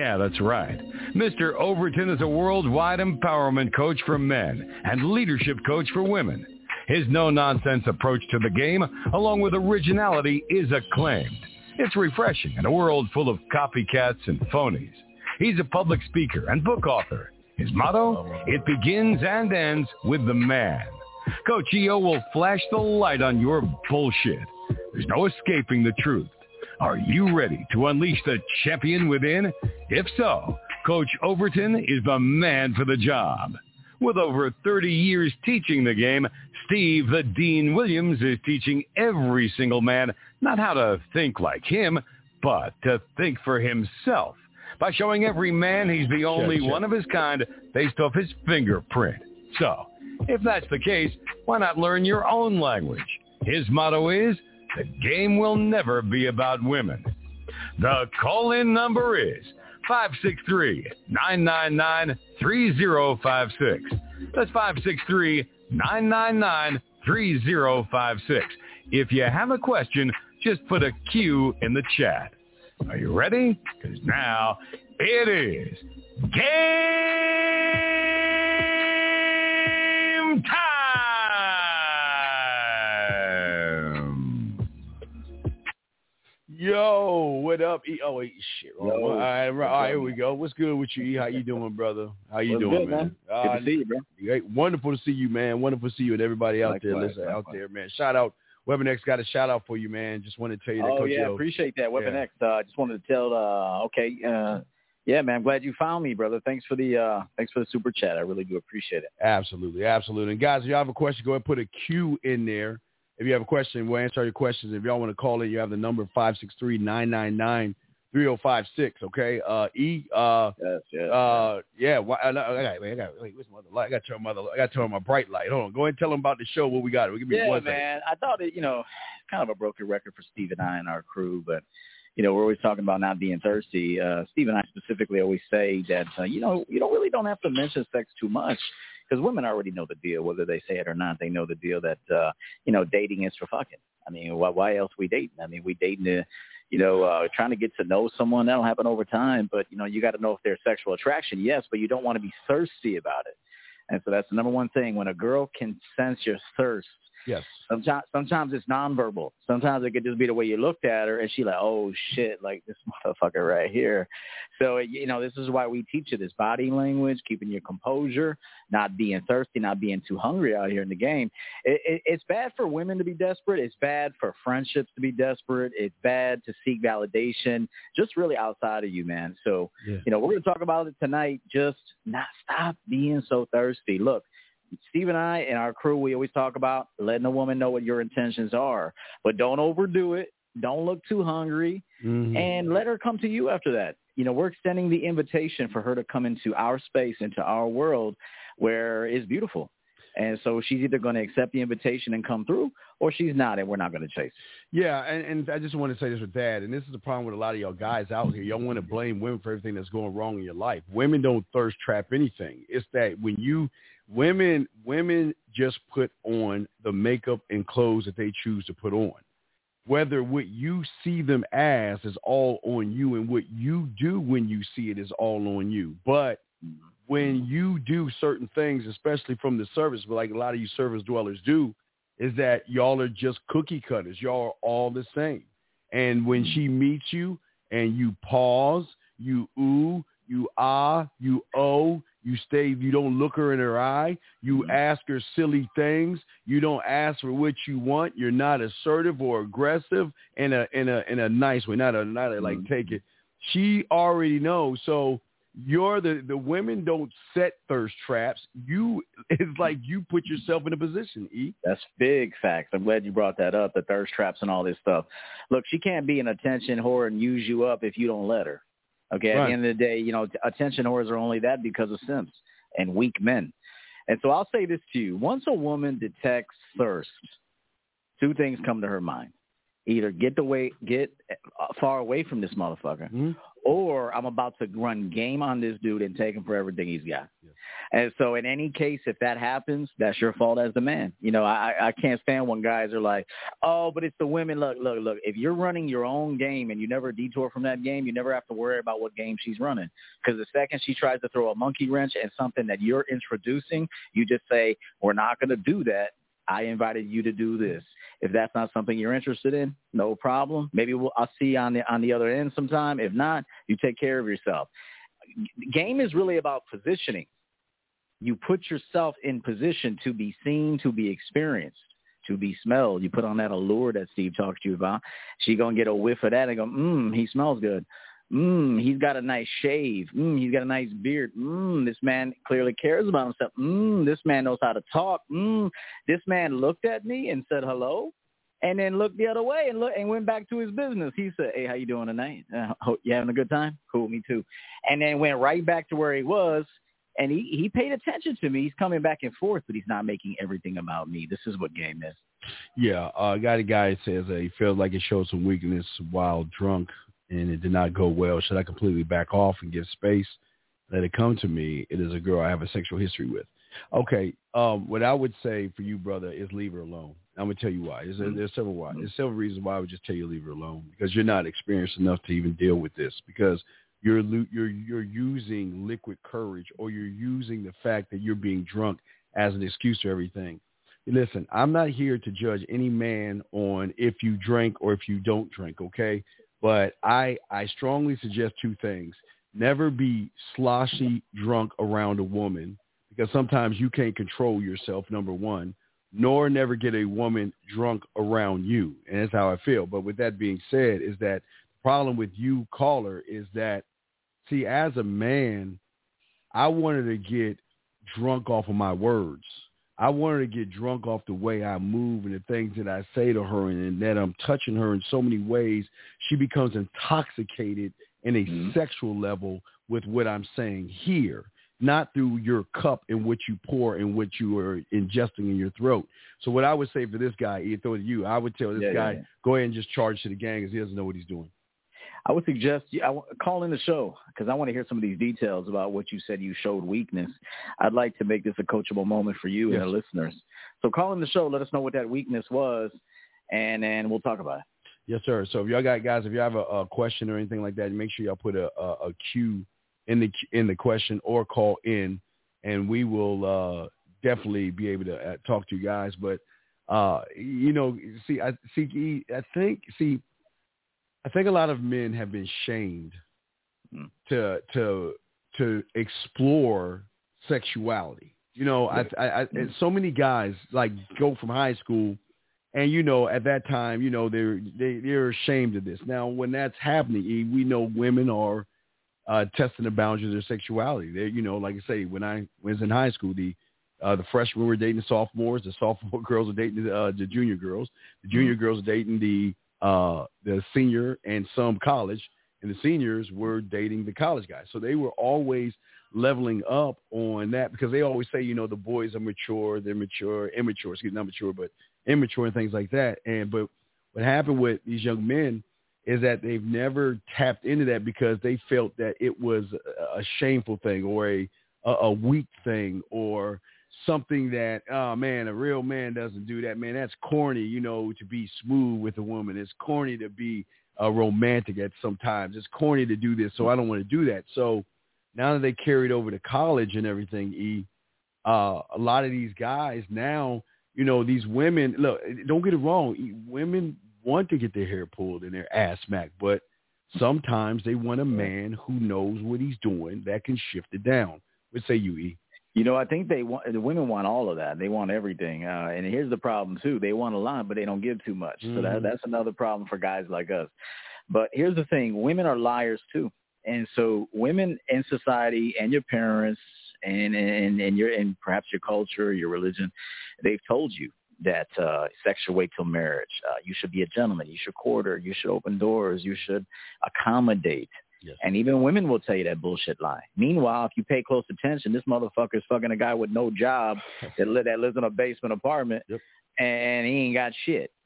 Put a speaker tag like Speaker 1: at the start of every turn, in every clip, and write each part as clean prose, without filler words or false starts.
Speaker 1: Yeah, that's right. Mr. Overton is a worldwide empowerment coach for men and leadership coach for women. His no-nonsense approach to the game, along with originality, is acclaimed. It's refreshing in a world full of copycats and phonies. He's a public speaker and book author. His motto, it begins and ends with the man. Coach EO will flash the light on your bullshit. There's no escaping the truth. Are you ready to unleash the champion within? If so, Coach Overton is the man for the job. With over 30 years teaching the game, Steve the Dean Williams is teaching every single man not how to think like him, but to think for himself by showing every man he's the only one of his kind based off his fingerprint. So, if that's the case, why not learn your own language? His motto is, the game will never be about women. The call-in number is 563-999-3056. That's 563-999-3056. If you have a question, just put a Q in the chat. Are you ready? Because now it is game time!
Speaker 2: Yo, what up? Oh, wait, shit. All right, here we go. What's good with you, E? How you doing, brother? How you doing,
Speaker 3: good, man? Good to see you, bro.
Speaker 2: Wonderful to see you, man. Wonderful to see you and everybody out there. Listen, out there, man. Shout out. WeaponX got a shout out for you, man. Just wanted to tell you that.
Speaker 3: Oh, yeah, appreciate that, WeaponX. Just wanted to tell, yeah, man, I'm glad you found me, brother. Thanks for the super chat. I really do appreciate it.
Speaker 2: Absolutely, absolutely. And guys, if you have a question, go ahead and put a Q in there. If you have a question, we'll answer your questions. If y'all want to call in, you have the number 563-999-3056. Okay, E.
Speaker 3: Yes.
Speaker 2: Yeah. Where's my other light? I got to turn on my bright light. Hold on. Go ahead and tell them about the show. What we got? Give me one second.
Speaker 3: Man. I thought it, kind of a broken record for Steve and I and our crew, but we're always talking about not being thirsty. Steve and I specifically always say that you don't have to mention sex too much. Because women already know the deal, whether they say it or not. They know the deal that, dating is for fucking. I mean, why else we dating? I mean, we dating to, trying to get to know someone. That'll happen over time. But, you got to know if there's sexual attraction, yes, but you don't want to be thirsty about it. And so that's the number one thing. When a girl can sense your thirst,
Speaker 2: yes.
Speaker 3: Sometimes it's nonverbal. Sometimes it could just be the way you looked at her, and she like, oh shit, like this motherfucker right here. So this is why we teach you this body language, keeping your composure, not being thirsty, not being too hungry out here in the game. It's bad for women to be desperate. It's bad for friendships to be desperate. It's bad to seek validation, just really outside of you, man. So we're going to talk about it tonight. Just not stop being so thirsty. Look. Steve and I and our crew, we always talk about letting a woman know what your intentions are, but don't overdo it. Don't look too hungry, and let her come to you after that. We're extending the invitation for her to come into our space, into our world where it's beautiful. And so she's either going to accept the invitation and come through, or she's not, and we're not going to chase.
Speaker 2: Yeah, and I just want to say this with that, and this is the problem with a lot of y'all guys out here. Y'all want to blame women for everything that's going wrong in your life. Women don't thirst trap anything. It's that when women just put on the makeup and clothes that they choose to put on. Whether what you see them as is all on you, and what you do when you see it is all on you. But when you do certain things, especially from the service, but like a lot of you service dwellers do, is that y'all are just cookie cutters. Y'all are all the same. And when she meets you and you pause, you ooh, you ah, you oh, you stay, you don't look her in her eye. You ask her silly things. You don't ask for what you want. You're not assertive or aggressive in a nice way. Not a like take it. She already knows. So you're the women don't set thirst traps. It's like you put yourself in a position, E.
Speaker 3: That's big facts. I'm glad you brought that up, the thirst traps and all this stuff. Look, she can't be an attention whore and use you up if you don't let her. Okay, at the end of the day, attention whores are only that because of simps and weak men. And so I'll say this to you. Once a woman detects thirst, two things come to her mind. Either get far away from this motherfucker, or I'm about to run game on this dude and take him for everything he's got. Yes. And so in any case, if that happens, that's your fault as the man. You know, I can't stand when guys are like, oh, but it's the women. Look. If you're running your own game and you never detour from that game, you never have to worry about what game she's running. Because the second she tries to throw a monkey wrench at something that you're introducing, you just say, we're not going to do that. I invited you to do this. If that's not something you're interested in, no problem. Maybe I'll see you on the other end sometime. If not, you take care of yourself. Game is really about positioning. You put yourself in position to be seen, to be experienced, to be smelled. You put on that allure that Steve talks to you about. She going to get a whiff of that and go, he smells good. He's got a nice shave. He's got a nice beard. This man clearly cares about himself. This man knows how to talk. This man looked at me and said hello, and then looked the other way and went back to his business. He said, hey, how you doing tonight? You having a good time? Cool, me too. And then went right back to where he was, and he paid attention to me. He's coming back and forth, but he's not making everything about me. This is what game is.
Speaker 2: Yeah, guy says he feels like it showed some weakness while drunk, and it did not go well. Should I completely back off and give space? Let it come to me. It is a girl I have a sexual history with. Okay, what I would say for you, brother, is leave her alone. I'm going to tell you why. There's several why. There's several reasons why I would just tell you leave her alone, because you're not experienced enough to even deal with this, because you're using liquid courage, or you're using the fact that you're being drunk as an excuse to everything. Listen, I'm not here to judge any man on if you drink or if you don't drink, okay? But I strongly suggest two things. Never be sloshy drunk around a woman, because sometimes you can't control yourself, number one, nor never get a woman drunk around you. And that's how I feel. But with that being said, is that the problem with you, caller, is that, see, as a man, I wanted to get drunk off of my words. I wanted to get drunk off the way I move and the things that I say to her, and that I'm touching her in so many ways. She becomes intoxicated in a sexual level with what I'm saying here, not through your cup in which you pour and what you are ingesting in your throat. So what I would say for this guy, I would tell this guy, go ahead and just charge to the gang, because he doesn't know what he's doing.
Speaker 3: I would suggest call in the show, because I want to hear some of these details about what you said you showed weakness. I'd like to make this a coachable moment for you and the listeners. So call in the show. Let us know what that weakness was, and then we'll talk about it.
Speaker 2: Yes, sir. So if y'all have a question or anything like that, make sure y'all put a Q in the question or call in, and we will definitely be able to talk to you guys. But I think a lot of men have been shamed to explore sexuality. And so many guys like go from high school, and at that time, they're ashamed of this. Now, when that's happening, we know women are testing the boundaries of their sexuality. They, like I say, when I was in high school, the freshmen were dating the sophomores, the sophomore girls were dating the junior girls, the junior girls were dating the senior and some college, and the seniors were dating the college guys. So they were always leveling up on that, because they always say, the boys are mature, immature and things like that. But what happened with these young men is that they've never tapped into that, because they felt that it was a shameful thing, or a weak thing, or something that, oh man, a real man doesn't do that, man. That's corny, to be smooth with a woman. It's corny to be romantic at sometimes. It's corny to do this, so I don't want to do that. So now that they carried over to college and everything, a lot of these guys now, these women, look, don't get it wrong. Women want to get their hair pulled and their ass smacked, but sometimes they want a man who knows what he's doing that can shift it down. What say you, E?
Speaker 3: I think the women want all of that. They want everything. And here's the problem, too. They want a lot, but they don't give too much. So that's another problem for guys like us. But here's the thing. Women are liars, too. And so women in society and your parents and perhaps your culture, your religion, they've told you that sex should wait till marriage. You should be a gentleman. You should court her. You should open doors. You should accommodate. Yes. And even women will tell you that bullshit lie. Meanwhile, if you pay close attention, this motherfucker's fucking a guy with no job that lives in a basement apartment, and he ain't got shit.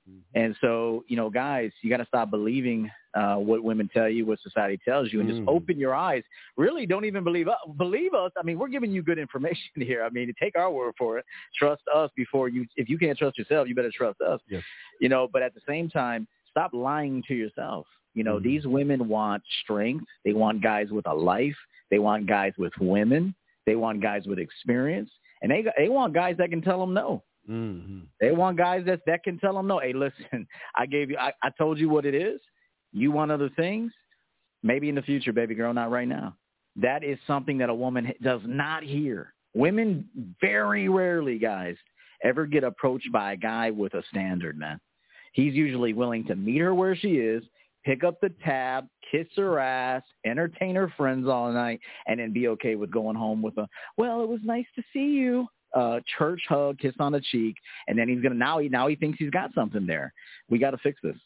Speaker 3: And so, guys, you got to stop believing what women tell you, what society tells you, and just open your eyes. Really, don't even believe us. Believe us. I mean, we're giving you good information here. I mean, take our word for it. Trust us before you. If you can't trust yourself, you better trust us.
Speaker 2: Yes.
Speaker 3: But at the same time, stop lying to yourself. These women want strength. They want guys with a life. They want guys with women. They want guys with experience, and they want guys that can tell them no.
Speaker 2: Mm-hmm.
Speaker 3: They want guys that can tell them no. Hey, listen, I told you what it is. You want other things? Maybe in the future, baby girl, not right now. That is something that a woman does not hear. Women very rarely, guys, ever get approached by a guy with a standard, man. He's usually willing to meet her where she is, pick up the tab, kiss her ass, entertain her friends all night, and then be okay with going home with a, well, it was nice to see you. Church hug, kiss on the cheek, and then he's gonna now he thinks he's got something there. We got to fix this.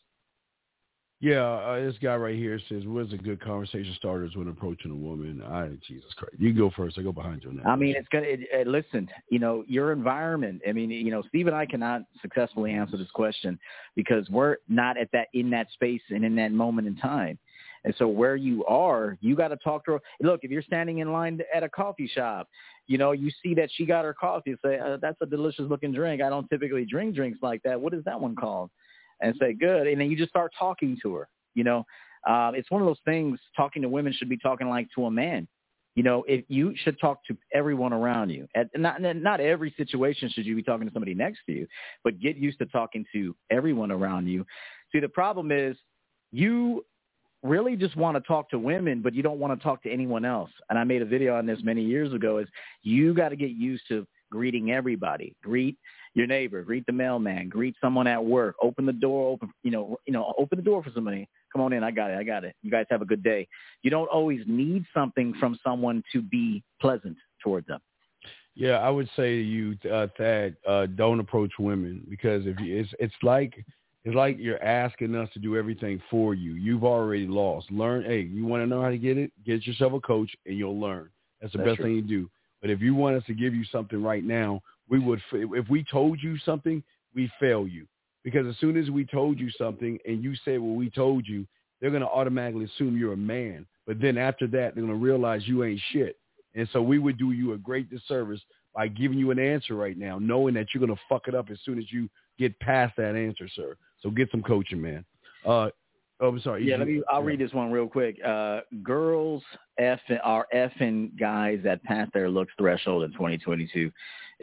Speaker 2: Yeah, this guy right here says, "What's a good conversation starters when approaching a woman?" Jesus Christ, you go first. I go behind you on that.
Speaker 3: I mean, it's gonna listen. Your environment. I mean, Steve and I cannot successfully answer this question because we're not in that space and in that moment in time. And so where you are, you got to talk to her. Look, if you're standing in line at a coffee shop, you see that she got her coffee. Say, that's a delicious looking drink. I don't typically drink drinks like that. What is that one called? And say, good. And then you just start talking to her. It's one of those things. Talking to women should be talking like to a man. If you should talk to everyone around you. Not every situation should you be talking to somebody next to you, but get used to talking to everyone around you. See, the problem is you really just want to talk to women, but you don't want to talk to anyone else. And I made a video on this many years ago, is you got to get used to greeting everybody. Greet your neighbor, greet the mailman, greet someone at work, open the door, open the door for somebody. Come on in. I got it. You guys have a good day. You don't always need something from someone to be pleasant towards them.
Speaker 2: Yeah, I would say to you, Thad, don't approach women because it's like you're asking us to do everything for you. You've already lost. Learn. Hey, you want to know how to get it? Get yourself a coach, and you'll learn. That's the best thing you do. But if you want us to give you something right now, we would. If we told you something, we fail you. Because as soon as we told you something and you say, well, we told you, they're going to automatically assume you're a man. But then after that, they're going to realize you ain't shit. And so we would do you a great disservice by giving you an answer right now, knowing that you're going to fuck it up as soon as you get past that answer, sir. So get some coaching, man. I'm sorry.
Speaker 3: Yeah, I'll read this one real quick. Girls are effing guys that pass their looks threshold in 2022.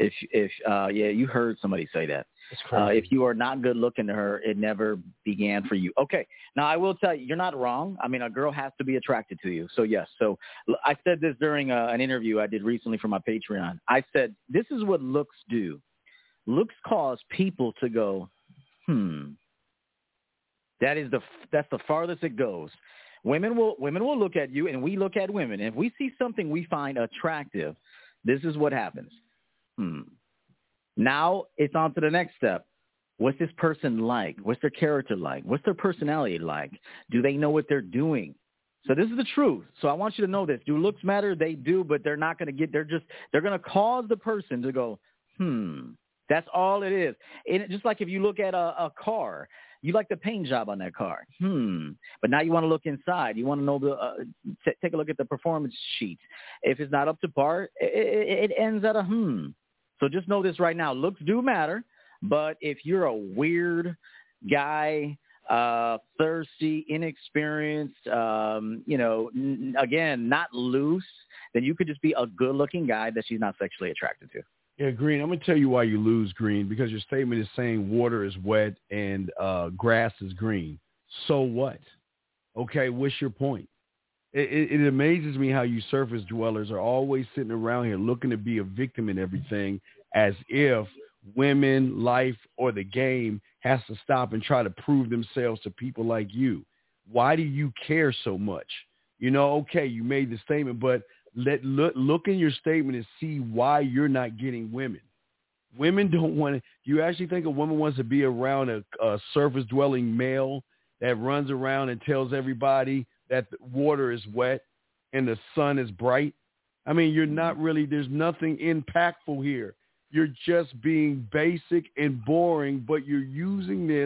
Speaker 3: You heard somebody say that. If you are not good looking to her, it never began for you. Okay. Now, I will tell you, you're not wrong. I mean, a girl has to be attracted to you. So, yes. So I said this during an interview I did recently for my Patreon. I said, this is what looks do. Looks cause people to go, That's the farthest it goes. Women will look at you, and we look at women. If we see something we find attractive, this is what happens. Now it's on to the next step. What's this person like? What's their character like? What's their personality like? Do they know what they're doing? So this is the truth. So I want you to know this. Do looks matter? They do, but they're not going to get. They're going to cause the person to go, That's all it is. And just like if you look at a car. You like the paint job on that car. But now you want to look inside. You want to know take a look at the performance sheet. If it's not up to par, it ends at a So just know this right now. Looks do matter, but if you're a weird guy, thirsty, inexperienced, again, not loose, then you could just be a good-looking guy that she's not sexually attracted to.
Speaker 2: Yeah, Green, I'm going to tell you why you lose, Green, because your statement is saying water is wet and grass is green. So what? Okay, what's your point? It amazes me how you surface dwellers are always sitting around here looking to be a victim in everything, as if women, life, or the game has to stop and try to prove themselves to people like you. Why do you care so much? Okay, you made the statement, but look in your statement and see why you're not getting women. Women don't want to. Do you actually think a woman wants to be around a surface-dwelling male that runs around and tells everybody that the water is wet and the sun is bright? I mean, you're not really. There's nothing impactful here. You're just being basic and boring, but you're using this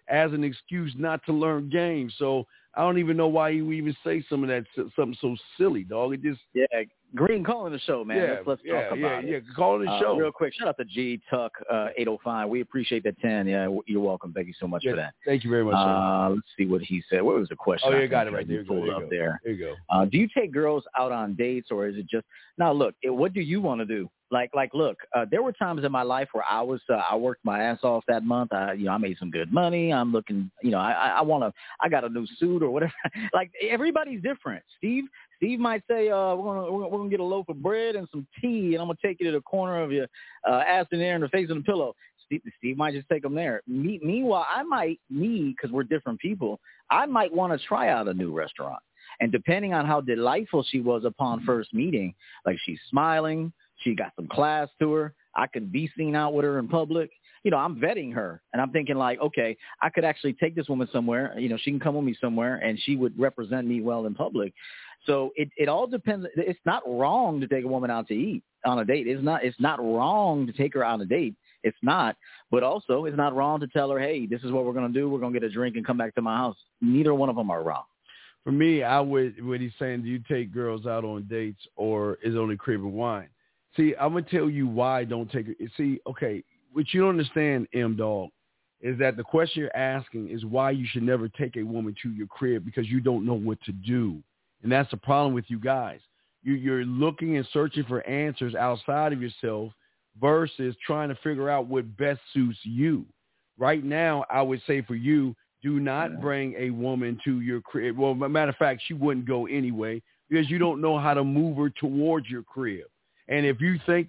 Speaker 2: as an excuse not to learn game. So I don't even know why you even say some of that, something so silly, dog. It just
Speaker 3: Green, calling the show, man. Let's talk about it.
Speaker 2: Yeah, calling the show.
Speaker 3: Real quick, shout out to G Tuck 805. We appreciate that 10. Yeah, you're welcome. Thank you so much for that.
Speaker 2: Thank you very much.
Speaker 3: Let's see what he said. What was the question?
Speaker 2: Oh, you got it right there.
Speaker 3: Pulled up there.
Speaker 2: There you go.
Speaker 3: Do you take girls out on dates, or is it just now? Look, what do you want to do? Look, there were times in my life where I worked my ass off that month. I made some good money. I'm looking, I got a new suit or whatever. Like, everybody's different. Steve might say, we're gonna get a loaf of bread and some tea, and I'm gonna take you to the corner of your ass in there and the face on the pillow. Steve might just take them there. Meanwhile, I might because we're different people, I might want to try out a new restaurant. And depending on how delightful she was upon first meeting, like she's smiling, she got some class to her, I could be seen out with her in public. I'm vetting her, and I'm thinking like, okay, I could actually take this woman somewhere. She can come with me somewhere, and she would represent me well in public. So it all depends. It's not wrong to take a woman out to eat on a date. It's not wrong to take her on a date. It's not. But also, it's not wrong to tell her, hey, this is what we're going to do. We're going to get a drink and come back to my house. Neither one of them are wrong.
Speaker 2: For me, what he's saying, do you take girls out on dates, or is it only crib and wine? See, I'm going to tell you why I don't take it. See, okay, what you don't understand, M-Dog, is that the question you're asking is why you should never take a woman to your crib, because you don't know what to do. And that's the problem with you guys. You're looking and searching for answers outside of yourself versus trying to figure out what best suits you. Right now, I would say for you, do not bring a woman to your crib. Well, matter of fact, she wouldn't go anyway because you don't know how to move her towards your crib. And if you think,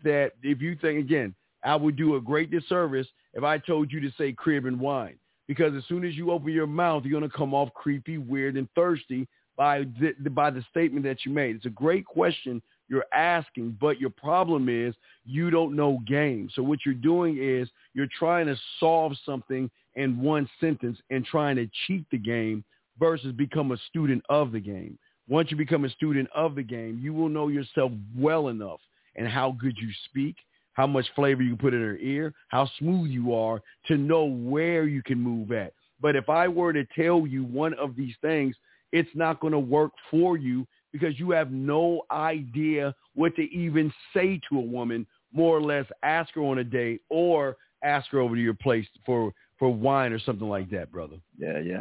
Speaker 2: again, I would do a great disservice if I told you to say crib and wine, because as soon as you open your mouth, you're going to come off creepy, weird, and thirsty by the statement that you made. It's a great question you're asking, but your problem is you don't know game. So what you're doing is you're trying to solve something in one sentence and trying to cheat the game versus become a student of the game. Once you become a student of the game, you will know yourself well enough and how good you speak, how much flavor you put in her ear, how smooth you are to know where you can move at. But if I were to tell you one of these things, it's not going to work for you because you have no idea what to even say to a woman, more or less ask her on a date or ask her over to your place for wine or something like that, brother.
Speaker 3: Yeah.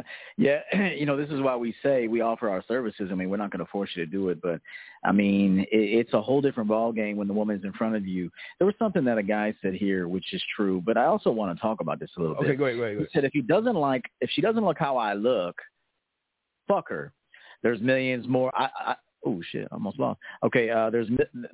Speaker 3: This is why we say we offer our services. I mean, we're not going to force you to do it, but I mean, it's a whole different ballgame when the woman's in front of you. There was something that a guy said here, which is true, but I also want to talk about this a little bit.
Speaker 2: Okay, go ahead.
Speaker 3: He said, if she doesn't look how I look, fuck her. There's millions more. Oh shit, almost lost. Okay, there's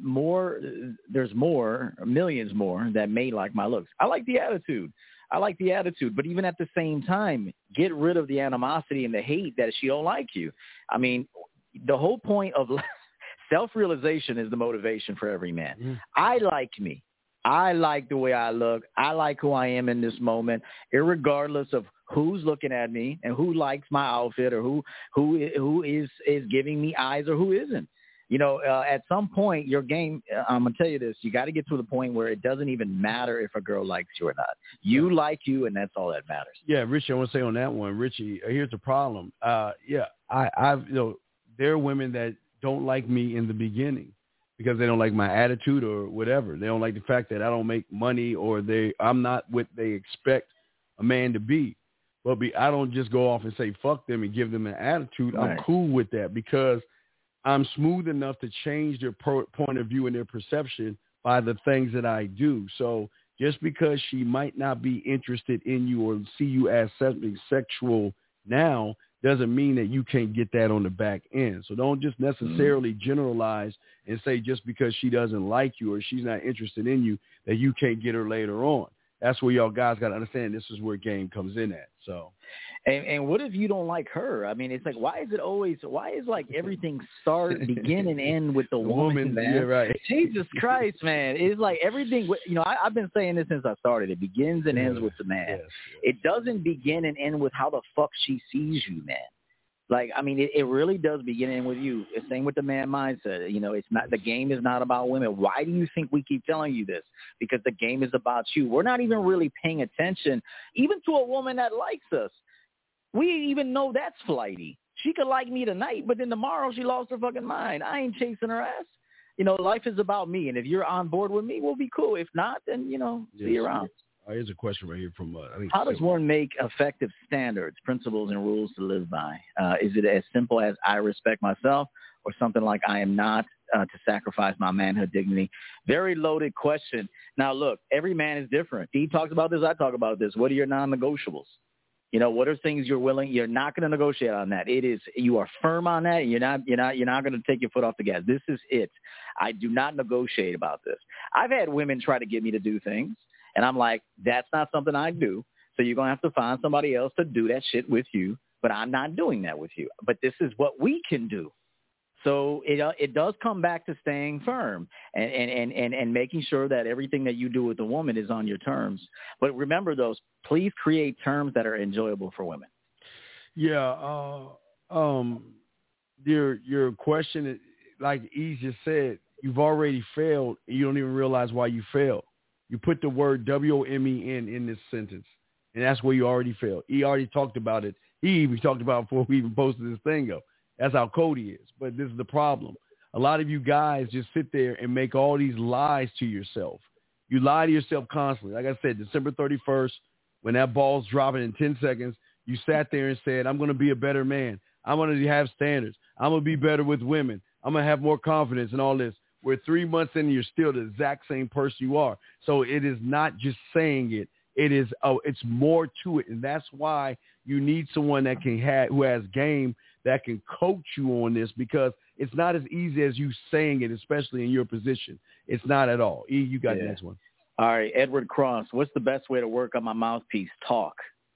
Speaker 3: millions more that may like my looks. I like the attitude, but even at the same time, get rid of the animosity and the hate that she don't like you. I mean, the whole point of self-realization is the motivation for every man. Mm. I like me. I like the way I look. I like who I am in this moment, irregardless of who's looking at me and who likes my outfit or who is giving me eyes or who isn't. At some point, your game, I'm going to tell you this, you got to get to the point where it doesn't even matter if a girl likes you or not. You like you, and that's all that matters.
Speaker 2: Yeah, Richie, I want to say on that one, Richie, here's the problem. There are women that don't like me in the beginning because they don't like my attitude or whatever. They don't like the fact that I don't make money or I'm not what they expect a man to be. But I don't just go off and say fuck them and give them an attitude. Right. I'm cool with that because I'm smooth enough to change their point of view and their perception by the things that I do. So just because she might not be interested in you or see you as something sexual now doesn't mean that you can't get that on the back end. So don't just necessarily generalize and say just because she doesn't like you or she's not interested in you that you can't get her later on. That's where y'all guys got to understand this is where game comes in at. So,
Speaker 3: and what if you don't like her? I mean, it's like, why is like everything begin and end with the woman, man?
Speaker 2: Yeah, right.
Speaker 3: Jesus Christ, man. It's like everything, I've been saying this since I started. It begins and ends with the man. Yes. It doesn't begin and end with how the fuck she sees you, man. Like, I mean, it really does begin and end with you. It's same with the man mindset. It's not, the game is not about women. Why do you think we keep telling you this? Because the game is about you. We're not even really paying attention, even to a woman that likes us. We even know that's flighty. She could like me tonight, but then tomorrow she lost her fucking mind. I ain't chasing her ass. Life is about me, and if you're on board with me, we'll be cool. If not, then, see you around.
Speaker 2: Here's a question right here from I think.
Speaker 3: How does one make effective standards, principles, and rules to live by? Is it as simple as I respect myself, or something like I am not to sacrifice my manhood dignity? Very loaded question. Now, look, every man is different. He talks about this. I talk about this. What are your non-negotiables? What are things you're not going to negotiate on that? You are firm on that. And you're not going to take your foot off the gas. This is it. I do not negotiate about this. I've had women try to get me to do things, and I'm like, that's not something I do. So you're going to have to find somebody else to do that shit with you, but I'm not doing that with you. But this is what we can do. So it does come back to staying firm and making sure that everything that you do with the woman is on your terms. But remember, please create terms that are enjoyable for women.
Speaker 2: Yeah. Your question, like E just said, you've already failed, and you don't even realize why you failed. You put the word WOMEN in this sentence, and that's where you already failed. He already talked about it. He even talked about it before we even posted this thing up. That's how Cody is. But this is the problem. A lot of you guys just sit there and make all these lies to yourself. You lie to yourself constantly. Like I said, December 31st, when that ball's dropping in 10 seconds, you sat there and said, I'm going to be a better man. I'm going to have standards. I'm going to be better with women. I'm going to have more confidence and all this. We're 3 months in and you're still the exact same person you are. So it is not just saying it. It's more to it. And that's why you need someone that who has game, that can coach you on this, because it's not as easy as you saying it, especially in your position. It's not at all. E, you got the next one.
Speaker 3: All right, Edward Cross, what's the best way to work on my mouthpiece? Talk.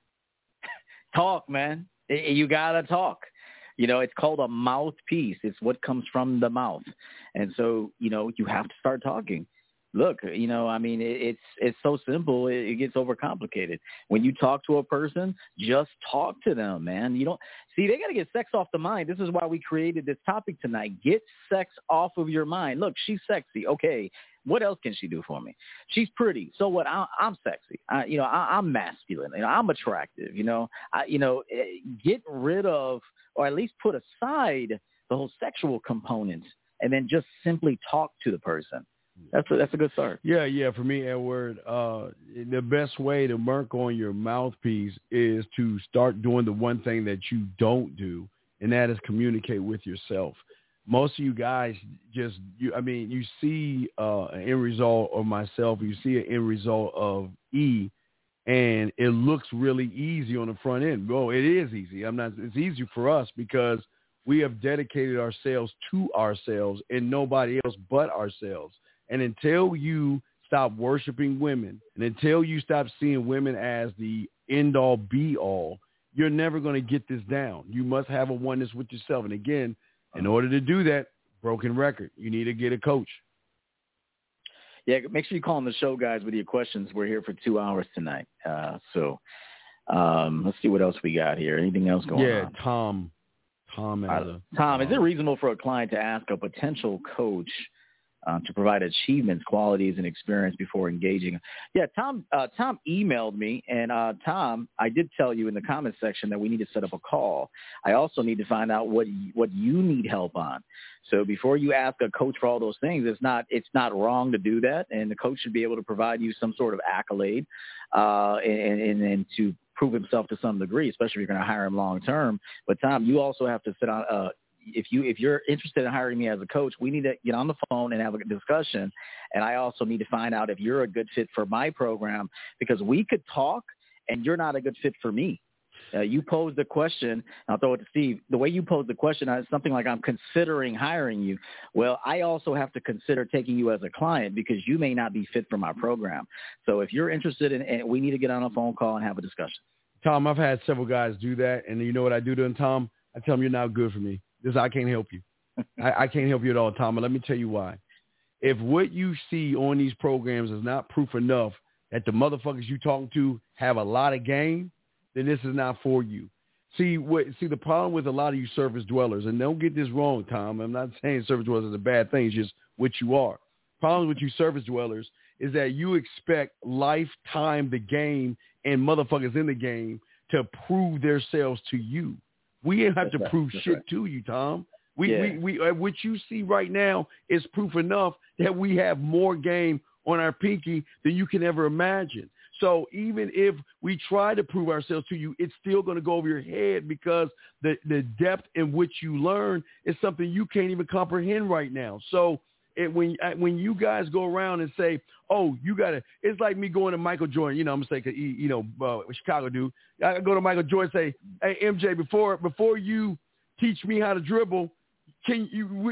Speaker 3: Talk, man. You got to talk. It's called a mouthpiece. It's what comes from the mouth. And so, you have to start talking. Look, it's so simple. It gets overcomplicated. When you talk to a person, just talk to them, man. They got to get sex off the mind. This is why we created this topic tonight. Get sex off of your mind. Look, she's sexy. Okay. What else can she do for me? She's pretty. So what? I'm sexy. I'm masculine. I'm attractive. Get rid of, or at least put aside, the whole sexual component, and then just simply talk to the person. That's a good start.
Speaker 2: Yeah. For me, Edward, the best way to work on your mouthpiece is to start doing the one thing that you don't do, and that is communicate with yourself. Most of you guys you see an end result of myself, you see an end result of E, and it looks really easy on the front end. Well, it is easy. It's easy for us because we have dedicated ourselves to ourselves and nobody else but ourselves. And until you stop worshiping women, and until you stop seeing women as the end-all, be-all, you're never going to get this down. You must have a oneness with yourself. And again, in order to do that, broken record, you need to get a coach.
Speaker 3: Yeah, make sure you call on the show, guys, with your questions. We're here for 2 hours tonight. So let's see what else we got here. Anything else going on?
Speaker 2: Yeah, Tom,
Speaker 3: is it reasonable for a client to ask a potential coach to provide achievements, qualities, and experience before engaging? Yeah, Tom emailed me, and Tom, I did tell you in the comments section that we need to set up a call. I also need to find out what you need help on. So before you ask a coach for all those things, it's not wrong to do that, and the coach should be able to provide you some sort of accolade and to prove himself to some degree, especially if you're going to hire him long term. But Tom, you also have to sit on if you're interested in hiring me as a coach, we need to get on the phone and have a discussion. And I also need to find out if you're a good fit for my program, because we could talk and you're not a good fit for me. You posed the question, I'll throw it to Steve. The way you posed the question is something like, I'm considering hiring you. Well, I also have to consider taking you as a client because you may not be fit for my program. So if you're interested in, we need to get on a phone call and have a discussion.
Speaker 2: Tom, I've had several guys do that. And you know what I do to them, Tom? I tell them, you're not good for me. I can't help you. I can't help you at all, Tom. And let me tell you why. If what you see on these programs is not proof enough that the motherfuckers you talking to have a lot of game, then this is not for you. See the problem with a lot of you surface dwellers, and don't get this wrong, Tom. I'm not saying surface dwellers is a bad thing. It's just what you are. Problem with you surface dwellers is that you expect lifetime the game and motherfuckers in the game to prove themselves to you. We didn't have to prove shit to you, Tom. We what you see right now is proof enough that we have more game on our pinky than you can ever imagine. So even if we try to prove ourselves to you, it's still going to go over your head because the depth in which you learn is something you can't even comprehend right now. So when you guys go around and say, oh, you got to – it's like me going to Michael Jordan. You know, I'm going to say, Chicago dude. I go to Michael Jordan and say, hey, MJ, before you teach me how to dribble, can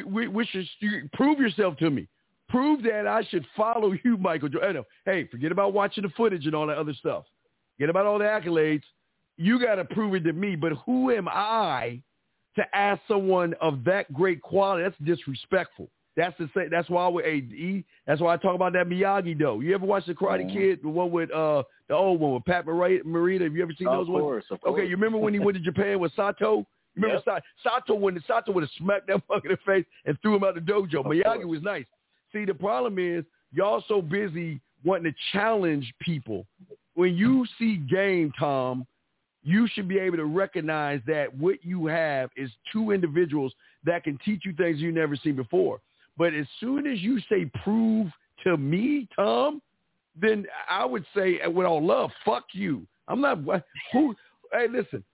Speaker 2: you prove yourself to me. Prove that I should follow you, Michael Jordan. Hey, forget about watching the footage and all that other stuff. Forget about all the accolades. You got to prove it to me. But who am I to ask someone of that great quality? That's disrespectful. That's why that's why I talk about that Miyagi-Do. You ever watch the Karate Kid, the one with the old one with Pat Morita? Have you ever seen those ones? Of course. Okay, you remember when he went to Japan with Sato? Remember Sato when Sato would have smacked that fucker in the face and threw him out the dojo. Miyagi was nice. See, the problem is y'all so busy wanting to challenge people. When you see game, Tom, you should be able to recognize that what you have is two individuals that can teach you things you've never seen before. But as soon as you say prove to me, Tom, then I would say with all love, fuck you. I'm not who. Hey, listen,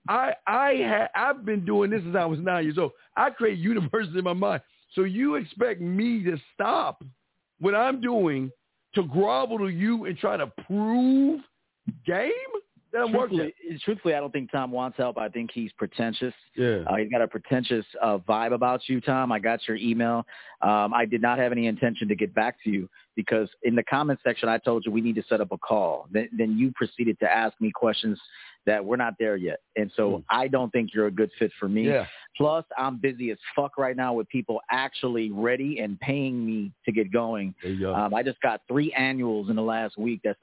Speaker 2: I've been doing this since I was 9 years old. I create universes in my mind. So you expect me to stop what I'm doing to grovel to you and try to prove game?
Speaker 3: Truthfully, I don't think Tom wants help. I think he's pretentious.
Speaker 2: Yeah.
Speaker 3: He's got a pretentious vibe about you, Tom. I got your email. I did not have any intention to get back to you because in the comment section, I told you we need to set up a call. Then you proceeded to ask me questions that we're not there yet. And so I don't think you're a good fit for me.
Speaker 2: Yeah.
Speaker 3: Plus, I'm busy as fuck right now with people actually ready and paying me to get going.
Speaker 2: There you go.
Speaker 3: I just got 3 annuals in the last week. That's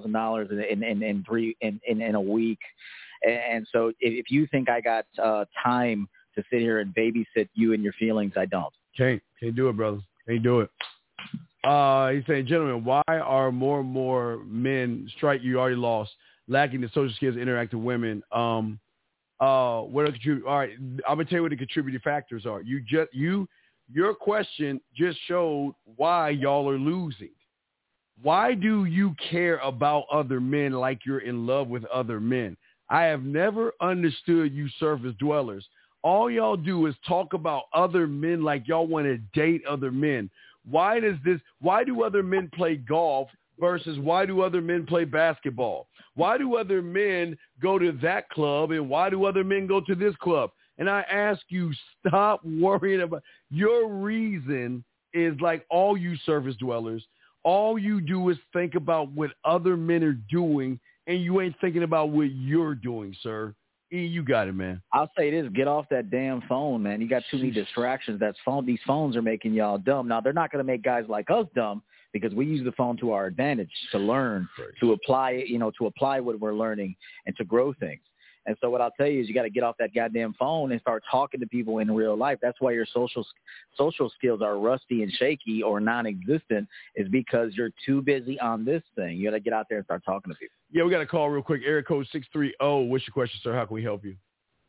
Speaker 3: $30,000 in a week. And so if you think I got time to sit here and babysit you and your feelings, I don't.
Speaker 2: Can't do it, brother. Can't do it. He's saying, gentlemen, why are more and more men strike you already lost, lacking the social skills to interact with women? What are contribute? All right, I'm gonna tell you what the contributing factors are. Your question just showed why y'all are losing. Why do you care about other men like you're in love with other men? I have never understood you surface dwellers. All y'all do is talk about other men like y'all want to date other men. Why do other men play golf versus why do other men play basketball? Why do other men go to that club and why do other men go to this club? And I ask you, stop worrying about your reason is like all you surface dwellers. All you do is think about what other men are doing and you ain't thinking about what you're doing, sir. E, you got it, man.
Speaker 3: I'll say this. Get off that damn phone, man. You got too many distractions. These phones are making y'all dumb. Now, they're not going to make guys like us dumb because we use the phone to our advantage to learn, to apply what we're learning and to grow things. And so what I'll tell you is you got to get off that goddamn phone and start talking to people in real life. That's why your social skills are rusty and shaky or non-existent is because you're too busy on this thing. You got to get out there and start talking to people.
Speaker 2: Yeah, we got a call real quick. Area code 630. What's your question, sir? How can we help you?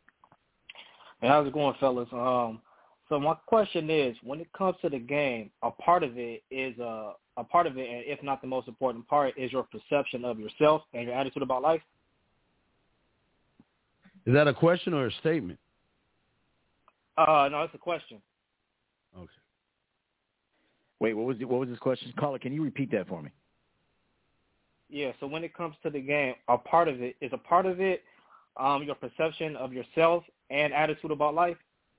Speaker 4: Hey, how's it going, fellas? So my question is, when it comes to the game, a part of it, and if not the most important part, is your perception of yourself and your attitude about life.
Speaker 2: Is that a question or a statement?
Speaker 4: No, it's a question.
Speaker 2: Okay.
Speaker 3: Wait, what was this question? Caller, can you repeat that for me?
Speaker 4: Yeah, so when it comes to the game, a part of it your perception of yourself and attitude about life?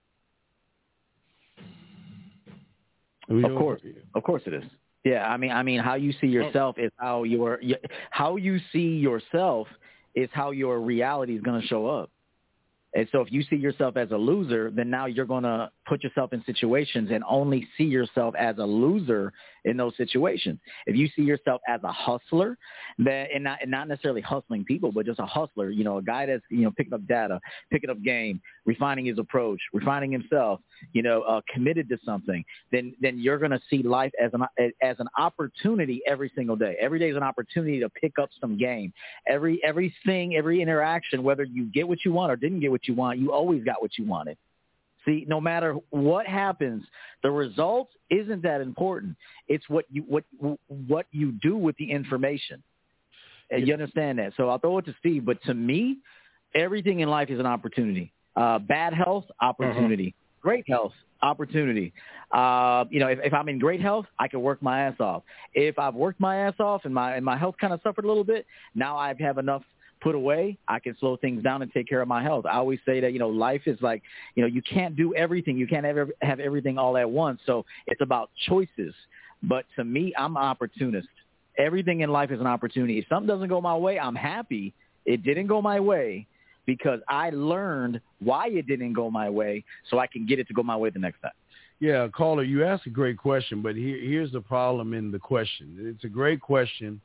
Speaker 3: Of course it is. Yeah, I mean, how you see yourself is how you see yourself is how your reality is going to show up. And so if you see yourself as a loser, then now you're going to put yourself in situations and only see yourself as a loser in those situations. If you see yourself as a hustler, and not necessarily hustling people, but just a hustler, a guy that's, picking up data, picking up game, refining his approach, refining himself, committed to something, then you're going to see life as an opportunity every single day. Every day is an opportunity to pick up some game. Everything, every interaction, whether you get what you want or didn't get what you want, you always got what you wanted. See, no matter what happens, the result isn't that important. It's what you do with the information. And you understand that? So I'll throw it to Steve. But to me, everything in life is an opportunity. Bad health, opportunity. Mm-hmm. Great health, opportunity. If I'm in great health, I can work my ass off. If I've worked my ass off and my health kind of suffered a little bit, now I have enough put away, I can slow things down and take care of my health. I always say that, life is like, you can't do everything. You can't ever have everything all at once. So it's about choices. But to me, I'm an opportunist. Everything in life is an opportunity. If something doesn't go my way, I'm happy it didn't go my way because I learned why it didn't go my way so I can get it to go my way the next time.
Speaker 2: Yeah, caller, you asked a great question, but here's the problem in the question. It's a great question.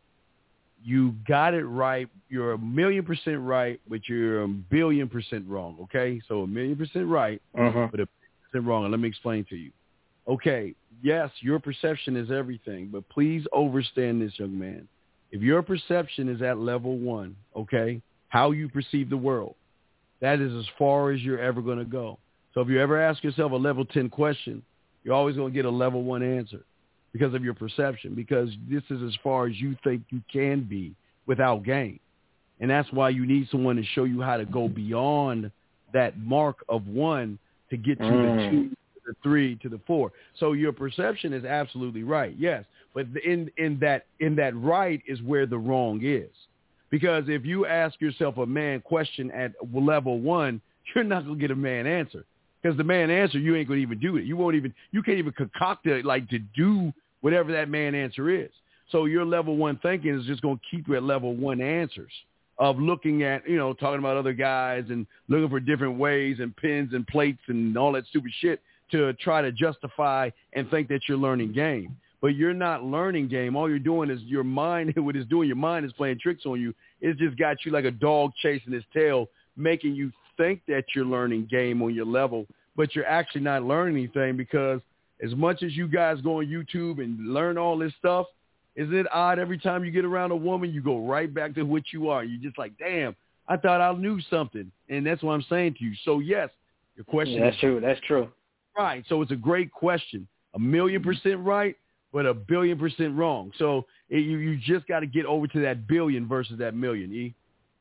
Speaker 2: You got it right. You're 1,000,000% right, but you're 1,000,000,000% wrong, okay? So 1,000,000% right, but 1,000,000% wrong. And let me explain to you. Okay, yes, your perception is everything, but please understand this, young man. If your perception is at level 1, okay, how you perceive the world, that is as far as you're ever going to go. So if you ever ask yourself a level 10 question, you're always going to get a level 1 answer. Because of your perception, because this is as far as you think you can be without game. And that's why you need someone to show you how to go beyond that mark of 1 to get to the 2, to the 3, to the 4. So your perception is absolutely right, yes. But in that right is where the wrong is. Because if you ask yourself a man question at level 1, you're not going to get a man answer. Because the man answer, you ain't going to even do it. You can't even concoct it to do whatever that man answer is. So your level 1 thinking is just going to keep you at level 1 answers of looking at, talking about other guys and looking for different ways and pins and plates and all that stupid shit to try to justify and think that you're learning game. But you're not learning game. All you're doing is your mind, what it's doing, your mind is playing tricks on you. It's just got you like a dog chasing his tail, making you think that you're learning game on your level, but you're actually not learning anything because as much as you guys go on YouTube and learn all this stuff, isn't it odd every time you get around a woman, you go right back to what you are. You're just like, damn, I thought I knew something. And that's what I'm saying to you. So, yes, your question
Speaker 4: That's true. That's true.
Speaker 2: Right. So it's a great question. 1,000,000% right, but 1,000,000,000% wrong. So you just got to get over to that billion versus that million, E.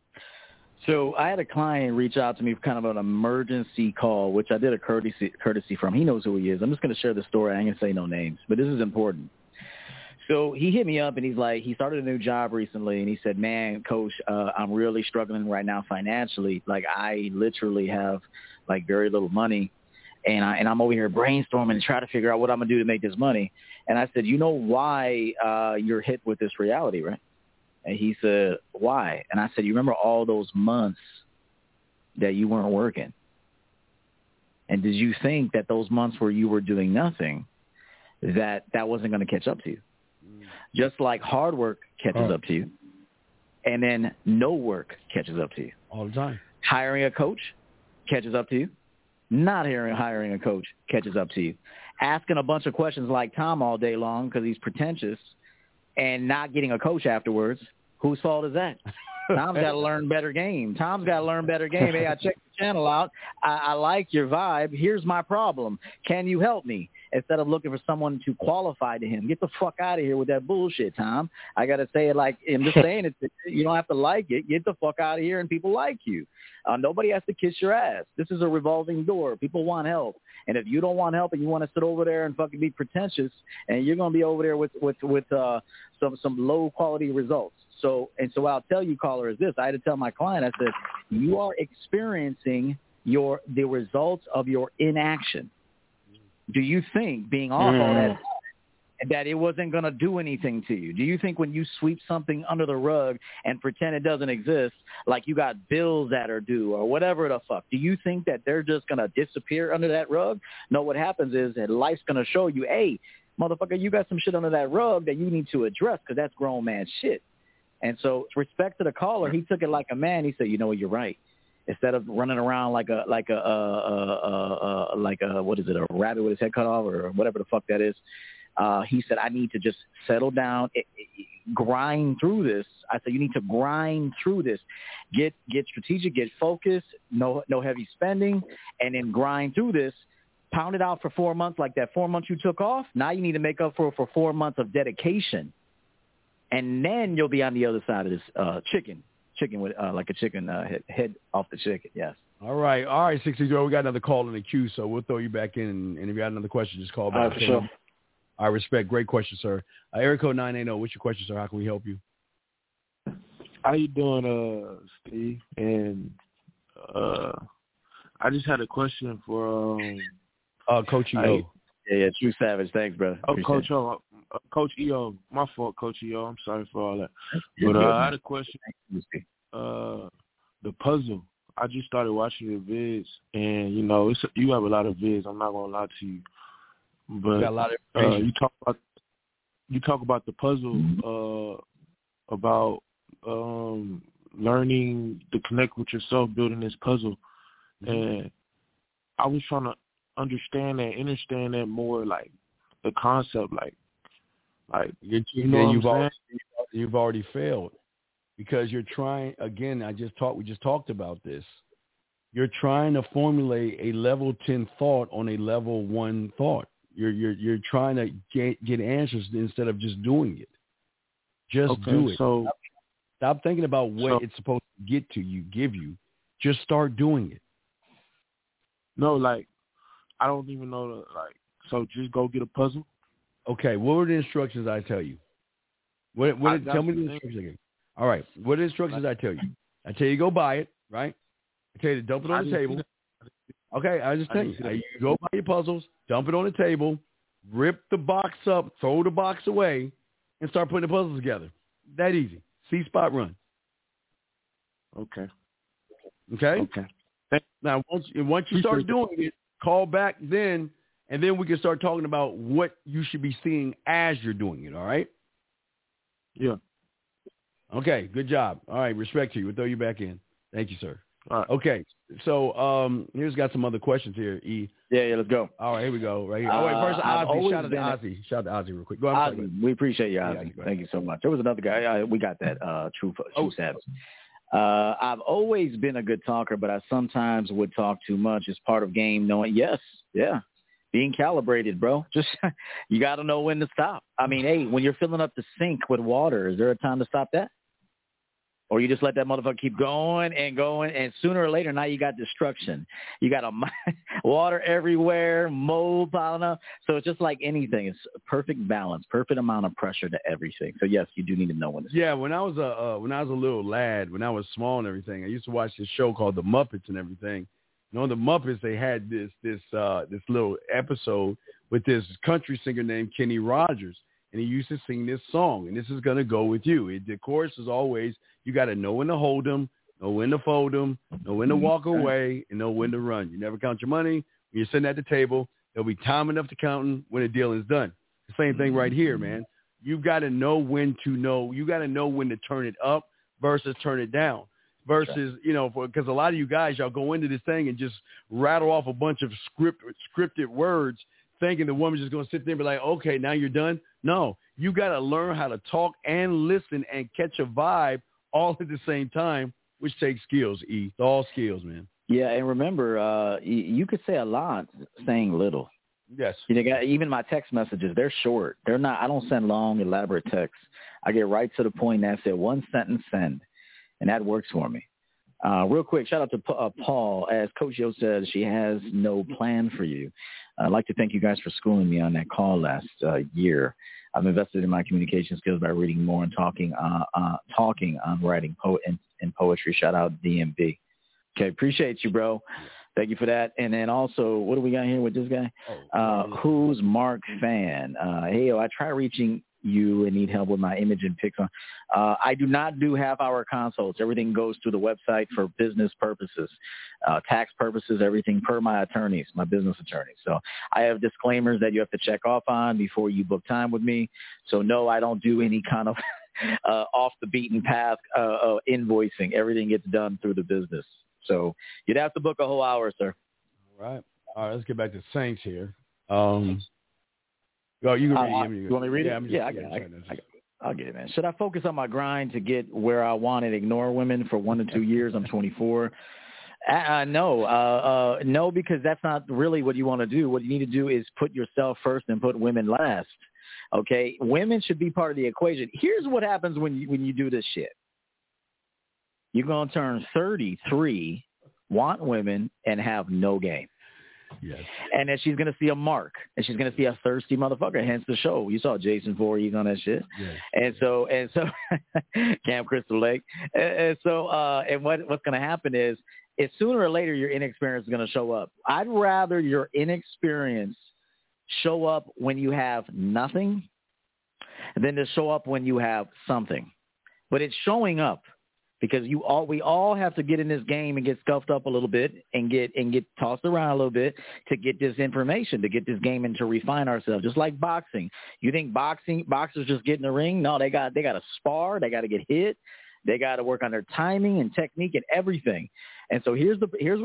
Speaker 3: So I had a client reach out to me for kind of an emergency call, which I did a courtesy from. He knows who he is. I'm just going to share the story. I ain't going to say no names, but this is important. So he hit me up, and he's like, he started a new job recently, and he said, man, Coach, I'm really struggling right now financially. Like, I literally have, very little money, and I'm over here brainstorming and trying to figure out what I'm going to do to make this money. And I said, you know why you're hit with this reality, right? And he said, why? And I said, you remember all those months that you weren't working? And did you think that those months where you were doing nothing, that wasn't going to catch up to you? Just like hard work catches up to you, and then no work catches up to you.
Speaker 2: All the time.
Speaker 3: Hiring a coach catches up to you. Not hiring a coach catches up to you. Asking a bunch of questions like Tom all day long because he's pretentious and not getting a coach afterwards, whose fault is that? Tom's got to learn better game. Tom's got to learn better game. Hey, I checked the channel out. I like your vibe. Here's my problem. Can you help me? Instead of looking for someone to qualify to him. Get the fuck out of here with that bullshit, Tom. I got to say it like I'm just saying it. You don't have to like it. Get the fuck out of here and people like you. Nobody has to kiss your ass. This is a revolving door. People want help. And if you don't want help and you want to sit over there and fucking be pretentious, and you're going to be over there with some low quality results. So what I'll tell you, caller, is this. I had to tell my client, I said, you are experiencing the results of your inaction. Do you think being off all that that it wasn't going to do anything to you? Do you think when you sweep something under the rug and pretend it doesn't exist, like you got bills that are due or whatever the fuck, do you think that they're just going to disappear under that rug? No, what happens is that life's going to show you, hey, motherfucker, you got some shit under that rug that you need to address because that's grown man shit. And so respect to the caller, he took it like a man. He said, you know what, you're right. Instead of running around like a what is it, a rabbit with his head cut off or whatever the fuck that is, he said, I need to just settle down, grind through this. I said, you need to grind through this. Get strategic, get focused, no heavy spending, and then grind through this. Pound it out for 4 months like that 4 months you took off. Now you need to make up for 4 months of dedication. And then you'll be on the other side of this chicken with like a chicken head off the chicken, yes.
Speaker 2: All right, 60 we got another call in the queue, so we'll throw you back in. And if you got another question, just call back.
Speaker 4: For sure.
Speaker 2: I respect. Great question, sir. Area code 980. What's your question, sir? How can we help you?
Speaker 5: How you doing, Steve? And I just had a question for
Speaker 2: Coach EO.
Speaker 3: Yeah, True Savage. Thanks, brother.
Speaker 5: Coach EO. My fault, Coach EO. I'm sorry for all that. But I had a question. The puzzle. I just started watching your vids, and you have a lot of vids. I'm not gonna lie to you. But
Speaker 2: got a lot of
Speaker 5: you talk about the puzzle, about learning to connect with yourself, building this puzzle, and I was trying to understand that more, like the concept, like
Speaker 2: you've already failed because you're trying again. We just talked about this. You're trying to formulate a level 10 thought on a level 1 thought. You're trying to get answers instead of just doing it. Just do it.
Speaker 5: So
Speaker 2: stop thinking about what it's supposed to give you. Just start doing it.
Speaker 5: No, like I don't even know. So just go get a puzzle.
Speaker 2: Okay. What were the instructions I tell you? Tell me the instructions again. All right. What are the instructions I tell you? I tell you go buy it, right? I tell you to dump it on the table. Okay, I just tell you. You go buy your puzzles, dump it on the table, rip the box up, throw the box away, and start putting the puzzles together. That easy. See spot run.
Speaker 5: Okay.
Speaker 2: Now, once you start doing it, call back then, and then we can start talking about what you should be seeing as you're doing it, all right?
Speaker 5: Yeah.
Speaker 2: Okay, good job. All right, respect to you. We'll throw you back in. Thank you, sir.
Speaker 5: All right.
Speaker 2: Okay, so here's got some other questions here, E.
Speaker 3: Yeah, let's go.
Speaker 2: All right, here we go. Right here. Oh, wait, first, Ozzy. Shout out to Ozzy real quick. Go ahead.
Speaker 3: Ozzy, we appreciate you, Ozzy. Thank you so much. There was another guy. We got that, True Savage. I've always been a good talker, but I sometimes would talk too much. It's part of game knowing. Yes, yeah. Being calibrated, bro. Just you got to know when to stop. I mean, hey, when you're filling up the sink with water, is there a time to stop that? Or you just let that motherfucker keep going, and sooner or later, now you got destruction. You got water everywhere, mold piling up. So it's just like anything. It's a perfect balance, perfect amount of pressure to everything. So yes, you do need to know when to stop.
Speaker 2: Yeah, when I was a little lad, when I was small and everything, I used to watch this show called The Muppets and everything. You know, The Muppets, they had this little episode with this country singer named Kenny Rogers. And he used to sing this song, and this is going to go with you. The chorus is always, you got to know when to hold them, know when to fold them, know when to walk away, and know when to run. You never count your money. When you're sitting at the table, there'll be time enough to count when the deal is done. The same thing right here, man. You've got to know when to know. You got to know when to turn it up versus turn it down. Versus, because a lot of you guys, y'all go into this thing and just rattle off a bunch of scripted words thinking the woman's just going to sit there and be like, okay, now you're done. No, you got to learn how to talk and listen and catch a vibe all at the same time, which takes skills, E. It's all skills, man.
Speaker 3: Yeah, and remember, you could say a lot saying little.
Speaker 2: Yes.
Speaker 3: Even my text messages, they're short. They're not. I don't send long, elaborate texts. I get right to the point. That's it. One sentence send, and that works for me. Real quick, shout out to Paul. As Coach Yo says, she has no plan for you. I'd like to thank you guys for schooling me on that call last year. I've invested in my communication skills by reading more and talking on writing and poetry. Shout out DMB. Okay, appreciate you, bro. Thank you for that. And then also, what do we got here with this guy? Who's Mark Fan? Hey, I try reaching you and need help with my image and pics on. I do not do half-hour consults. Everything goes through the website for business purposes, tax purposes, everything per my attorneys, my business attorneys. So I have disclaimers that you have to check off on before you book time with me. So no, I don't do any kind of off the beaten path invoicing. Everything gets done through the business. So you'd have to book a whole hour, sir.
Speaker 2: All right. Let's get back to Saints here. You can read him.
Speaker 3: You want me to read it? I'll get it, man. Should I focus on my grind to get where I want and ignore women for 1 to 2 years? I'm 24. No, because that's not really what you want to do. What you need to do is put yourself first and put women last. Okay, women should be part of the equation. Here's what happens when you do this shit. You're gonna turn 33, want women, and have no game.
Speaker 2: Yes.
Speaker 3: And then she's going to see a mark, and she's going to see a thirsty motherfucker, hence the show. You saw Jason Voorhees on that shit.
Speaker 2: Yes.
Speaker 3: And so Camp Crystal Lake. And what's going to happen is sooner or later your inexperience is going to show up. I'd rather your inexperience show up when you have nothing than to show up when you have something. But it's showing up. Because we all have to get in this game and get scuffed up a little bit and get tossed around a little bit to get this information, to get this game and to refine ourselves. Just like boxing. You think boxers just get in the ring? No, they got to spar, they got to get hit, they got to work on their timing and technique and everything. And so here's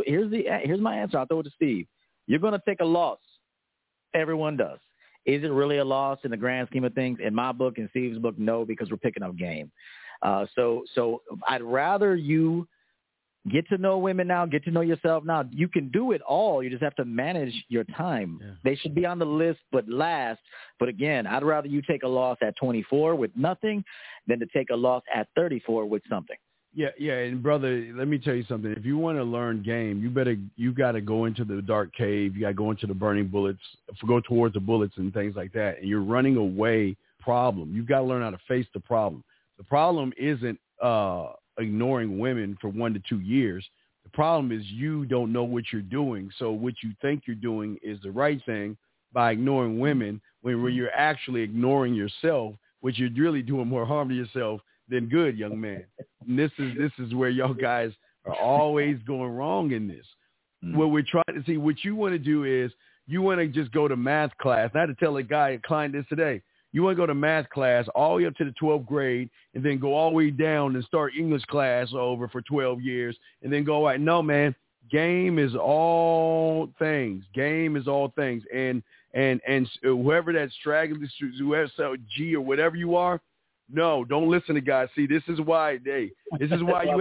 Speaker 3: my answer. I'll throw it to Steve. You're going to take a loss. Everyone does. Is it really a loss in the grand scheme of things? In my book, in Steve's book, no, because we're picking up game. So I'd rather you get to know women now, get to know yourself now. You can do it all. You just have to manage your time. Yeah. They should be on the list, but last. But again, I'd rather you take a loss at 24 with nothing than to take a loss at 34 with something.
Speaker 2: Yeah. And brother, let me tell you something. If you want to learn game, you got to go into the dark cave. You got to go into the burning bullets, go towards the bullets and things like that. And you're running away problem. You've got to learn how to face the problem. The problem isn't ignoring women for 1 to 2 years. The problem is you don't know what you're doing. So what you think you're doing is the right thing by ignoring women when you're actually ignoring yourself, which you're really doing more harm to yourself than good, young man. And this is where y'all guys are always going wrong in this. What we're trying to see, what you want to do is you want to just go to math class. I had to tell a client this today. You want to go to math class all the way up to the 12th grade and then go all the way down and start English class over for 12 years and then go, no, man, game is all things. Game is all things. And whoever that straggling, whoever G or whatever you are, no, don't listen to guys. See, this is why you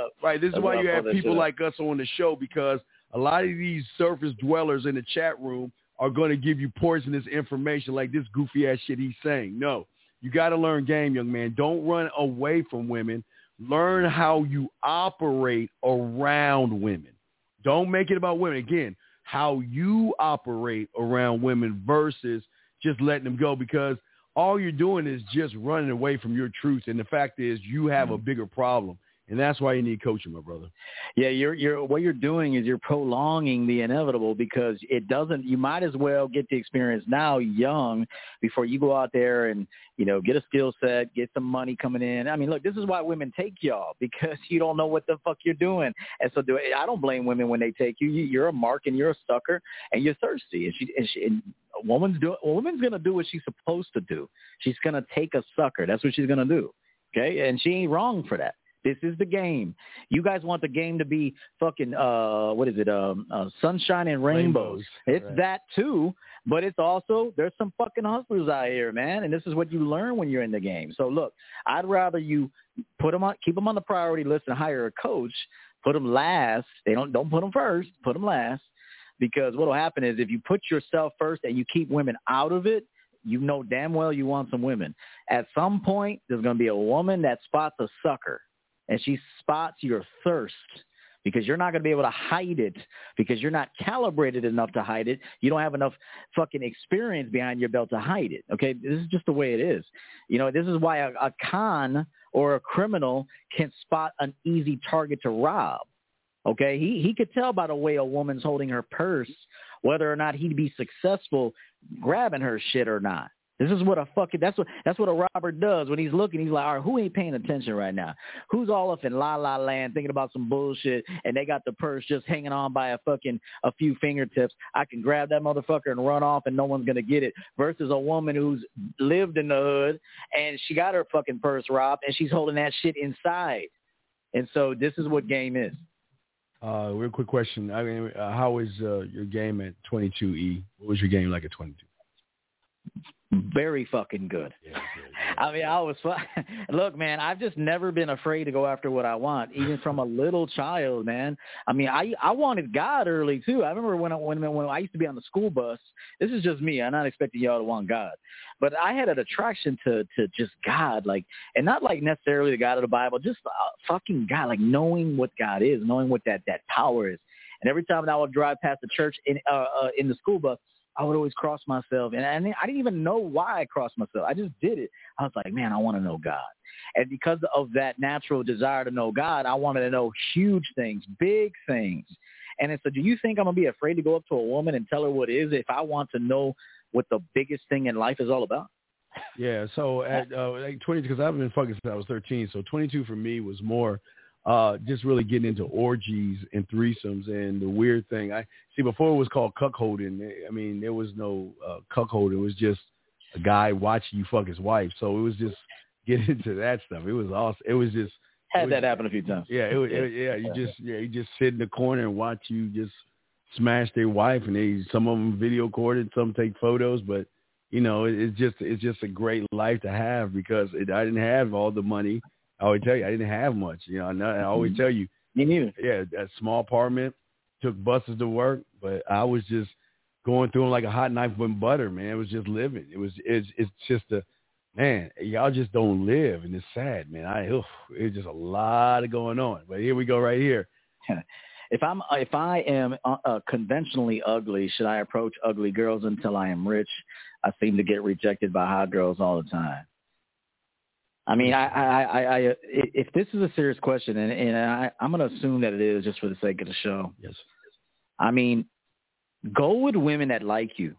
Speaker 2: have people like us on the show, because a lot of these surface dwellers in the chat room are going to give you poisonous information like this goofy ass shit he's saying. No, you got to learn game, young man. Don't run away from women. Learn how you operate around women. Don't make it about women. Again, how you operate around women versus just letting them go, because all you're doing is just running away from your truth. And the fact is you have a bigger problem. And that's why you need coaching, my brother. Yeah, what you're doing is you're prolonging the inevitable, because you might as well get the experience now young before you go out there and, get a skill set, get some money coming in. I mean, look, this is why women take y'all, because you don't know what the fuck you're doing. And so I don't blame women when they take you. You're a mark and you're a sucker and you're thirsty. And a woman's going to do what she's supposed to do. She's going to take a sucker. That's what she's going to do. Okay. And she ain't wrong for that. This is the game. You guys want the game to be fucking, sunshine and rainbows. It's right. That too, but it's also, there's some fucking hustlers out here, man, and this is what you learn when you're in the game. So look, I'd rather you keep them on the priority list and hire a coach, put them last. Don't put them first, put them last, because what will happen is if you put yourself first and you keep women out of it, you know damn well you want some women. At some point, there's going to be a woman that spots a sucker. And she spots your thirst, because you're not going to be able to hide it, because you're not calibrated enough to hide it. You don't have enough fucking experience behind your belt to hide it. Okay, this is just the way it is. This is why a con or a criminal can spot an easy target to rob.
Speaker 3: Okay, he could tell by the way a woman's holding her purse whether or not he'd be successful grabbing her shit or not. This is what that's what a robber does when he's looking. He's like, all right, who ain't paying attention right now? Who's all up in la la land thinking about some bullshit and they got the purse just hanging on by a few fingertips? I can grab that motherfucker and run off and no one's gonna get it. Versus a woman who's lived in the hood and she got her fucking purse robbed and she's holding that shit inside. And so this is what game is.
Speaker 2: Real quick question. I mean, how is your game at 22E? What was your game like at 22?
Speaker 3: Very fucking good.
Speaker 2: Yeah.
Speaker 3: I mean, look, man, I've just never been afraid to go after what I want, even from a little child, man. I mean, I wanted God early too. I remember when I used to be on the school bus. This is just me. I'm not expecting y'all to want God, but I had an attraction to just God, like, and not like necessarily the God of the Bible, just fucking God, like knowing what God is, knowing what that power is. And every time that I would drive past the church in the school bus, I would always cross myself. And I didn't even know why I crossed myself. I just did it. I was like, man, I want to know God. And because of that natural desire to know God, I wanted to know huge things, big things. And so do you think I'm going to be afraid to go up to a woman and tell her what it is if I want to know what the biggest thing in life is all about?
Speaker 2: Yeah, so at like 20, because I've been fucking since I was 13, so 22 for me was more just really getting into orgies and threesomes. And the weird thing, before it was called cuckolding. I mean, there was no cuckolding. It was just a guy watching you fuck his wife. So it was just getting into that stuff. It was awesome. It was just
Speaker 3: that happen a few times.
Speaker 2: Yeah, you just sit in the corner and watch you just smash their wife, and some of them video recorded, some take photos, but you know, it's just a great life to have because I didn't have all the money. I always tell you, I didn't have much. You know, I always tell you.
Speaker 3: Me neither.
Speaker 2: Yeah, that small apartment, took buses to work, but I was just going through them like a hot knife with butter, man. It was just living. It's just man, y'all just don't live, and it's sad, man. It's just a lot of going on. But here we go right here.
Speaker 3: If I am conventionally ugly, should I approach ugly girls until I am rich? I seem to get rejected by hot girls all the time. I mean, if this is a serious question, and I'm going to assume that it is just for the sake of the show.
Speaker 2: Yes.
Speaker 3: I mean, go with women that like you.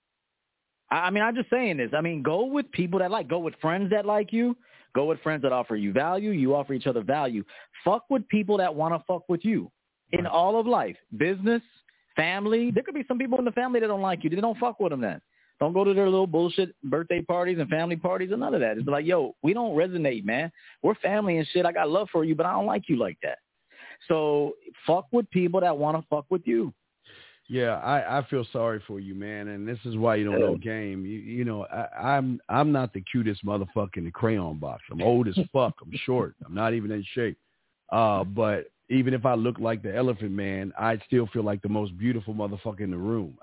Speaker 3: I mean, I'm just saying this. I mean, go with people that go with friends that like you. Go with friends that offer you value. You offer each other value. Fuck with people that want to fuck with you in all of life, business, family. There could be some people in the family that don't like you. They don't fuck with them then. Don't go to their little bullshit birthday parties and family parties and none of that. It's like, yo, we don't resonate, man. We're family and shit. I got love for you, but I don't like you like that. So fuck with people that want to fuck with you.
Speaker 2: Yeah, I feel sorry for you, man, and this is why you don't know game. You know, I'm not the cutest motherfucker in the crayon box. I'm old as fuck. I'm short. I'm not even in shape. But even if I look like the Elephant Man, I still feel like the most beautiful motherfucker in the room.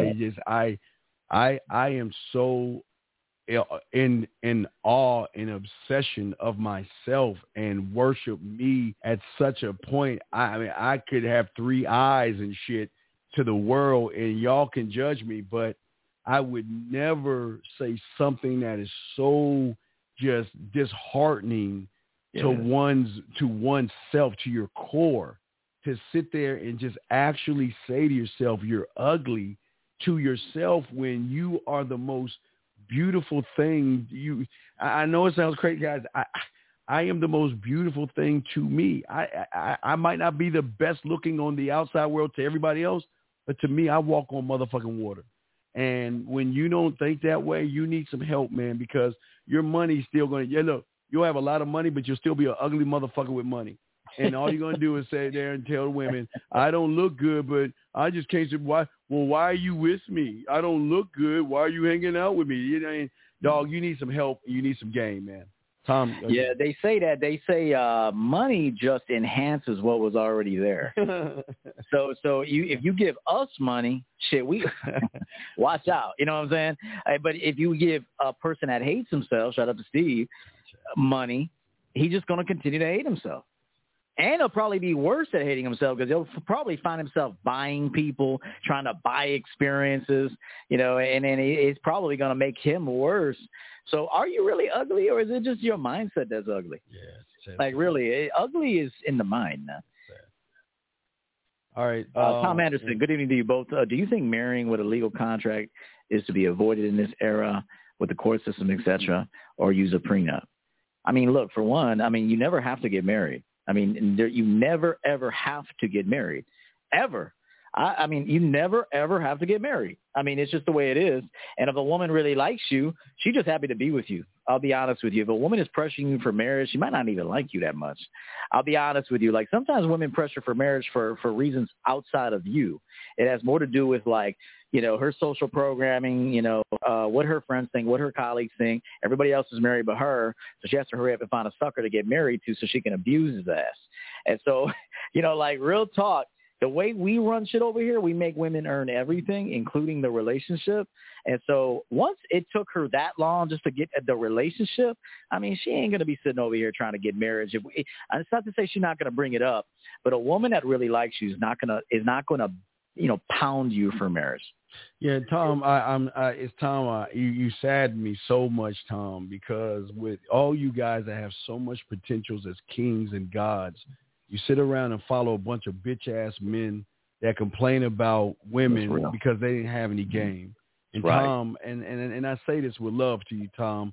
Speaker 2: I am so in awe and obsession of myself and worship me at such a point. I mean, I could have 3 eyes and shit to the world, and y'all can judge me, but I would never say something that is so just disheartening to oneself, to your core, to sit there and just actually say to yourself, you're ugly to yourself when you are the most beautiful thing. I know it sounds crazy, guys. I am the most beautiful thing to me. I might not be the best looking on the outside world to everybody else, but to me, I walk on motherfucking water. And when you don't think that way, you need some help, man, because your money's still going to, look, you'll have a lot of money, but you'll still be an ugly motherfucker with money. And all you're going to do is sit there and tell women, I don't look good, but I just can't say, why are you with me? I don't look good. Why are you hanging out with me? You know, dog, you need some help. You need some game, man. Tom.
Speaker 3: Yeah, they say that. They say money just enhances what was already there. So if you give us money, shit, we watch out. You know what I'm saying? But if you give a person that hates himself, shout out to Steve, money, he's just going to continue to hate himself. And he'll probably be worse at hating himself because he'll probably find himself buying people, trying to buy experiences, you know, and then it's probably going to make him worse. So are you really ugly, or is it just your mindset that's ugly?
Speaker 2: Yeah.
Speaker 3: Like, really, ugly is in the mind now.
Speaker 2: All right.
Speaker 3: Tom Anderson, good evening to you both. Do you think marrying with a legal contract is to be avoided in this era with the court system, et cetera, or use a prenup? I mean, look, for one, I mean, you never have to get married. I mean, you never, ever have to get married, ever. I mean, you never, ever have to get married. I mean, it's just the way it is. And if a woman really likes you, she's just happy to be with you. I'll be honest with you. If a woman is pressuring you for marriage, she might not even like you that much. I'll be honest with you. Like, sometimes women pressure for marriage for reasons outside of you. It has more to do with, like, you know, her social programming, you know, what her friends think, what her colleagues think. Everybody else is married but her, so she has to hurry up and find a sucker to get married to so she can abuse his ass. And so, you know, like, real talk, the way we run shit over here, we make women earn everything, including the relationship. And so once it took her that long just to get the relationship, I mean, she ain't going to be sitting over here trying to get marriage. It's not to say she's not going to bring it up, but a woman that really likes you is not going to, you know, pound you for marriage.
Speaker 2: Yeah, Tom, it's Tom. You sadden me so much, Tom, because with all you guys that have so much potentials as kings and gods, you sit around and follow a bunch of bitch-ass men that complain about women because they didn't have any game. And right. Tom, and I say this with love to you, Tom,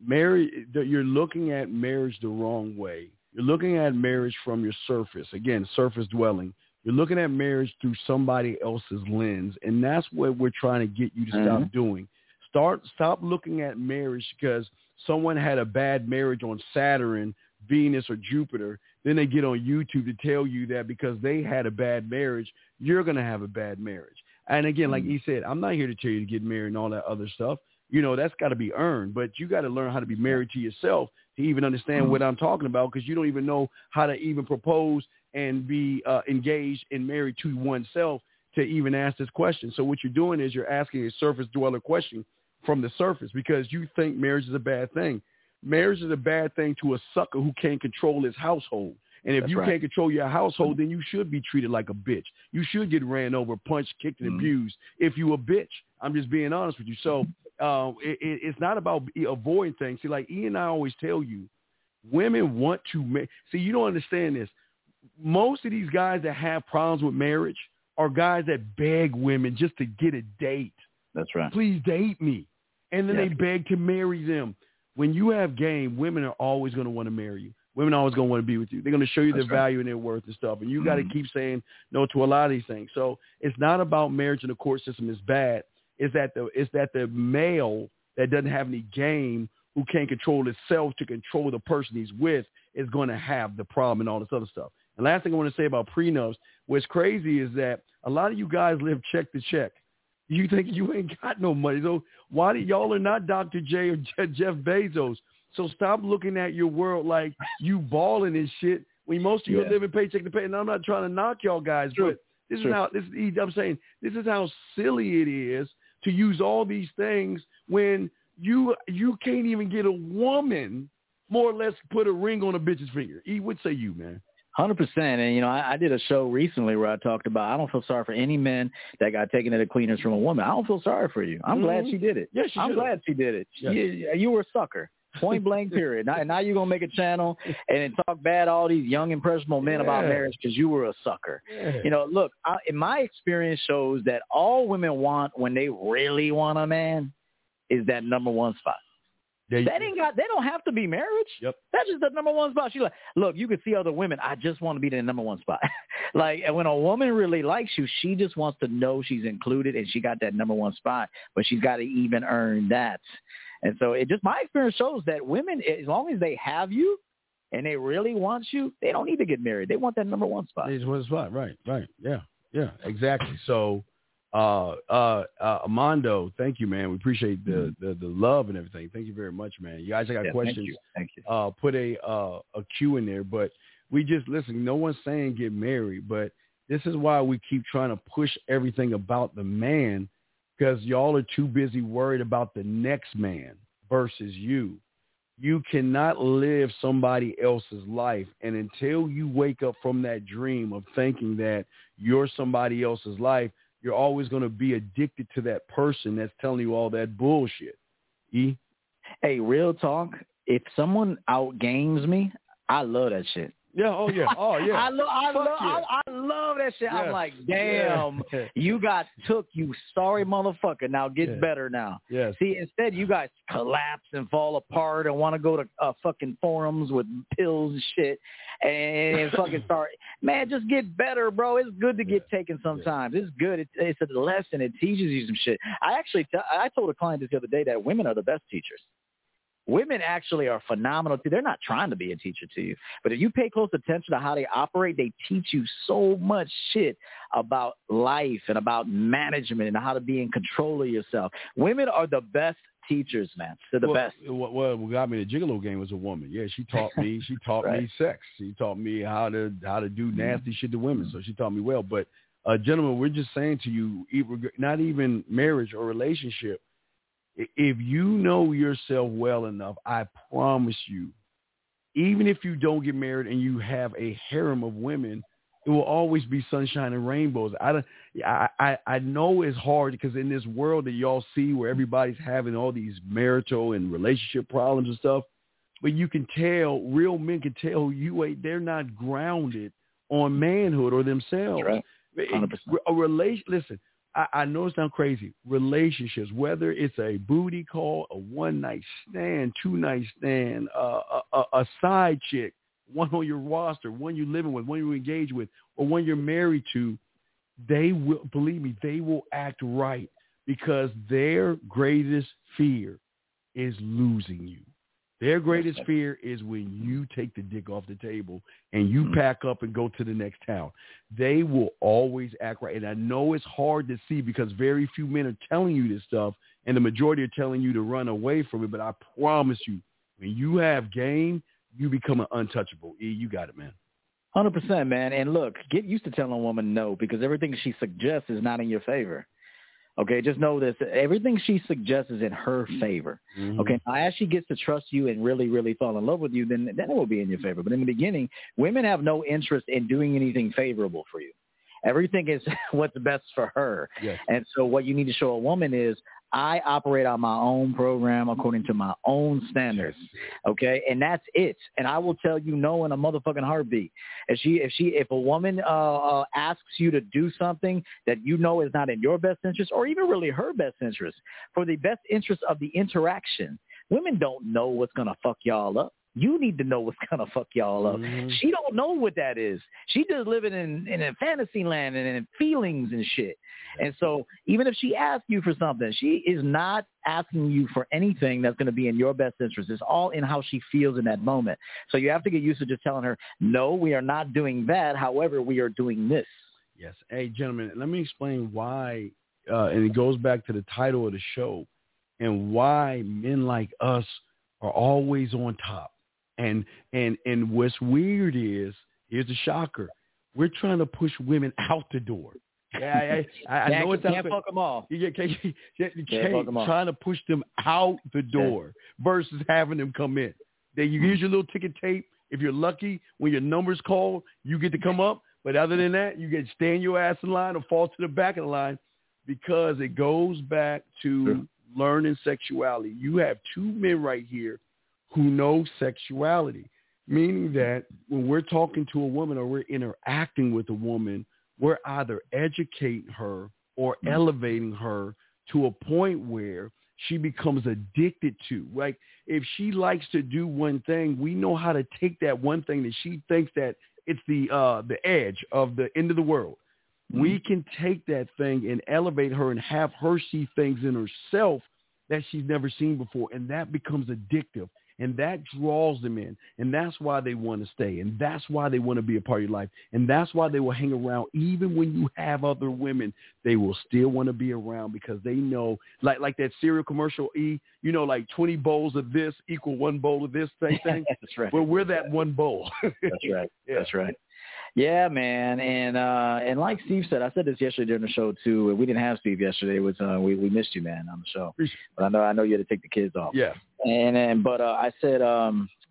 Speaker 2: you're looking at marriage the wrong way. You're looking at marriage from your surface. Again, surface dwelling. You're looking at marriage through somebody else's lens, and that's what we're trying to get you to stop doing. Stop looking at marriage because someone had a bad marriage on Saturn, Venus, or Jupiter. Then they get on YouTube to tell you that because they had a bad marriage, you're going to have a bad marriage. And again, like he said, I'm not here to tell you to get married and all that other stuff. You know, that's got to be earned, but you got to learn how to be married to yourself to even understand what I'm talking about, because you don't even know how to even propose and be engaged and married to oneself to even ask this question. So what you're doing is you're asking a surface dweller question from the surface because you think marriage is a bad thing. Marriage is a bad thing to a sucker who can't control his household. And if you can't control your household, then you should be treated like a bitch. You should get ran over, punched, kicked, and abused if you a bitch. I'm just being honest with you. So it's not about avoiding things. See, like Ian and I always tell you, women want to see, you don't understand this. Most of these guys that have problems with marriage are guys that beg women just to get a date.
Speaker 3: That's right.
Speaker 2: Please date me. And then they beg to marry them. When you have game, women are always going to want to marry you. Women are always going to want to be with you. They're going to show you their value and their worth and stuff. And you got to keep saying no to a lot of these things. So it's not about marriage in the court system is bad. It's that the male that doesn't have any game, who can't control himself to control the person he's with, is going to have the problem and all this other stuff. And last thing I want to say about prenups, what's crazy is that a lot of you guys live check to check. You think you ain't got no money. So why do y'all are not Dr. J or Jeff Bezos? So stop looking at your world like you balling and shit when most of you are living paycheck to pay. And I'm not trying to knock y'all guys, but this is how I'm saying this is how silly it is to use all these things when you can't even get a woman more or less put a ring on a bitch's finger. What say you, man?
Speaker 3: 100%. And, you know, I did a show recently where I talked about I don't feel sorry for any men that got taken to the cleaners from a woman. I don't feel sorry for you. I'm glad she did it.
Speaker 2: Yes,
Speaker 3: I'm glad she did it. Yes. You were a sucker. Point blank, period. Now you're going to make a channel and talk bad all these young, impressionable men about marriage because you were a sucker. Yeah. You know, look, in my experience shows that all women want when they really want a man is that number one spot. They don't have to be marriage.
Speaker 2: Yep.
Speaker 3: That's just the number one spot. She's like, look, you can see other women. I just want to be the number one spot. Like, and when a woman really likes you, she just wants to know she's included and she got that number one spot, but she's got to even earn that. And so my experience shows that women, as long as they have you and they really want you, they don't need to get married. They want that number one spot.
Speaker 2: They just want a spot. Right. Yeah, exactly. So, Armando, thank you, man. We appreciate the love and everything. Thank you very much, man. You guys got questions.
Speaker 3: Thank you.
Speaker 2: Put a Q in there, but we just listen. No one's saying get married, but this is why we keep trying to push everything about the man, because y'all are too busy worried about the next man versus you. You cannot live somebody else's life, and until you wake up from that dream of thinking that you're somebody else's life, you're always going to be addicted to that person that's telling you all that bullshit.
Speaker 3: Hey, real talk. If someone outgames me, I love that shit.
Speaker 2: Yeah. Oh yeah.
Speaker 3: I love that shit.
Speaker 2: Yeah.
Speaker 3: I'm like, damn, you got took, you sorry motherfucker. Now get better now.
Speaker 2: Yes.
Speaker 3: See, instead you guys collapse and fall apart and want to go to fucking forums with pills and shit and fucking start. Man, just get better, bro. It's good to get taken sometimes. It's good. It's a lesson. It teaches you some shit. I told a client this the other day that women are the best teachers. Women actually are phenomenal too. They're not trying to be a teacher to you, but if you pay close attention to how they operate, they teach you so much shit about life and about management and how to be in control of yourself. Women are the best teachers, man. They're the best.
Speaker 2: What got me the gigolo game was a woman. Yeah, she taught me. She taught me sex. She taught me how to do nasty shit to women. So she taught me well. But gentlemen, we're just saying to you, not even marriage or relationship. If you know yourself well enough, I promise you, even if you don't get married and you have a harem of women, it will always be sunshine and rainbows. I know it's hard because in this world that y'all see where everybody's having all these marital and relationship problems and stuff, but you can tell, real men can tell they're not grounded on manhood or themselves.
Speaker 3: That's right. 100%.
Speaker 2: Listen. I know it sounds crazy. Relationships, whether it's a booty call, a one-night stand, two-night stand, a side chick, one on your roster, one you're living with, one you engage with, or one you're married to, they will, believe me, they will act right because their greatest fear is losing you. Their greatest fear is when you take the dick off the table and you pack up and go to the next town. They will always act right. And I know it's hard to see because very few men are telling you this stuff, and the majority are telling you to run away from it. But I promise you, when you have game, you become an untouchable. E, you got it, man.
Speaker 3: 100%, man. And look, get used to telling a woman no because everything she suggests is not in your favor. Okay, just know this. Everything she suggests is in her favor. Mm-hmm. Okay, now as she gets to trust you and really, really fall in love with you, then it will be in your favor. But in the beginning, women have no interest in doing anything favorable for you. Everything is what's best for her.
Speaker 2: Yes.
Speaker 3: And so what you need to show a woman is I operate on my own program according to my own standards. Okay. And that's it. And I will tell you no in a motherfucking heartbeat. If a woman asks you to do something that you know is not in your best interest or even really her best interest, for the best interest of the interaction, women don't know what's going to fuck y'all up. You need to know what's going to fuck y'all up. Mm-hmm. She don't know what that is. She just living in a fantasy land and in feelings and shit. And so even if she asks you for something, she is not asking you for anything that's going to be in your best interest. It's all in how she feels in that moment. So you have to get used to just telling her, no, we are not doing that. However, we are doing this.
Speaker 2: Yes. Hey, gentlemen, let me explain why, and it goes back to the title of the show, and why men like us are always on top. And what's weird is, here's the shocker, we're trying to push women out the door. I know it's
Speaker 3: can't fuck them all.
Speaker 2: You can't trying to push them out the door versus having them come in. Then you use your little ticket tape. If you're lucky, when your number's called, you get to come up. But other than that, you get to stand your ass in line or fall to the back of the line because it goes back to learning sexuality. You have two men right here who know sexuality, meaning that when we're talking to a woman or we're interacting with a woman, we're either educating her or elevating her to a point where she becomes addicted to. Like if she likes to do one thing, we know how to take that one thing that she thinks that it's the edge of the end of the world. We can take that thing and elevate her and have her see things in herself that she's never seen before, and that becomes addictive. And that draws them in, and that's why they want to stay, and that's why they want to be a part of your life, and that's why they will hang around. Even when you have other women, they will still want to be around because they know, like that cereal commercial, like 20 bowls of this equal one bowl of this thing.
Speaker 3: That's right.
Speaker 2: Well, we're that one bowl.
Speaker 3: That's right. Yeah. That's right. Yeah, man, and like Steve said, I said this yesterday during the show too. We didn't have Steve yesterday. It was we missed you, man, on the show. But I know you had to take the kids off.
Speaker 2: Yeah.
Speaker 3: But I said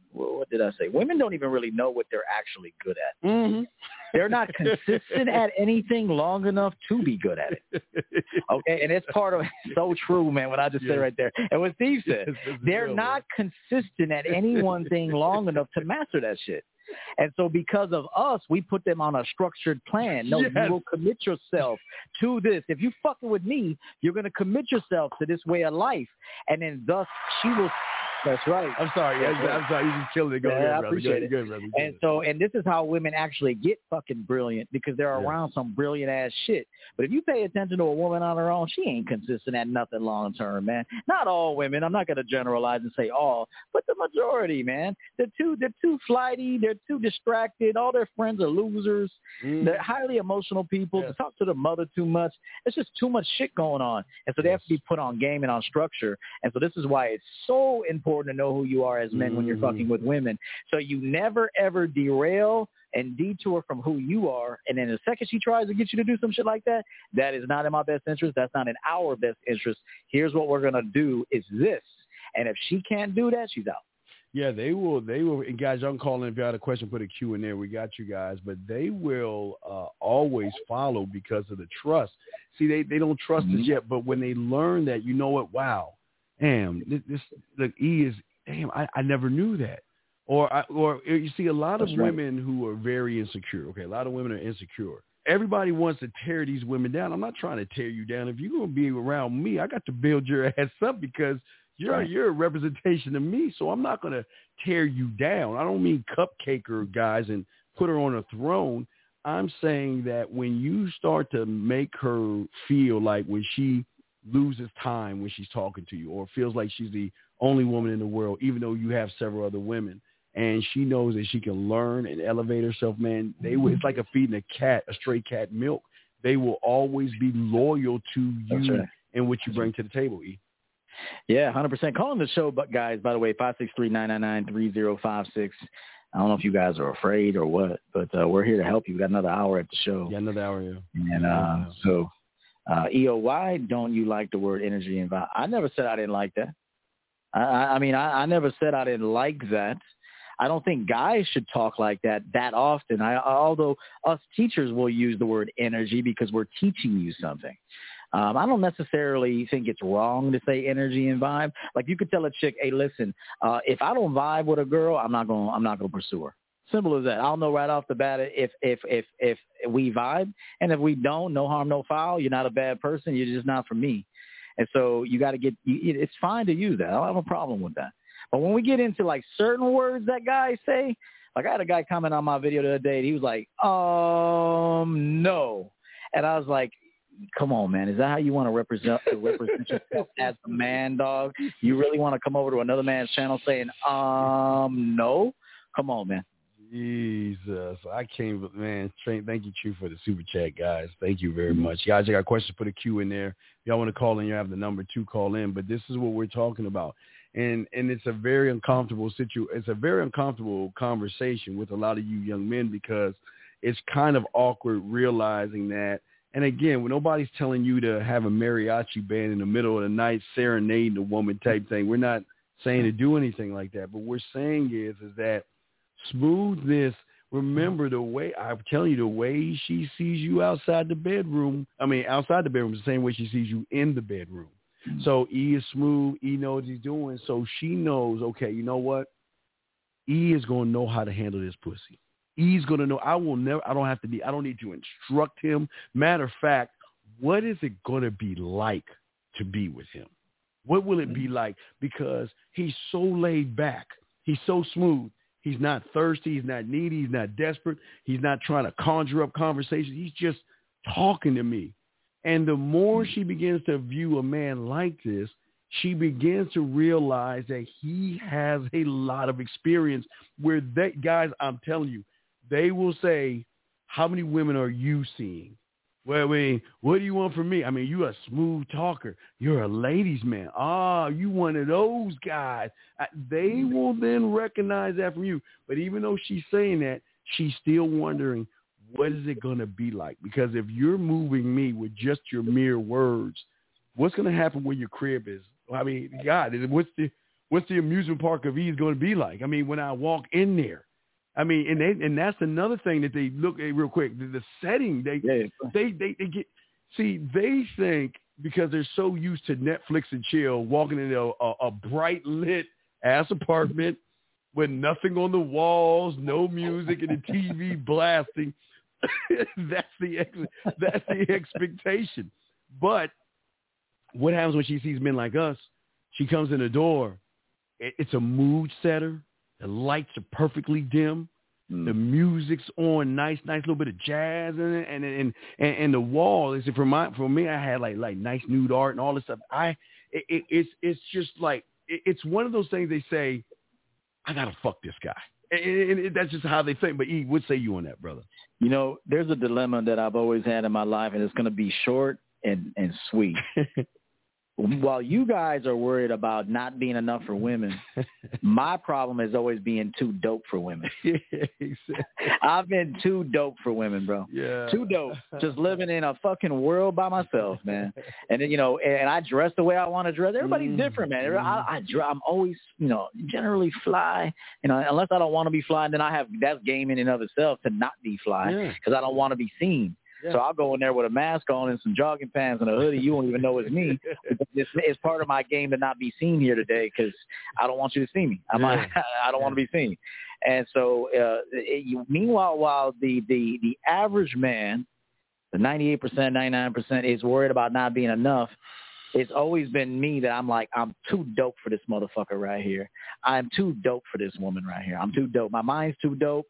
Speaker 3: what did I say? Women don't even really know what they're actually good at.
Speaker 2: Mm-hmm.
Speaker 3: They're not consistent at anything long enough to be good at it. Okay, and it's part of so true, man. What I just said right there, and what Steve said, they're not consistent at any one thing long enough to master that shit. And so because of us, we put them on a structured plan. No, you will commit yourself to this. If you fucking with me, you're going to commit yourself to this way of life. And then thus she will. That's right.
Speaker 2: I'm sorry. I'm sorry. You just killing it. Go ahead, brother.
Speaker 3: I appreciate it.
Speaker 2: Good, brother.
Speaker 3: And this is how women actually get fucking brilliant, because they're around some brilliant ass shit. But if you pay attention to a woman on her own, she ain't consistent at nothing long term, man. Not all women. I'm not going to generalize and say all, but the majority, man. They're too flighty. They're too distracted. All their friends are losers. They're highly emotional people. They talk to their mother too much. It's just too much shit going on. And so they have to be put on game and on structure. And so this is why it's so important to know who you are as men when you're fucking with women. So you never, ever derail and detour from who you are. And then the second she tries to get you to do some shit like that, that is not in my best interest. That's not in our best interest. Here's what we're going to do is this. And if she can't do that, she's out.
Speaker 2: Yeah, they will. And guys, y'all can call in if you had a question, put a Q in there. We got you guys. But they will always follow because of the trust. See, they don't trust us yet. But when they learn that, you know what? Wow. Damn, the E is, damn, I never knew that. Or you see a lot of women who are very insecure. Okay, a lot of women are insecure. Everybody wants to tear these women down. I'm not trying to tear you down. If you're going to be around me, I got to build your ass up because you're a representation of me. So I'm not going to tear you down. I don't mean cupcake her, guys, and put her on a throne. I'm saying that when you start to make her feel like when she loses time when she's talking to you or feels like she's the only woman in the world, even though you have several other women, and she knows that she can learn and elevate herself, man, it's like feeding a stray cat milk. They will always be loyal to you and what you bring to the table, E.
Speaker 3: Yeah, 100%. Calling the show, but guys, by the way, 563-999-3056. I don't know if you guys are afraid or what, but we're here to help you. We got another hour at the show.
Speaker 2: Yeah, another hour, yeah.
Speaker 3: And so... EO, why don't you like the word energy and vibe? I never said I didn't like that. I mean, I never said I didn't like that. I don't think guys should talk like that often. Although us teachers will use the word energy because we're teaching you something. I don't necessarily think it's wrong to say energy and vibe. Like you could tell a chick, hey, listen, if I don't vibe with a girl, I'm not gonna pursue her. Simple as that. I'll know right off the bat if we vibe, and if we don't, no harm, no foul. You're not a bad person. You're just not for me. And so you got to it's fine to use that. I don't have a problem with that. But when we get into like certain words that guys say, like I had a guy comment on my video the other day. And he was like, no. And I was like, come on, man. Is that how you want to represent yourself as a man, dog? You really want to come over to another man's channel saying, no? Come on, man.
Speaker 2: Jesus, I came, man. Thank you, Q, for the super chat, guys. Thank you very much, guys. I got questions. Put a Q in there. If y'all want to call in, you have the number 2. Call in. But this is what we're talking about, and it's a very uncomfortable It's a very uncomfortable conversation with a lot of you young men because it's kind of awkward realizing that. And again, when nobody's telling you to have a mariachi band in the middle of the night serenading a woman type thing, we're not saying to do anything like that. But what we're saying is that smoothness. Remember the way I'm telling you, the way she sees you outside the bedroom. I mean, outside the bedroom is the same way she sees you in the bedroom. So E is smooth. E knows what he's doing. So she knows, okay, you know what? E is going to know how to handle this pussy. E's going to know. I don't need to instruct him. Matter of fact, what is it going to be like to be with him? What will it be like? Because he's so laid back. He's so smooth. He's not thirsty. He's not needy. He's not desperate. He's not trying to conjure up conversations. He's just talking to me. And the more she begins to view a man like this, she begins to realize that he has a lot of experience where guys, I'm telling you, they will say, how many women are you seeing? Well, I mean, what do you want from me? I mean, you're a smooth talker. You're a ladies' man. You one of those guys. They will then recognize that from you. But even though she's saying that, she's still wondering, what is it going to be like? Because if you're moving me with just your mere words, what's going to happen where your crib is? I mean, God, what's the amusement park of E's going to be like? I mean, when I walk in there, I mean, and that's another thing that they look at real quick. The setting, they get, see, they think because they're so used to Netflix and chill, walking into a bright lit ass apartment with nothing on the walls, no music, and the TV blasting. That's the expectation. But what happens when she sees men like us? She comes in the door. It's a mood setter. The lights are perfectly dim. The music's on, nice little bit of jazz in it, and the wall. Is for me, I had like nice nude art and all this stuff. It's just like it's one of those things they say, I gotta fuck this guy, and that's just how they think. But E, what say you on that, brother?
Speaker 3: You know, there's a dilemma that I've always had in my life, and it's going to be short and sweet. While you guys are worried about not being enough for women, my problem is always being too dope for women. I've been too dope for women, bro.
Speaker 2: Yeah.
Speaker 3: Too dope. Just living in a fucking world by myself, man. And then, you know, and I dress the way I want to dress. Everybody's different, man. I'm always, you know, generally fly. You know, unless I don't want to be fly, then that's game in and of itself to not be fly because I don't want to be seen. Yeah. So I'll go in there with a mask on and some jogging pants and a hoodie. You won't even know it's me. It's part of my game to not be seen here today because I don't want you to see me. I don't want to be seen. And so meanwhile, while the average man, the 98%, 99% is worried about not being enough, it's always been me that I'm like, I'm too dope for this motherfucker right here. I'm too dope for this woman right here. I'm too dope. My mind's too dope.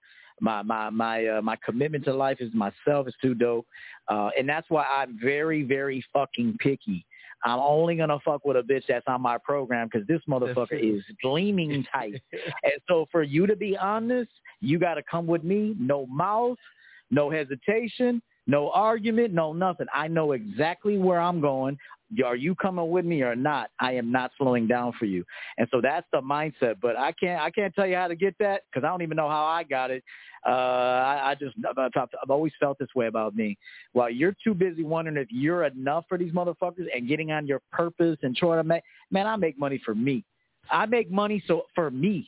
Speaker 3: My commitment to life is myself is too dope, and that's why I'm very, very fucking picky. I'm only gonna fuck with a bitch that's on my program because this motherfucker is gleaming tight. And so for you to be honest, you got to come with me. No mouth, no hesitation, no argument, no nothing. I know exactly where I'm going. Are you coming with me or not? I am not slowing down for you. And so that's the mindset. But I can't tell you how to get that because I don't even know how I got it. I've always felt this way about me. While you're too busy wondering if you're enough for these motherfuckers and getting on your purpose and trying to make, man, I make money for me. I make money for me.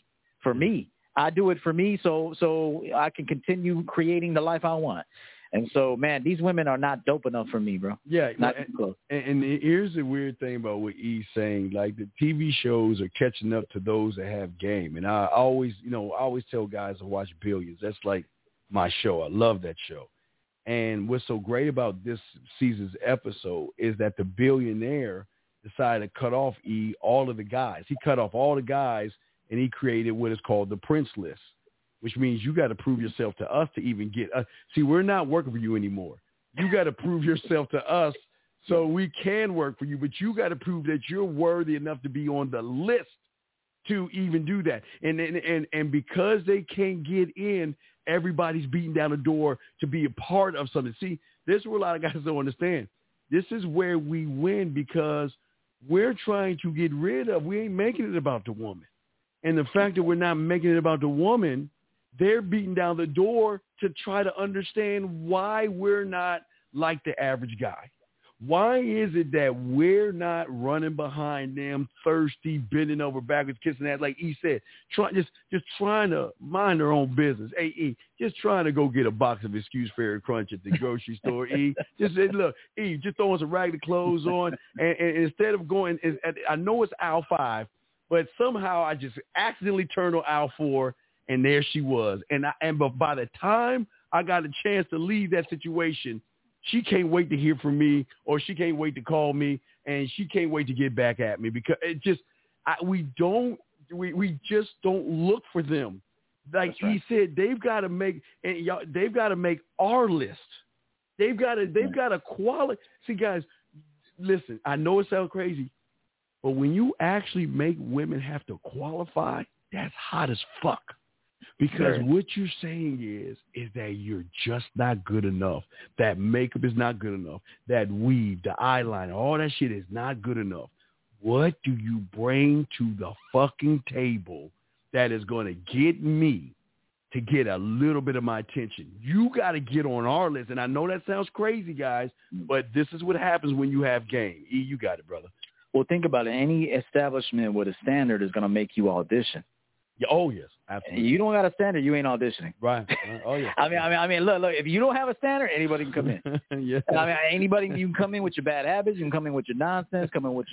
Speaker 3: I do it for me so I can continue creating the life I want. And so, man, these women are not dope enough for me, bro.
Speaker 2: Yeah.
Speaker 3: Not close.
Speaker 2: And here's the weird thing about what E's saying. Like, the TV shows are catching up to those that have game. And I always tell guys to watch Billions. That's like my show. I love that show. And what's so great about this season's episode is that the billionaire decided to cut off all of the guys. He cut off all the guys, and he created what is called the Prince List, which means you got to prove yourself to us to even get us. See, we're not working for you anymore. You got to prove yourself to us so we can work for you, but you got to prove that you're worthy enough to be on the list to even do that. And because they can't get in, everybody's beating down the door to be a part of something. See, this is where a lot of guys don't understand. This is where we win because we're trying to get rid of, we ain't making it about the woman. And the fact that we're not making it about the woman, they're beating down the door to try to understand why we're not like the average guy. Why is it that we're not running behind them, thirsty, bending over backwards, kissing ass, like E said, just trying to mind their own business. Hey, E, just trying to go get a box of Excuse Fairy Crunch at the grocery store, E. Just say, look, E, just throwing some raggedy clothes on, and instead of going, I know it's aisle 5, but somehow I just accidentally turned on aisle 4, and there she was. But by the time I got a chance to leave that situation, she can't wait to hear from me, or she can't wait to call me, and she can't wait to get back at me because it just we just don't look for them. Like he said, they've got to make our list. They've got to quality. See, guys, listen. I know it sounds crazy, but when you actually make women have to qualify, that's hot as fuck. Because what you're saying is that you're just not good enough. That makeup is not good enough. That weave, the eyeliner, all that shit is not good enough. What do you bring to the fucking table that is going to get me to get a little bit of my attention? You got to get on our list. And I know that sounds crazy, guys, but this is what happens when you have game. E, you got it, brother.
Speaker 3: Well, think about it. Any establishment with a standard is going to make you audition.
Speaker 2: Yeah, oh, yes, absolutely.
Speaker 3: You don't got a standard, you ain't auditioning.
Speaker 2: Right. Oh, yeah.
Speaker 3: I mean, look. If you don't have a standard, anybody can come in.
Speaker 2: Yeah.
Speaker 3: I mean, anybody, you can come in with your bad habits. You can come in with your nonsense. Come in with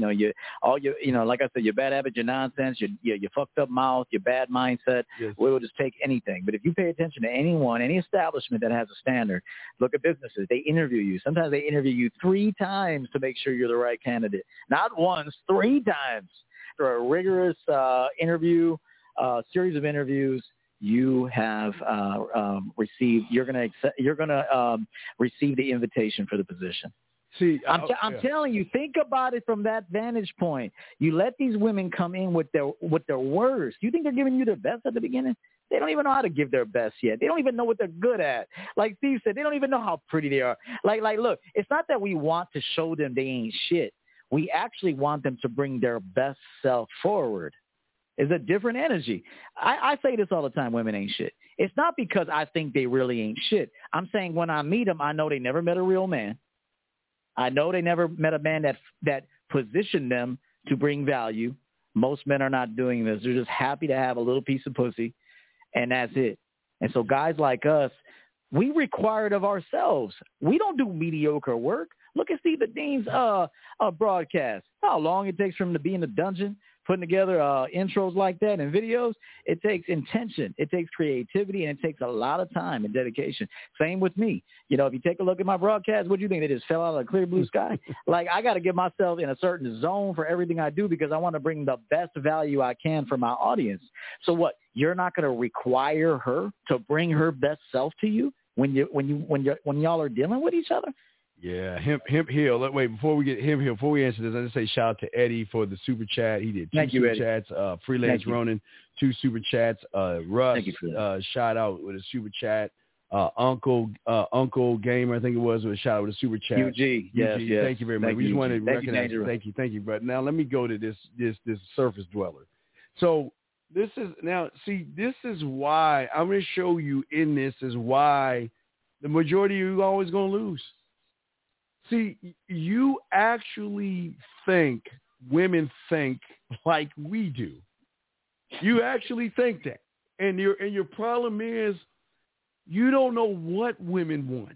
Speaker 3: your like I said, your bad habits, your nonsense, your fucked up mouth, your bad mindset.
Speaker 2: Yes.
Speaker 3: We will just take anything. But if you pay attention to anyone, any establishment that has a standard, look at businesses. They interview you. Sometimes they interview you 3 times to make sure you're the right candidate. Not once, 3 times. Through a rigorous interview. Series of interviews, you have received. You're gonna receive the invitation for the position.
Speaker 2: See,
Speaker 3: I'm telling you, think about it from that vantage point. You let these women come in with their worst. You think they're giving you their best at the beginning? They don't even know how to give their best yet. They don't even know what they're good at. Like Steve said, they don't even know how pretty they are. Like, look, it's not that we want to show them they ain't shit. We actually want them to bring their best self forward. It's a different energy. I say this all the time, women ain't shit. It's not because I think they really ain't shit. I'm saying when I meet them, I know they never met a real man. I know they never met a man that positioned them to bring value. Most men are not doing this. They're just happy to have a little piece of pussy, and that's it. And so guys like us, we require it of ourselves. We don't do mediocre work. Look at Steve Dean's broadcast. How long it takes for him to be in the dungeon, putting together intros like that and videos. It takes intention. It takes creativity, and it takes a lot of time and dedication. Same with me. You know, if you take a look at my broadcast, what do you think? They just fell out of the clear blue sky? Like, I got to get myself in a certain zone for everything I do because I want to bring the best value I can for my audience. So what? You're not going to require her to bring her best self to you when y'all are dealing with each other?
Speaker 2: Yeah, Hemp Hill. Wait, before we get Hemp Hill, before we answer this, I just say shout out to Eddie for the super chat. He did 2 super chats. Freelance Ronin, 2 super chats. Russ, shout out with a super chat. Uncle Gamer, I think it was a shout out with a super chat.
Speaker 3: UG, yes.
Speaker 2: Thank you very much. We just wanted to recognize. Thank you. But now let me go to this surface dweller. So this is why I'm going to show you in this is why the majority of you are always going to lose. See, you actually think women think like we do. You actually think that. And your problem is you don't know what women want.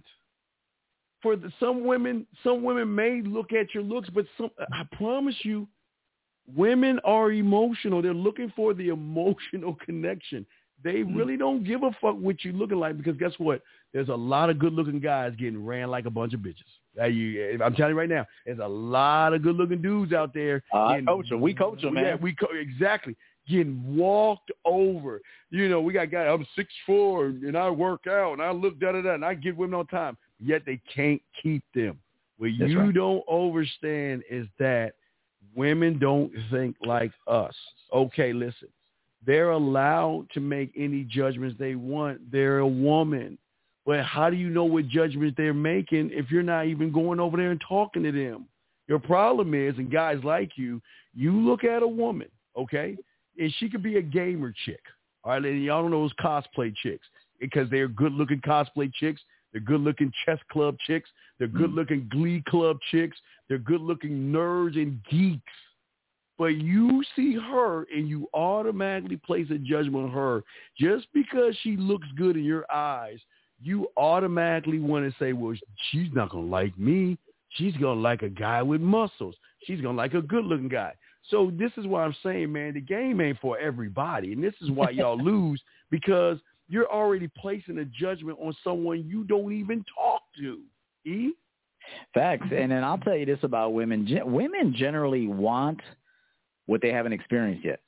Speaker 2: Some women may look at your looks, but I promise you, women are emotional. They're looking for the emotional connection. They really don't give a fuck what you looking like because guess what? There's a lot of good-looking guys getting ran like a bunch of bitches. I'm telling you right now, there's a lot of good-looking dudes out there.
Speaker 3: We coach them, man.
Speaker 2: Yeah, exactly. Getting walked over. You know, we got guys, I'm 6'4", and I work out, and I look da-da-da, and I get women all the time. Yet they can't keep them. What you don't understand is that women don't think like us. Okay, listen. They're allowed to make any judgments they want. They're a woman. But how do you know what judgments they're making if you're not even going over there and talking to them? Your problem is, and guys like you look at a woman, okay, and she could be a gamer chick. All right, and y'all don't know those cosplay chicks because they're good-looking cosplay chicks. They're good-looking chess club chicks. They're good-looking glee club chicks. They're good-looking nerds and geeks. But you see her and you automatically place a judgment on her just because she looks good in your eyes. You automatically want to say, well, she's not going to like me. She's going to like a guy with muscles. She's going to like a good-looking guy. So this is why I'm saying, man, the game ain't for everybody. And this is why y'all lose because you're already placing a judgment on someone you don't even talk to. E?
Speaker 3: Facts. And then I'll tell you this about women. Women generally want what they haven't experienced yet.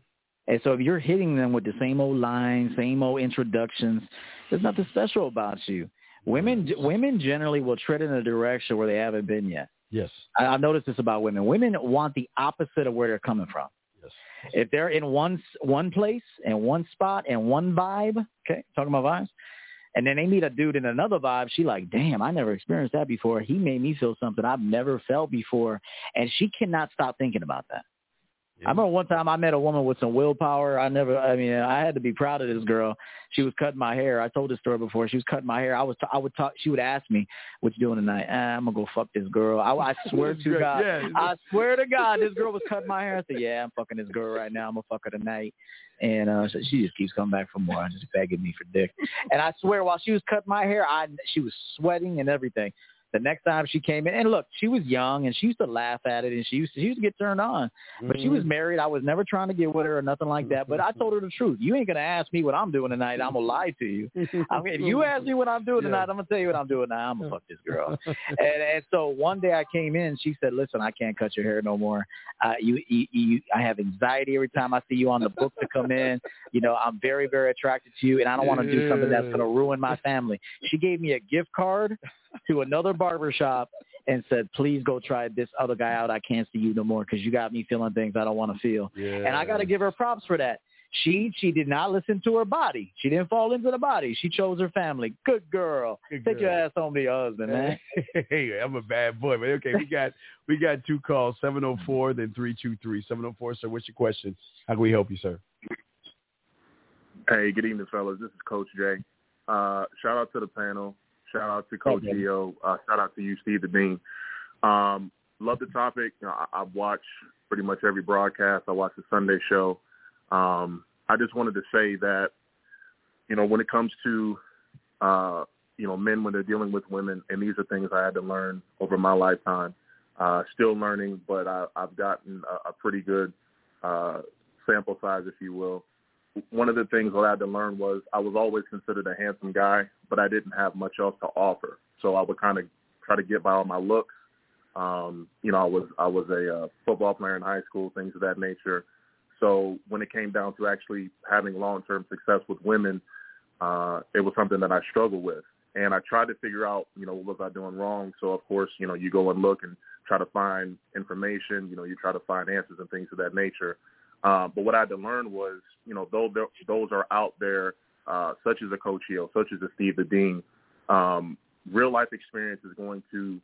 Speaker 3: And so if you're hitting them with the same old lines, same old introductions, there's nothing special about you. Women generally will tread in a direction where they haven't been yet.
Speaker 2: Yes.
Speaker 3: I've noticed this about women. Women want the opposite of where they're coming from.
Speaker 2: Yes.
Speaker 3: If they're in one place and one spot and one vibe, okay, talking about vibes, and then they meet a dude in another vibe, she like, damn, I never experienced that before. He made me feel something I've never felt before. And she cannot stop thinking about that. I remember one time I met a woman with some willpower. I had to be proud of this girl. She was cutting my hair. I told this story before. She was cutting my hair. She would ask me, "What you doing tonight?" I'm gonna go fuck this girl. I swear to God. I swear to God, this girl was cutting my hair. I said, "Yeah, I'm fucking this girl right now. I'm gonna fuck her tonight." And so she just keeps coming back for more. Just begging me for dick. And I swear, while she was cutting my hair, she was sweating and everything. The next time she came in, and look, she was young, and she used to laugh at it, and she used to get turned on. But she was married. I was never trying to get with her or nothing like that. But I told her the truth. You ain't going to ask me what I'm doing tonight. I'm going to lie to you. If you ask me what I'm doing tonight, I'm going to tell you what I'm doing now. I'm going to fuck this girl. And so one day I came in. She said, "Listen, I can't cut your hair no more. I have anxiety every time I see you on the book to come in. I'm very, very attracted to you, and I don't want to do something that's going to ruin my family." She gave me a gift card to another barbershop and said, "Please go try this other guy out. I can't see you no more because you got me feeling things I don't want to feel." Yeah. And I got to give her props for that. She did not listen to her body. She didn't fall into the body. She chose her family. Good girl. Take your ass home to your husband, man.
Speaker 2: Hey, I'm a bad boy, man. Okay, we got two calls, 704, then 323. 704, sir, what's your question? How can we help you, sir?
Speaker 6: Hey, good evening, fellas. This is Coach Jay. Shout out to the panel. Shout out to Coach Gio. Shout out to you, Steve the Dean. Love the topic. I watch pretty much every broadcast. I watch the Sunday show. I just wanted to say that, when it comes to, men when they're dealing with women, and these are things I had to learn over my lifetime. Still learning, but I've gotten a pretty good sample size, if you will. One of the things I had to learn was I was always considered a handsome guy, but I didn't have much else to offer. So I would kind of try to get by on my looks. I was a football player in high school, things of that nature. So when it came down to actually having long-term success with women, it was something that I struggled with. And I tried to figure out, what was I doing wrong? So, of course, you go and look and try to find information. You try to find answers and things of that nature. But what I had to learn was, though those are out there, such as a Coach Hill, such as a Steve the Dean, real life experience is going to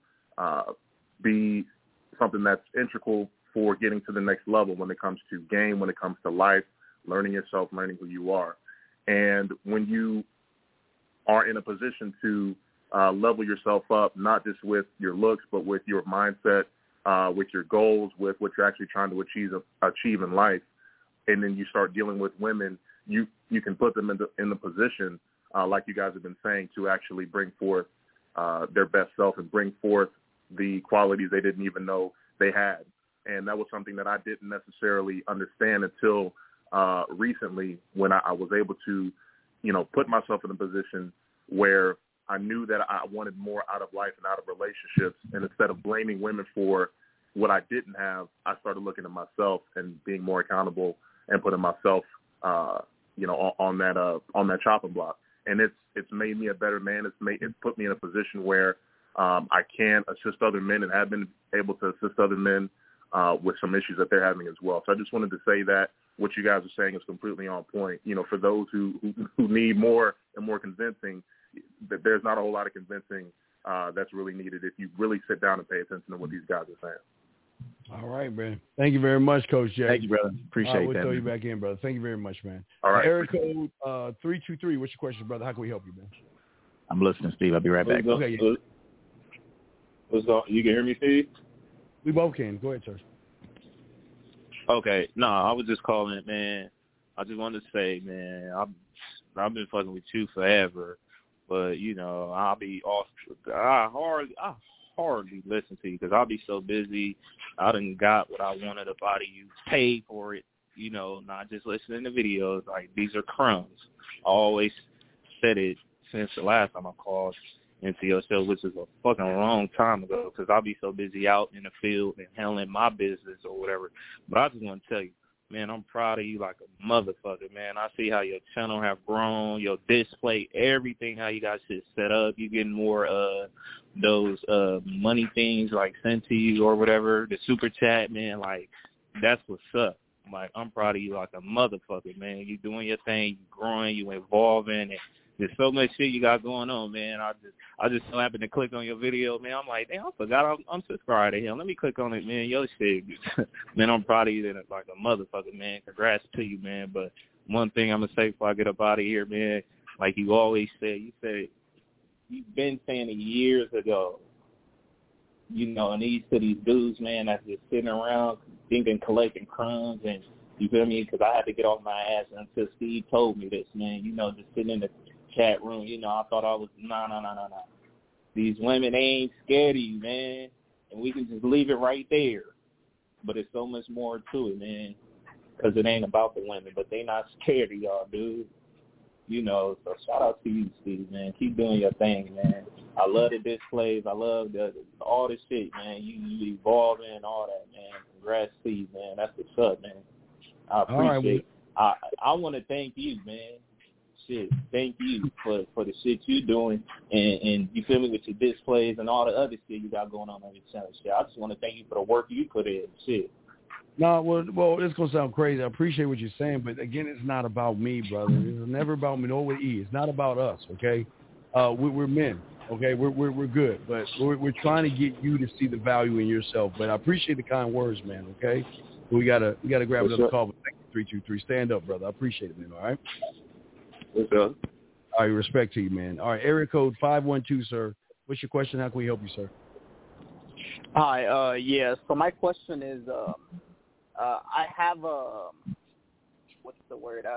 Speaker 6: be something that's integral for getting to the next level when it comes to game, when it comes to life, learning yourself, learning who you are. And when you are in a position to level yourself up, not just with your looks, but with your mindset, with your goals, with what you're actually trying to achieve in life, and then you start dealing with women, you can put them in the position, like you guys have been saying, to actually bring forth their best self and bring forth the qualities they didn't even know they had. And that was something that I didn't necessarily understand until recently, when I was able to, put myself in a position where I knew that I wanted more out of life and out of relationships. And instead of blaming women for what I didn't have, I started looking at myself and being more accountable and putting myself, on that chopping block. And it's made me a better man. It's put me in a position where I can assist other men and have been able to assist other men with some issues that they're having as well. So I just wanted to say that what you guys are saying is completely on point. For those who need more and more convincing, that there's not a whole lot of convincing that's really needed if you really sit down and pay attention to what these guys are saying.
Speaker 2: All right, man. Thank you very much, Coach Jay.
Speaker 3: Thank you, brother. Appreciate that.
Speaker 2: We'll throw you back in, brother. Thank you very much, man.
Speaker 6: All right.
Speaker 2: Area code 323. What's your question, brother? How can we help you, man?
Speaker 3: I'm listening, Steve. I'll be right back.
Speaker 2: Okay, yeah.
Speaker 7: What's going? You can hear me, Steve?
Speaker 2: We both can. Go ahead, sir.
Speaker 5: Okay. No, I was just calling, man. I just wanted to say, man, I've been fucking with you forever, but I'll be off. I hardly listen to you because I'll be so busy. I done got what I wanted about you, paid for it, not just listening to videos. Like, these are crumbs. I always said it since the last time I called into your show, which is a fucking long time ago, because I'll be so busy out in the field and handling my business or whatever. But I just want to tell you, man, I'm proud of you like a motherfucker, man. I see how your channel have grown, your display, everything, how you got shit set up. You getting more those money things like sent to you or whatever, the super chat, man. Like, that's what's up. Like, I'm proud of you like a motherfucker, man. You doing your thing, you growing, you evolving, and there's so much shit you got going on, man. I just so happened to click on your video, man. I'm like, damn, I forgot I'm subscribed to him. Let me click on it, man. Your shit, man. I'm proud of you like a motherfucker, man. Congrats to you, man. But one thing I'm gonna say before I get up out of here, man, like you always said, you've been saying it years ago. You know, and these dudes, man, that's just sitting around thinking, collecting crumbs, and you feel me? Because I had to get off my ass until Steve told me this, man. You know, just sitting in the chat room, you know, I thought I was, no. These women, they ain't scared of you, man, and we can just leave it right there. But there's so much more to it, man, because it ain't about the women, but they not scared of y'all, dude. You know, so shout out to you, Steve, man. Keep doing your thing, man. I love the displays. I love all this shit, man. You evolving and all that, man. Congrats, Steve, man. That's what's up, man. I appreciate it. I want to thank you, man. Shit, thank you for the shit you're doing, and you feel me, with your displays and all the other shit you got going on your channel. Shit, I just want to thank you for the work you put in. Shit.
Speaker 2: No, well, it's gonna sound crazy. I appreciate what you're saying, but again, it's not about me, brother. It's never about me. Nor with E. It's not about us. Okay, we're men. Okay, we're good, but we're trying to get you to see the value in yourself. But I appreciate the kind words, man. Okay, we gotta grab another call. But thank you, 323. Stand up, brother. I appreciate it, man. All right.
Speaker 5: What's up?
Speaker 2: All right, respect to you, man. All right, area code 512, sir. What's your question? How can we help you, sir?
Speaker 8: Hi. Yeah. So my question is, I have what's the word?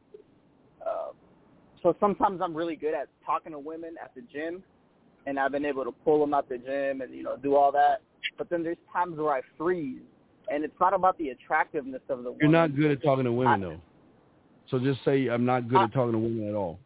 Speaker 8: So sometimes I'm really good at talking to women at the gym, and I've been able to pull them out the gym and, you know, do all that. But then there's times where I freeze, and it's not about the attractiveness of the woman.
Speaker 2: You're not good at talking to women, though. So just say I'm not good at talking to women at all.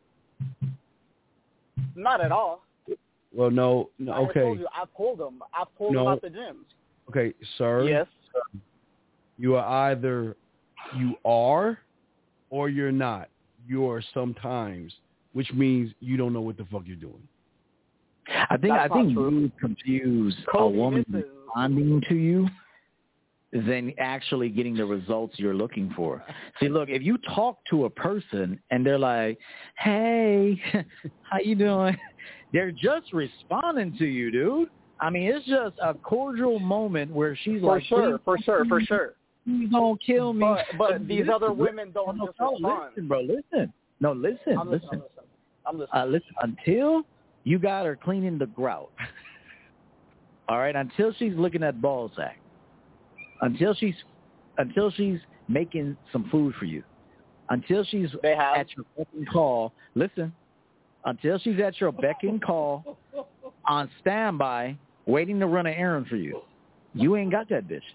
Speaker 8: Not at all.
Speaker 2: Well, no, okay.
Speaker 8: I told you, I pulled them out the gym.
Speaker 2: Okay, sir.
Speaker 8: Yes.
Speaker 2: You are either you are or you're not. You are sometimes, which means you don't know what the fuck you're doing.
Speaker 3: I think you confuse a woman responding to you than actually getting the results you're looking for. See, look, if you talk to a person and they're like, hey, how you doing? They're just responding to you, dude. I mean, it's just a cordial moment where she's
Speaker 8: for sure.
Speaker 3: He's going to kill me.
Speaker 8: But these other women don't just respond.
Speaker 3: Listen, bro, listen. No, listen.
Speaker 8: I'm listening.
Speaker 3: Listen, until you got her cleaning the grout. All right, until she's looking at ball sack. Until she's making some food for you. Until she's at your beck and call. Listen. Until she's at your beck and call on standby, waiting to run an errand for you. You ain't got that bitch.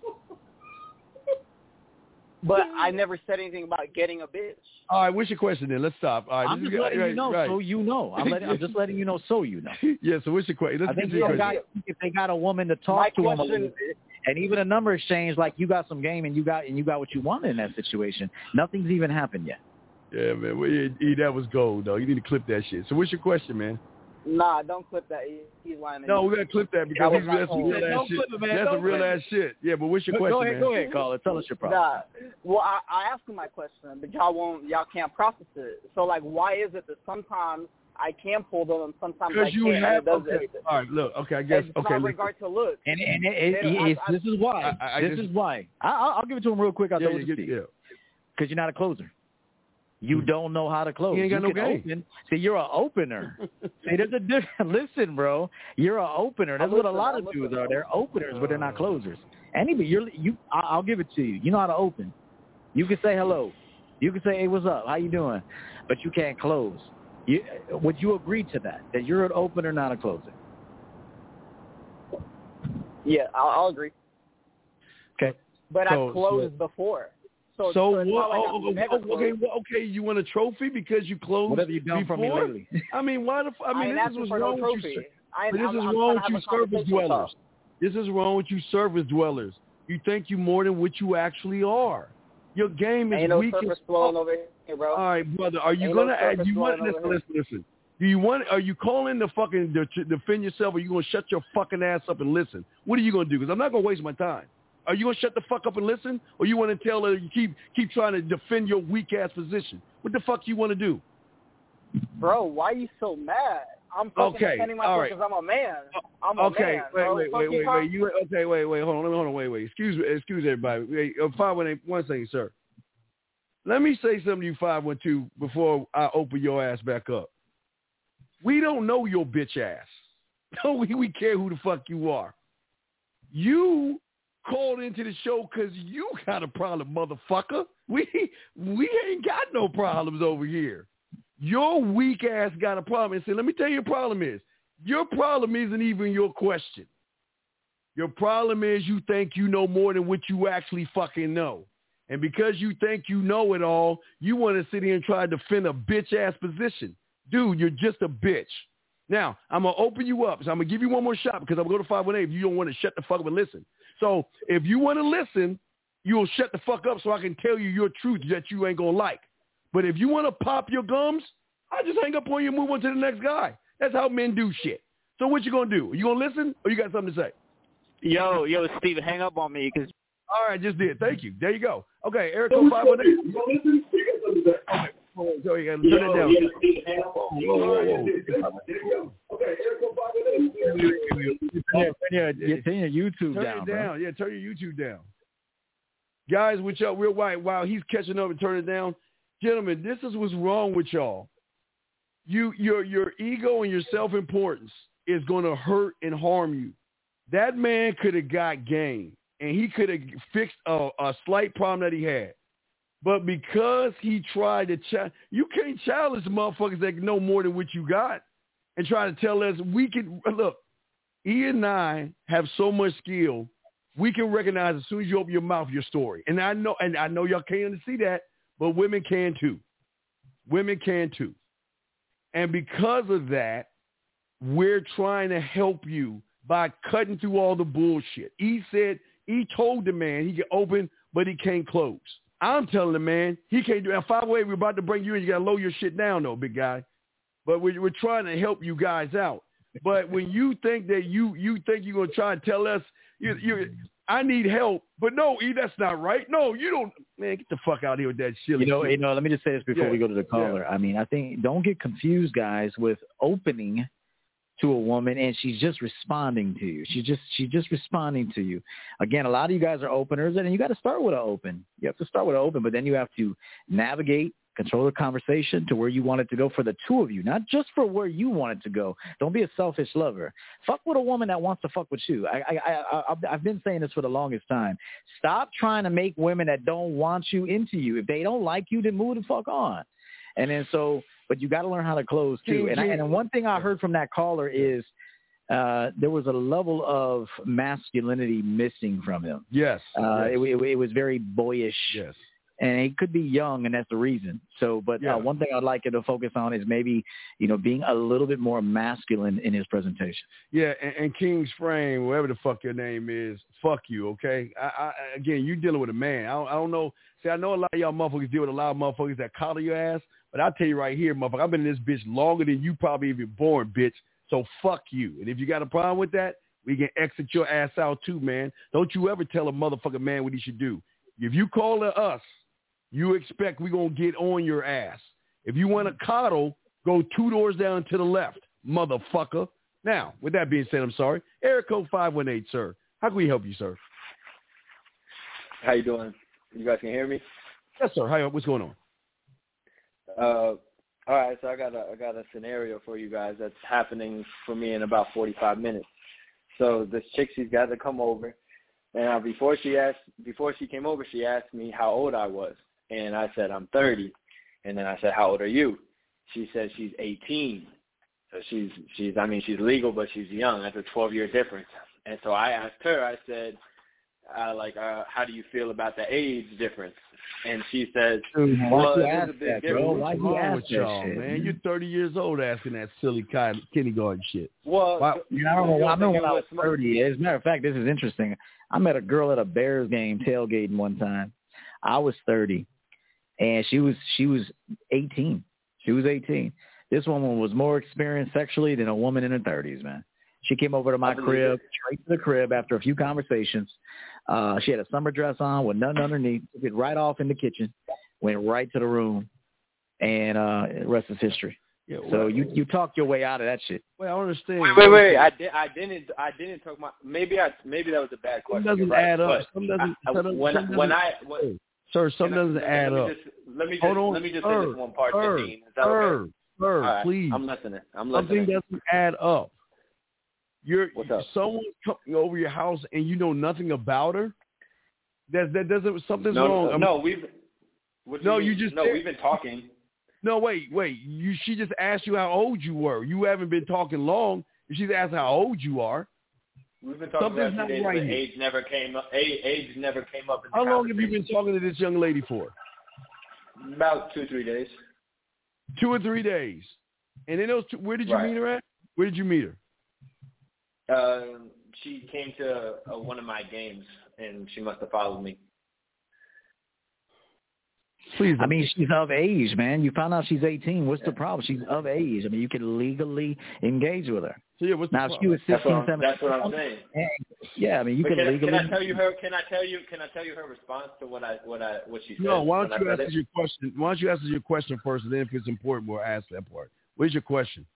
Speaker 8: But I never said anything about getting a bitch.
Speaker 2: All right, what's your question then? Let's stop. All right,
Speaker 3: I'm just letting you know so you know. I'm just letting you know so you know.
Speaker 2: Yeah, so what's your question?
Speaker 3: I think if they got a woman to talk to them a little bit, and even a number exchange, like you got some game and you got what you wanted in that situation, nothing's even happened yet.
Speaker 2: Yeah, man. That was gold, though. You need to clip that shit. So what's your question, man?
Speaker 8: Nah, don't clip that. He's lying.
Speaker 2: No, we got to clip that because that's some real ass shit. That's some real ass shit. Yeah, but what's your question, man?
Speaker 3: Go ahead, caller. Tell us your problem.
Speaker 8: Nah. Well, I asked him my question, but y'all can't process it. So, like, why is it that sometimes I can pull them and sometimes I can't?
Speaker 2: Because you have, okay. All right, look, okay, I guess, okay.
Speaker 8: It's not regard to look.
Speaker 3: And this is why. This is why. I'll give it to him real quick. I'll tell you because you're not a closer. You don't know how to close.
Speaker 2: You ain't got no game.
Speaker 3: Open. See, you're an opener. See, there's a difference. Listen, bro, you're an opener. That's what a lot of dudes are. They're openers, but they're not closers. I'll give it to you. You know how to open. You can say hello. You can say, hey, what's up? How you doing? But you can't close. Would you agree to that? That you're an opener, not a closer?
Speaker 8: Yeah, I'll agree.
Speaker 3: Okay.
Speaker 8: But I've closed before. So
Speaker 2: what? Okay. You want a trophy because you closed?
Speaker 3: What have you done
Speaker 2: before?
Speaker 3: for me lately?
Speaker 2: I mean, why the? this is wrong with you. This is wrong with you, service dwellers. This is wrong with you, service dwellers. You think you more than what you actually are. Your game is weak as fuck.
Speaker 8: Over here, bro.
Speaker 2: All right, brother. Are you gonna? Listen. Are you calling the fucking to defend yourself, or are you gonna shut your fucking ass up and listen? What are you gonna do? Because I'm not gonna waste my time. Are you going to shut the fuck up and listen? Or you want to tell her you keep trying to defend your weak-ass position? What the fuck you want to do?
Speaker 8: Bro, why are you so mad? I'm fucking defending myself because I'm a man. I'm a man.
Speaker 2: Wait. Hold on. Wait. Excuse everybody. Wait, 518. One second, sir. Let me say something to you, 512, before I open your ass back up. We don't know your bitch ass. Don't we care who the fuck you are. You called into the show because you got a problem, motherfucker. We ain't got no problems over here. Your weak ass got a problem. And say, let me tell you your problem is. Your problem isn't even your question. Your problem is you think you know more than what you actually fucking know. And because you think you know it all, you want to sit here and try to defend a bitch-ass position. Dude, you're just a bitch. Now, I'm going to open you up. So I'm going to give you one more shot because I'm going to go to 518 if you don't want to shut the fuck up and listen. So if you want to listen, you'll shut the fuck up so I can tell you your truth that you ain't going to like. But if you want to pop your gums, I'll just hang up on you and move on to the next guy. That's how men do shit. So what you going to do? You going to listen or you got something to say?
Speaker 3: Yo, Steven, hang up on me because...
Speaker 2: All right, just did. Thank you. There you go. Okay, Eric, 518. Okay, so you got to turn it down. Okay, Eric, 518.
Speaker 3: Turn your YouTube down.
Speaker 2: Bro. Yeah, turn your YouTube down. Guys, with y'all, real white, while he's catching up and turn it down, gentlemen, this is what's wrong with y'all. Your ego and your self-importance is going to hurt and harm you. That man could have got game. And he could have fixed a slight problem that he had. But because he tried to you can't challenge motherfuckers that know more than what you got and try to tell us we can. Look, he and I have so much skill, we can recognize as soon as you open your mouth your story. And I know y'all can't see that, but women can too. Women can too. And because of that, we're trying to help you by cutting through all the bullshit. He told the man he can open, but he can't close. I'm telling the man he can't do it. 508, we're about to bring you in. You got to lower your shit down, though, big guy. But we're trying to help you guys out. But when you think that you think you're going to try and tell us, I need help. But no, E, that's not right. No, you don't. Man, get the fuck out of here with that shit.
Speaker 3: Let me just say this before we go to the caller. Yeah. I mean, I think don't get confused, guys, with opening to a woman and she's just responding to you. She's just responding to you. Again, a lot of you guys are openers, and you got to start with an open. You have to start with an open, but then you have to navigate, control the conversation to where you want it to go for the two of you, not just for where you want it to go. Don't be a selfish lover. Fuck with a woman that wants to fuck with you. I've been saying this for the longest time. Stop trying to make women that don't want you into you. If they don't like you, then move the fuck on. And then but you got to learn how to close too. And one thing I heard from that caller is there was a level of masculinity missing from him.
Speaker 2: Yes.
Speaker 3: It was very boyish.
Speaker 2: Yes.
Speaker 3: And he could be young, and that's the reason. One thing I'd like you to focus on is maybe, being a little bit more masculine in his presentation.
Speaker 2: Yeah, and King's Frame, whatever the fuck your name is, fuck you, okay? Again, you dealing with a man. I don't know. See, I know a lot of y'all motherfuckers deal with a lot of motherfuckers that collar your ass, but I'll tell you right here, motherfucker, I've been in this bitch longer than you probably even born, bitch. So fuck you. And if you got a problem with that, we can exit your ass out too, man. Don't you ever tell a motherfucking man what he should do. If you call us, you expect we going to get on your ass. If you want to coddle, go 2 doors down to the left, motherfucker. Now, with that being said, I'm sorry. Eric Code 518, sir. How can we help you, sir?
Speaker 9: How you doing? You guys can hear me?
Speaker 2: Yes, sir. Hi, what's going on?
Speaker 9: All right, so I got a scenario for you guys that's happening for me in about 45 minutes. So this chick, she's got to come over. And before she came over, she asked me how old I was. And I said, I'm 30. And then I said, how old are you? She said she's 18. So she's legal, but she's young. That's a 12-year difference. And so I asked her, I said, how do you feel about the age difference? And she says, well, there's a big difference.
Speaker 2: Why you ask that shit, man? You're 30 years old asking that silly kindergarten shit.
Speaker 9: Well,
Speaker 3: I remember when I was 30. As a matter of fact, this is interesting. I met a girl at a Bears game tailgating one time. I was 30, and she was 18. She was 18. This woman was more experienced sexually than a woman in her 30s, man. She came over to my crib, straight to the crib after a few conversations. She had a summer dress on with nothing underneath. Took it right off in the kitchen, went right to the room, and the rest is history.
Speaker 2: Yeah,
Speaker 3: So you talked your way out of that shit.
Speaker 2: Well, I understand.
Speaker 9: Wait. I didn't talk my. Maybe that was a bad question.
Speaker 2: Some doesn't add up. Some doesn't. Sir, some doesn't add up.
Speaker 9: Let me just say this one part, Dean. Is that okay?
Speaker 2: Sir,
Speaker 9: right,
Speaker 2: please.
Speaker 9: I'm listening.
Speaker 2: Something doesn't add up.
Speaker 9: What's up?
Speaker 2: Someone coming over your house and you know nothing about her. That doesn't. Something's wrong.
Speaker 9: We've been talking.
Speaker 2: No, wait. She just asked you how old you were. You haven't been talking long. She's asked how old you are.
Speaker 9: We've been talking
Speaker 2: Something's
Speaker 9: about 2 days,
Speaker 2: not right
Speaker 9: but
Speaker 2: here.
Speaker 9: age never came up. Age never came up.
Speaker 2: How long have you been talking to this young lady for?
Speaker 9: About 2-3 days.
Speaker 2: 2 or 3 days. And in those where did you meet her at? Where did you meet her?
Speaker 9: She came to one of my games, and she must have followed me.
Speaker 2: Please.
Speaker 3: I mean, she's of age, man. You found out she's 18. What's the problem? She's of age. I mean, you can legally engage with her.
Speaker 2: So yeah, what's
Speaker 3: now,
Speaker 2: the
Speaker 3: if she was 16, 17.
Speaker 9: That's what I'm saying.
Speaker 3: Yeah, I mean, you can legally.
Speaker 9: Can I tell you her? Can I tell you her response to what she said?
Speaker 2: No, why don't you ask us your question? Why don't you ask us your question first, and then if it's important, we'll ask that part. What's your question?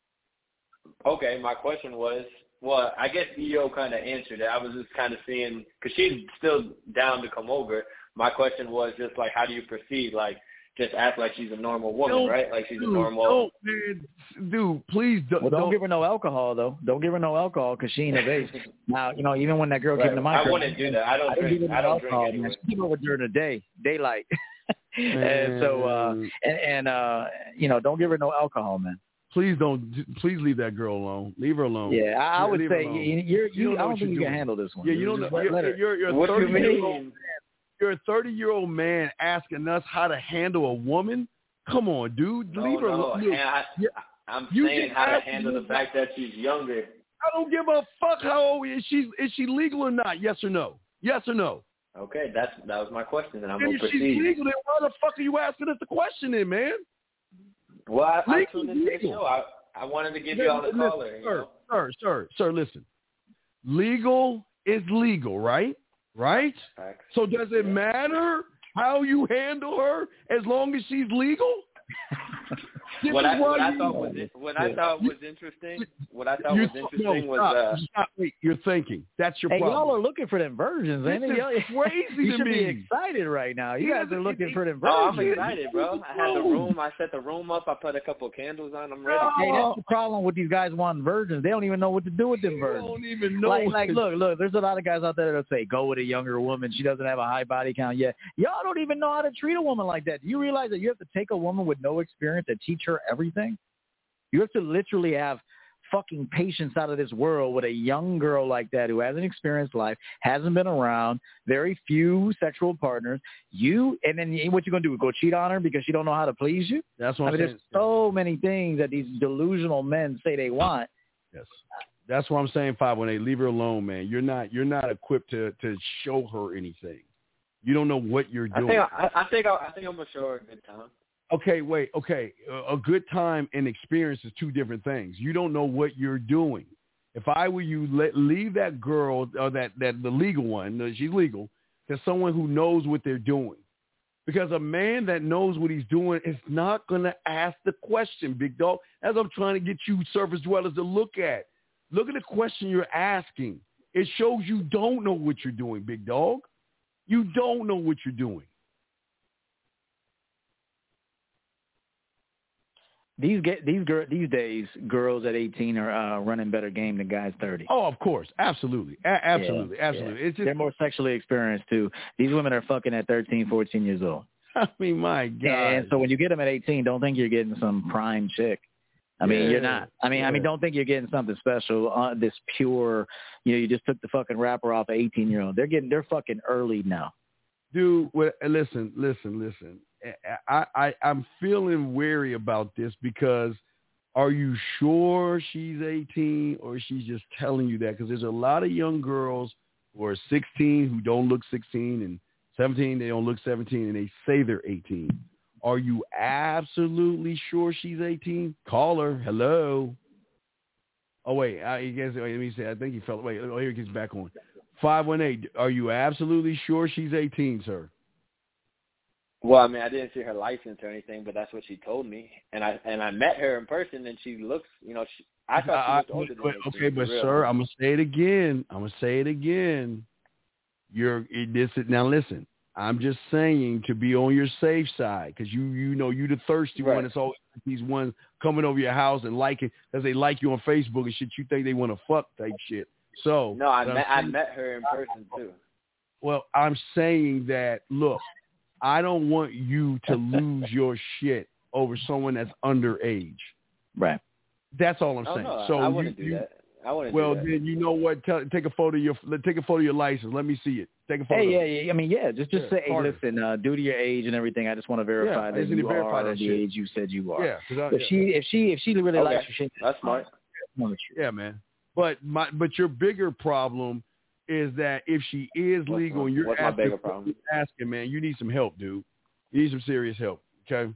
Speaker 9: Okay, my question was, well, I guess EO kind of answered it. I was just kind of seeing, because she's still down to come over. My question was just like, how do you proceed? Like, just act like she's a normal woman, right? Like she's a normal.
Speaker 2: Dude, please don't.
Speaker 3: Well, don't give her no alcohol, though. Don't give her no alcohol because she ain't of age. Now, even when that girl came to my crib,
Speaker 9: I wouldn't do that. I don't drink
Speaker 3: alcohol.
Speaker 9: Anyway.
Speaker 3: She came over during the day, daylight. And so, don't give her no alcohol, man.
Speaker 2: Please don't. Please leave that girl alone. Leave her alone.
Speaker 3: Yeah, I would say
Speaker 2: you
Speaker 3: I don't think you can handle this one.
Speaker 2: Yeah, you don't know. You're
Speaker 9: what do you mean?
Speaker 2: You're a 30-year-old man asking us how to handle a woman. Come on, dude. Leave her alone.
Speaker 9: I'm saying how to handle the fact that she's younger.
Speaker 2: I don't give a fuck how old is she. Is she legal or not? Yes or no? Yes or no?
Speaker 9: Okay, that was my question, and I'm
Speaker 2: going
Speaker 9: to proceed.
Speaker 2: If she's legal, then why the fuck are you asking us the question then, man?
Speaker 9: Well, I tuned into the show. I wanted to give you all a caller.
Speaker 2: Sir, listen. Legal is legal, right? Right? So does it matter how you handle her as long as she's legal?
Speaker 9: What I thought was interesting was
Speaker 2: wait, you're thinking. That's your problem.
Speaker 3: Y'all are looking for them virgins, ain't it?
Speaker 2: This is crazy to me.
Speaker 3: You should be excited right now. You guys are looking for them virgins.
Speaker 9: Oh, I'm excited, bro. I had the room. I set the room up. I put a couple of candles on. I'm ready.
Speaker 3: Hey, that's the problem with these guys wanting virgins. They don't even know what to do with them virgins.
Speaker 2: They don't even know.
Speaker 3: Like, look, there's a lot of guys out there that'll say, go with a younger woman. She doesn't have a high body count yet. Y'all don't even know how to treat a woman like that. Do you realize that you have to take a woman with no experience and teach her everything? You have to literally have fucking patience out of this world with a young girl like that who hasn't experienced life, hasn't been around, very few sexual partners. And then what you going to do? Go cheat on her because she don't know how to please you?
Speaker 2: That's what I'm saying.
Speaker 3: There's so many things that these delusional men say they want.
Speaker 2: Yes. That's what I'm saying, 518. Leave her alone, man. You're not equipped to show her anything. You don't know what you're doing.
Speaker 9: I think I'm going to show her a good time.
Speaker 2: Okay, wait. Okay, a good time and experience is two different things. You don't know what you're doing. If I were you, leave that girl, or that the legal one, she's legal, to someone who knows what they're doing. Because a man that knows what he's doing is not going to ask the question, big dog. As I'm trying to get you surface dwellers to look at. Look at the question you're asking. It shows you don't know what you're doing, big dog. You don't know what you're doing.
Speaker 3: These days, girls at 18 are running better game than guys 30.
Speaker 2: Oh, of course. Absolutely. Absolutely.
Speaker 3: Yeah.
Speaker 2: It's just,
Speaker 3: they're more sexually experienced, too. These women are fucking at 13, 14 years old.
Speaker 2: I mean, my God.
Speaker 3: And so when you get them at 18, don't think you're getting some prime chick. I mean, you're not. I mean, don't think you're getting something special, this pure, you just took the fucking wrapper off an 18-year-old. They're fucking early now.
Speaker 2: Dude, listen. I'm feeling wary about this because are you sure she's 18 or she's just telling you that? Because there's a lot of young girls who are 16 who don't look 16 and 17, they don't look 17, and they say they're 18. Are you absolutely sure she's 18? Call her. Hello. Oh, wait. Let me say, I think he fell. Wait, here he gets back on. 518, are you absolutely sure she's 18, sir?
Speaker 9: Well, I mean, I didn't see her license or anything, but that's what she told me. And I met her in person, and she looks, I thought she looked older than me.
Speaker 2: Okay, but sir, I'm gonna say it again. Now listen. I'm just saying to be on your safe side because you the thirsty one. It's always these ones coming over your house and liking because they like you on Facebook and shit. You think they want to fuck type shit. So
Speaker 9: no, I met her in person too.
Speaker 2: Well, I'm saying that look, I don't want you to lose your shit over someone that's underage.
Speaker 3: Right.
Speaker 2: That's all I'm saying.
Speaker 9: No,
Speaker 2: so
Speaker 9: I wouldn't do that.
Speaker 2: Well, then you know what? Take a photo of your license. Let me see it. Take a photo.
Speaker 3: Hey, I mean, just say, hey, listen, due to your age and everything, I just want to verify that you are the age you said you are.
Speaker 2: Yeah.
Speaker 3: If she really likes your shit,
Speaker 9: that's smart.
Speaker 2: Yeah, man. But your bigger problem is that if she is legal and you're asking, man, you need some help, dude. You need some serious help. Okay.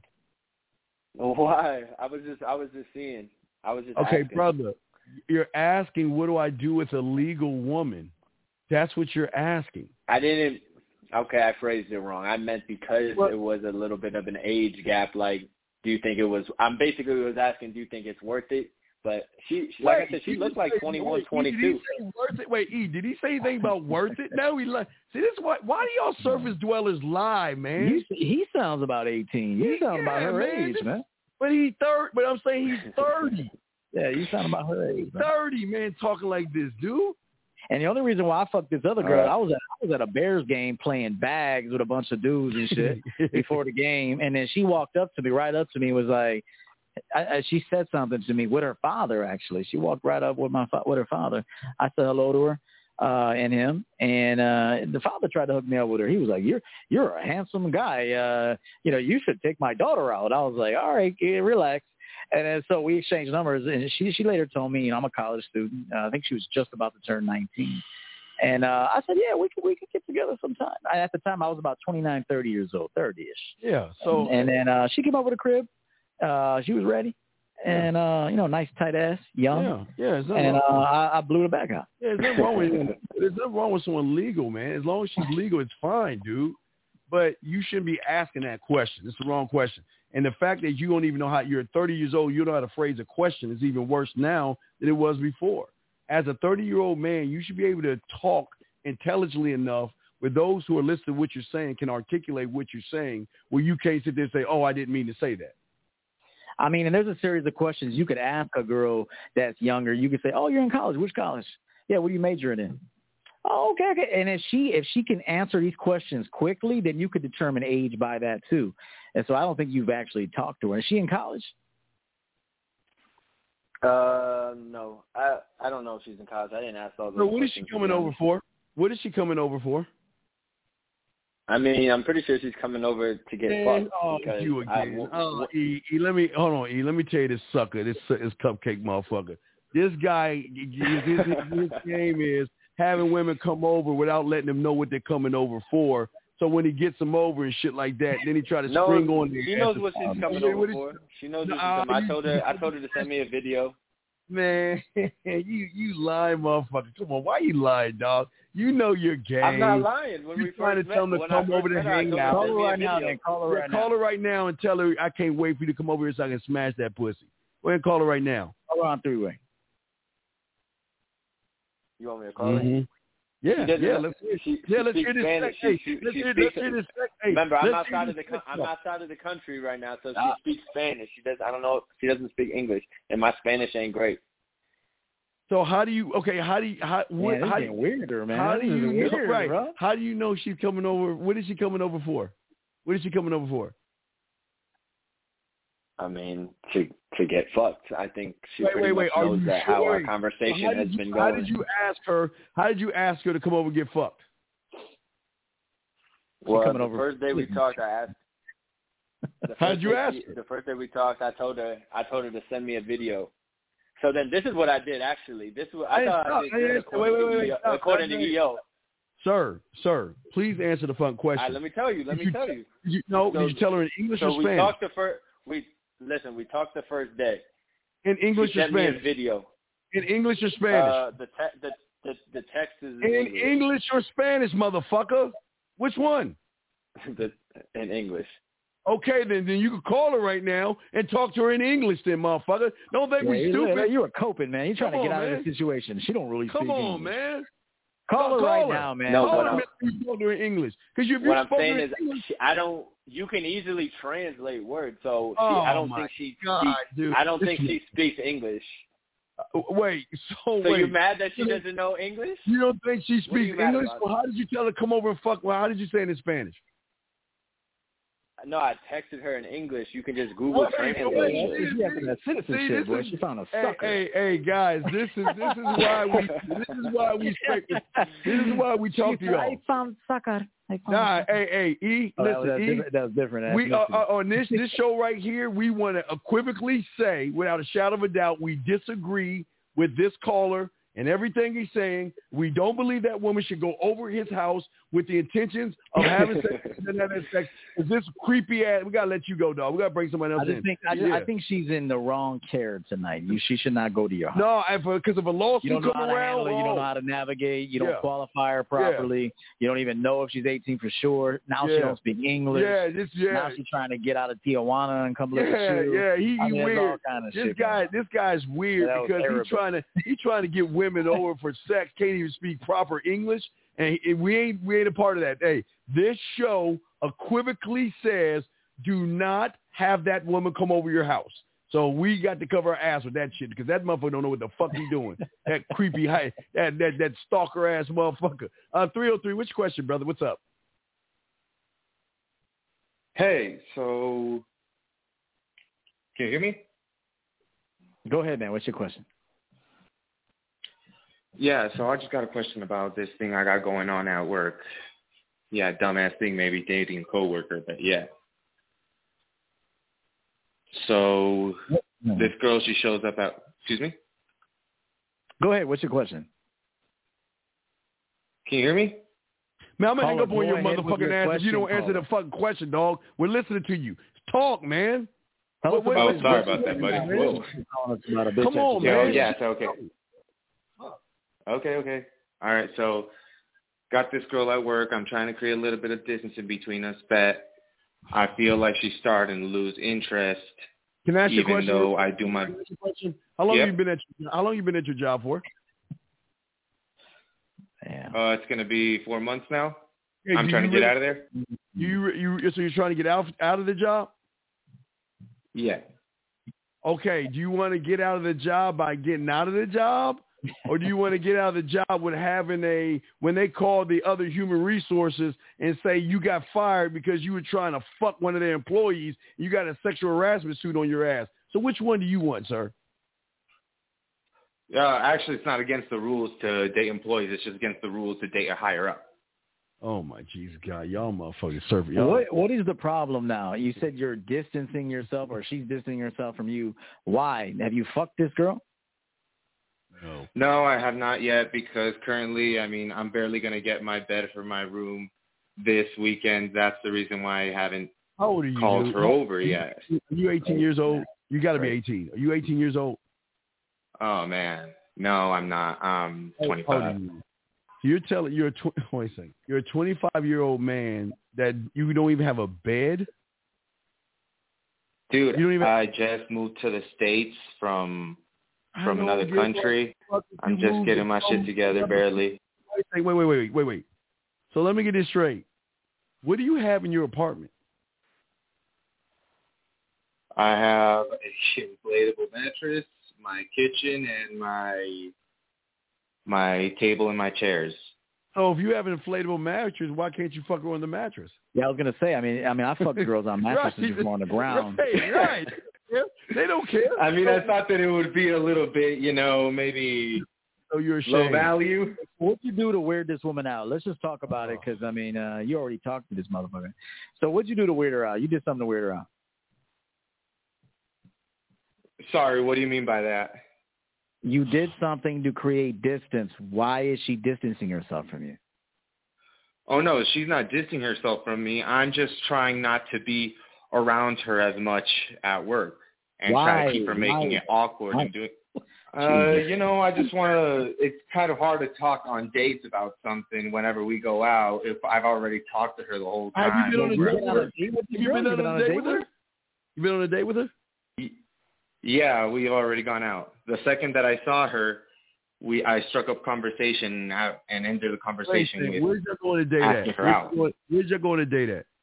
Speaker 9: Why? I was just seeing.
Speaker 2: Okay,
Speaker 9: asking.
Speaker 2: Brother. You're asking, what do I do with a legal woman? That's what you're asking.
Speaker 9: I didn't. Okay, I phrased it wrong. I meant because it was a little bit of an age gap. Like, do you think it was? I'm basically was asking, do you think it's worth it? But she like I said, she looked like 21, 22.
Speaker 2: Did he say worth it? Wait, E, did he say anything about worth it? No, he like. See, this is why do y'all surface dwellers lie, man?
Speaker 3: He sounds about 18. He sounds about her age, man.
Speaker 2: But But I'm saying he's 30.
Speaker 3: Yeah, you sound about her age.
Speaker 2: 30, man, talking like this, dude.
Speaker 3: And the only reason why I fucked this other girl, I was at a Bears game playing bags with a bunch of dudes and shit before the game, and then she walked right up to me, was like, she said something to me with her father. Actually, she walked right up with her father. I said hello to her and him, and the father tried to hook me up with her. He was like, "You're a handsome guy. You should take my daughter out." I was like, "All right, relax." And then so we exchanged numbers, and she later told me, I'm a college student. I think she was just about to turn 19. And I said, yeah, we could get together sometime. At the time, I was about 29, 30 years old, 30-ish.
Speaker 2: Yeah. So
Speaker 3: and then she came over to the crib. She was ready. And, nice tight ass, young.
Speaker 2: Yeah.
Speaker 3: And I blew her back out.
Speaker 2: Yeah, there's nothing wrong with someone legal, man. As long as she's legal, it's fine, dude. But you shouldn't be asking that question. It's the wrong question. And the fact that you don't even know how you're 30 years old, you don't know how to phrase a question is even worse now than it was before. As a 30-year-old man, you should be able to talk intelligently enough with those who are listening to what you're saying, can articulate what you're saying, where you can't sit there and say, oh, I didn't mean to say that.
Speaker 3: I mean, and there's a series of questions you could ask a girl that's younger. You could say, oh, you're in college. Which college? Yeah, what are you majoring in? Oh, okay. And if she can answer these questions quickly, then you could determine age by that too. And so I don't think you've actually talked to her. Is she in college?
Speaker 9: No. I don't know if she's in college. I didn't ask all those questions.
Speaker 2: So what is she coming over for? What is she coming over for?
Speaker 9: I mean, I'm pretty sure she's coming over to get fucked.
Speaker 2: Oh, you again. Let me tell you this sucker, this cupcake motherfucker. This guy, his game is having women come over without letting them know what they're coming over for. So when he gets them over and shit like that, then he try to spring on there.
Speaker 9: She knows what she's coming over for. She knows what she's coming. I told her to send me a video.
Speaker 2: Man, you lying motherfucker. Come on, why you lying, dog? You know you're gay.
Speaker 9: I'm not lying. When
Speaker 2: you're
Speaker 9: we
Speaker 2: trying
Speaker 9: first
Speaker 2: to tell them to come over to hang out.
Speaker 3: Call her right now, then. Call her
Speaker 2: right now and tell her I can't wait for you to come over here so I can smash that pussy. Go ahead and call her right now.
Speaker 3: Call her on three-way.
Speaker 9: You want me to call her?
Speaker 2: Yeah. Let's hear this.
Speaker 9: Remember, I'm outside of the country right now, so she speaks Spanish. I don't know. She doesn't speak English, and my Spanish ain't great.
Speaker 2: So how do you
Speaker 3: weirder, man.
Speaker 2: How do you know,
Speaker 3: weird,
Speaker 2: right?
Speaker 3: Bro.
Speaker 2: How do you know she's coming over? What is she coming over for?
Speaker 9: I mean, to get fucked. I think she pretty much knows that how our conversation has been going.
Speaker 2: How did you ask her to come over and get fucked?
Speaker 9: Well, the first day we talked, I asked.
Speaker 2: How did you ask her?
Speaker 9: The first day we talked, I told her to send me a video. So then this is what I did, actually. This is what I thought I did according to EO.
Speaker 2: Sir, please answer the fun question.
Speaker 9: Let me tell you.
Speaker 2: Did you tell her in English or Spanish?
Speaker 9: We talked the first day.
Speaker 2: In English or Spanish?
Speaker 9: She sent me a video.
Speaker 2: In English or Spanish?
Speaker 9: The text is
Speaker 2: in English or Spanish, motherfucker. Which one?
Speaker 9: The in English.
Speaker 2: Okay, then you can call her right now and talk to her in English, then, motherfucker. Don't think we stupid.
Speaker 3: You were coping, man. You're trying to get out of the situation. She don't really speak English.
Speaker 2: Come on, man.
Speaker 3: Call her right now, man.
Speaker 9: No,
Speaker 2: call her and talk to her in English. Because if
Speaker 9: what I'm saying is,
Speaker 2: English,
Speaker 9: you can easily translate words. So
Speaker 2: I
Speaker 9: don't think she speaks English.
Speaker 2: Wait,
Speaker 9: so you're mad that she doesn't know English?
Speaker 2: You don't think she speaks English? Well, how did you tell her come over and fuck? Well, how did you say it in Spanish?
Speaker 9: No, I texted her in English. You can just Google Translate.
Speaker 3: She having that citizenship, boy. She found a sucker.
Speaker 2: Hey, guys, this is why we talk to y'all.
Speaker 3: I found sucker.
Speaker 2: Listen,
Speaker 3: that was different.
Speaker 2: We on this show right here, we want to equivocally say, without a shadow of a doubt, we disagree with this caller and everything he's saying. We don't believe that woman should go over his house with the intentions of having sex and having sex. Is this creepy ass? We gotta let you go, dog. We gotta bring somebody else in.
Speaker 3: I think she's in the wrong care tonight. She should not go to your house.
Speaker 2: No, because of a lawsuit
Speaker 3: you don't know how to
Speaker 2: around.
Speaker 3: You don't know how to navigate. You don't qualify her properly. You don't even know if she's 18 for sure. Now she don't speak English. Now she's trying to get out of Tijuana and come live with you.
Speaker 2: He weird.
Speaker 3: All kind of
Speaker 2: this guy's weird because he's trying to get women over for sex. Can't even speak proper English. And we ain't a part of that. Hey, this show equivocally says do not have that woman come over your house. So we got to cover our ass with that shit because that motherfucker don't know what the fuck he's doing. That creepy, that stalker ass motherfucker. 303, which question, brother? What's up?
Speaker 10: Hey, so can you hear me?
Speaker 3: Go ahead, man. What's your question?
Speaker 10: Yeah, so I just got a question about this thing I got going on at work. Yeah, dumbass thing, maybe dating a coworker, but yeah. So this girl, she shows up at, excuse me?
Speaker 3: Go ahead. What's your question?
Speaker 10: Can you hear me?
Speaker 2: Man, I'm going to hang up on your motherfucking ass if you don't answer the fucking question, dog. We're listening to you. Talk, man.
Speaker 10: Sorry about that, buddy. Whoa.
Speaker 2: Come on, man.
Speaker 10: Yeah, it's okay. Okay. All right, so got this girl at work. I'm trying to create a little bit of distance in between us, but I feel like she's starting to lose interest.
Speaker 2: Can I ask you a question?
Speaker 10: Even though I do my...
Speaker 2: How long have you been at your job for?
Speaker 10: It's going to be 4 months now. I'm trying to get out of there.
Speaker 2: So you're trying to get out of the job?
Speaker 10: Yeah.
Speaker 2: Okay, do you want to get out of the job by getting out of the job? Or do you want to get out of the job with having when they call the other human resources and say you got fired because you were trying to fuck one of their employees, you got a sexual harassment suit on your ass. So which one do you want, sir?
Speaker 10: Actually, it's not against the rules to date employees. It's just against the rules to date a higher up.
Speaker 2: Oh, my Jesus, God. Y'all motherfuckers surfing.
Speaker 3: What is the problem now? You said you're distancing yourself or she's distancing herself from you. Why? Have you fucked this girl?
Speaker 10: No, I have not yet because currently, I'm barely going to get my bed for my room this weekend. That's the reason why I haven't called her over yet.
Speaker 2: Are you 18 years old? You got to be 18. Are you 18 years old?
Speaker 10: Oh, man. No, I'm not. I'm 25.
Speaker 2: You're telling you're a 25-year-old man that you don't even have a bed?
Speaker 10: Dude, I just moved to the States from another country. I'm just getting my shit together barely.
Speaker 2: Wait. So let me get this straight. What do you have in your apartment?
Speaker 10: I have a inflatable mattress, my kitchen, and my table and my chairs.
Speaker 2: So if you have an inflatable mattress, why can't you fuck her on the mattress?
Speaker 3: Yeah, I was gonna say. I mean, I fuck girls on mattresses just on the ground.
Speaker 2: Right. Yeah, they don't care.
Speaker 10: I thought that it would be a little bit, maybe
Speaker 2: you're
Speaker 10: low value.
Speaker 3: What'd you do to weird this woman out? Let's just talk about it because, you already talked to this motherfucker. So what'd you do to weird her out? You did something to weird her out.
Speaker 10: Sorry, what do you mean by that?
Speaker 3: You did something to create distance. Why is she distancing herself from you?
Speaker 10: Oh, no, she's not distancing herself from me. I'm just trying not to be around her as much at work and try to keep her making it awkward and doing. I just want to. It's kind of hard to talk on dates about something whenever we go out if I've already talked to her the whole time.
Speaker 2: Have you been on a date with her? You been on a date with her?
Speaker 10: Yeah, we've already gone out. The second that I saw her, I struck up conversation and ended the conversation with
Speaker 2: where'd you go on a date
Speaker 10: asking
Speaker 2: at?
Speaker 10: her out.
Speaker 2: Where'd you go on a date at?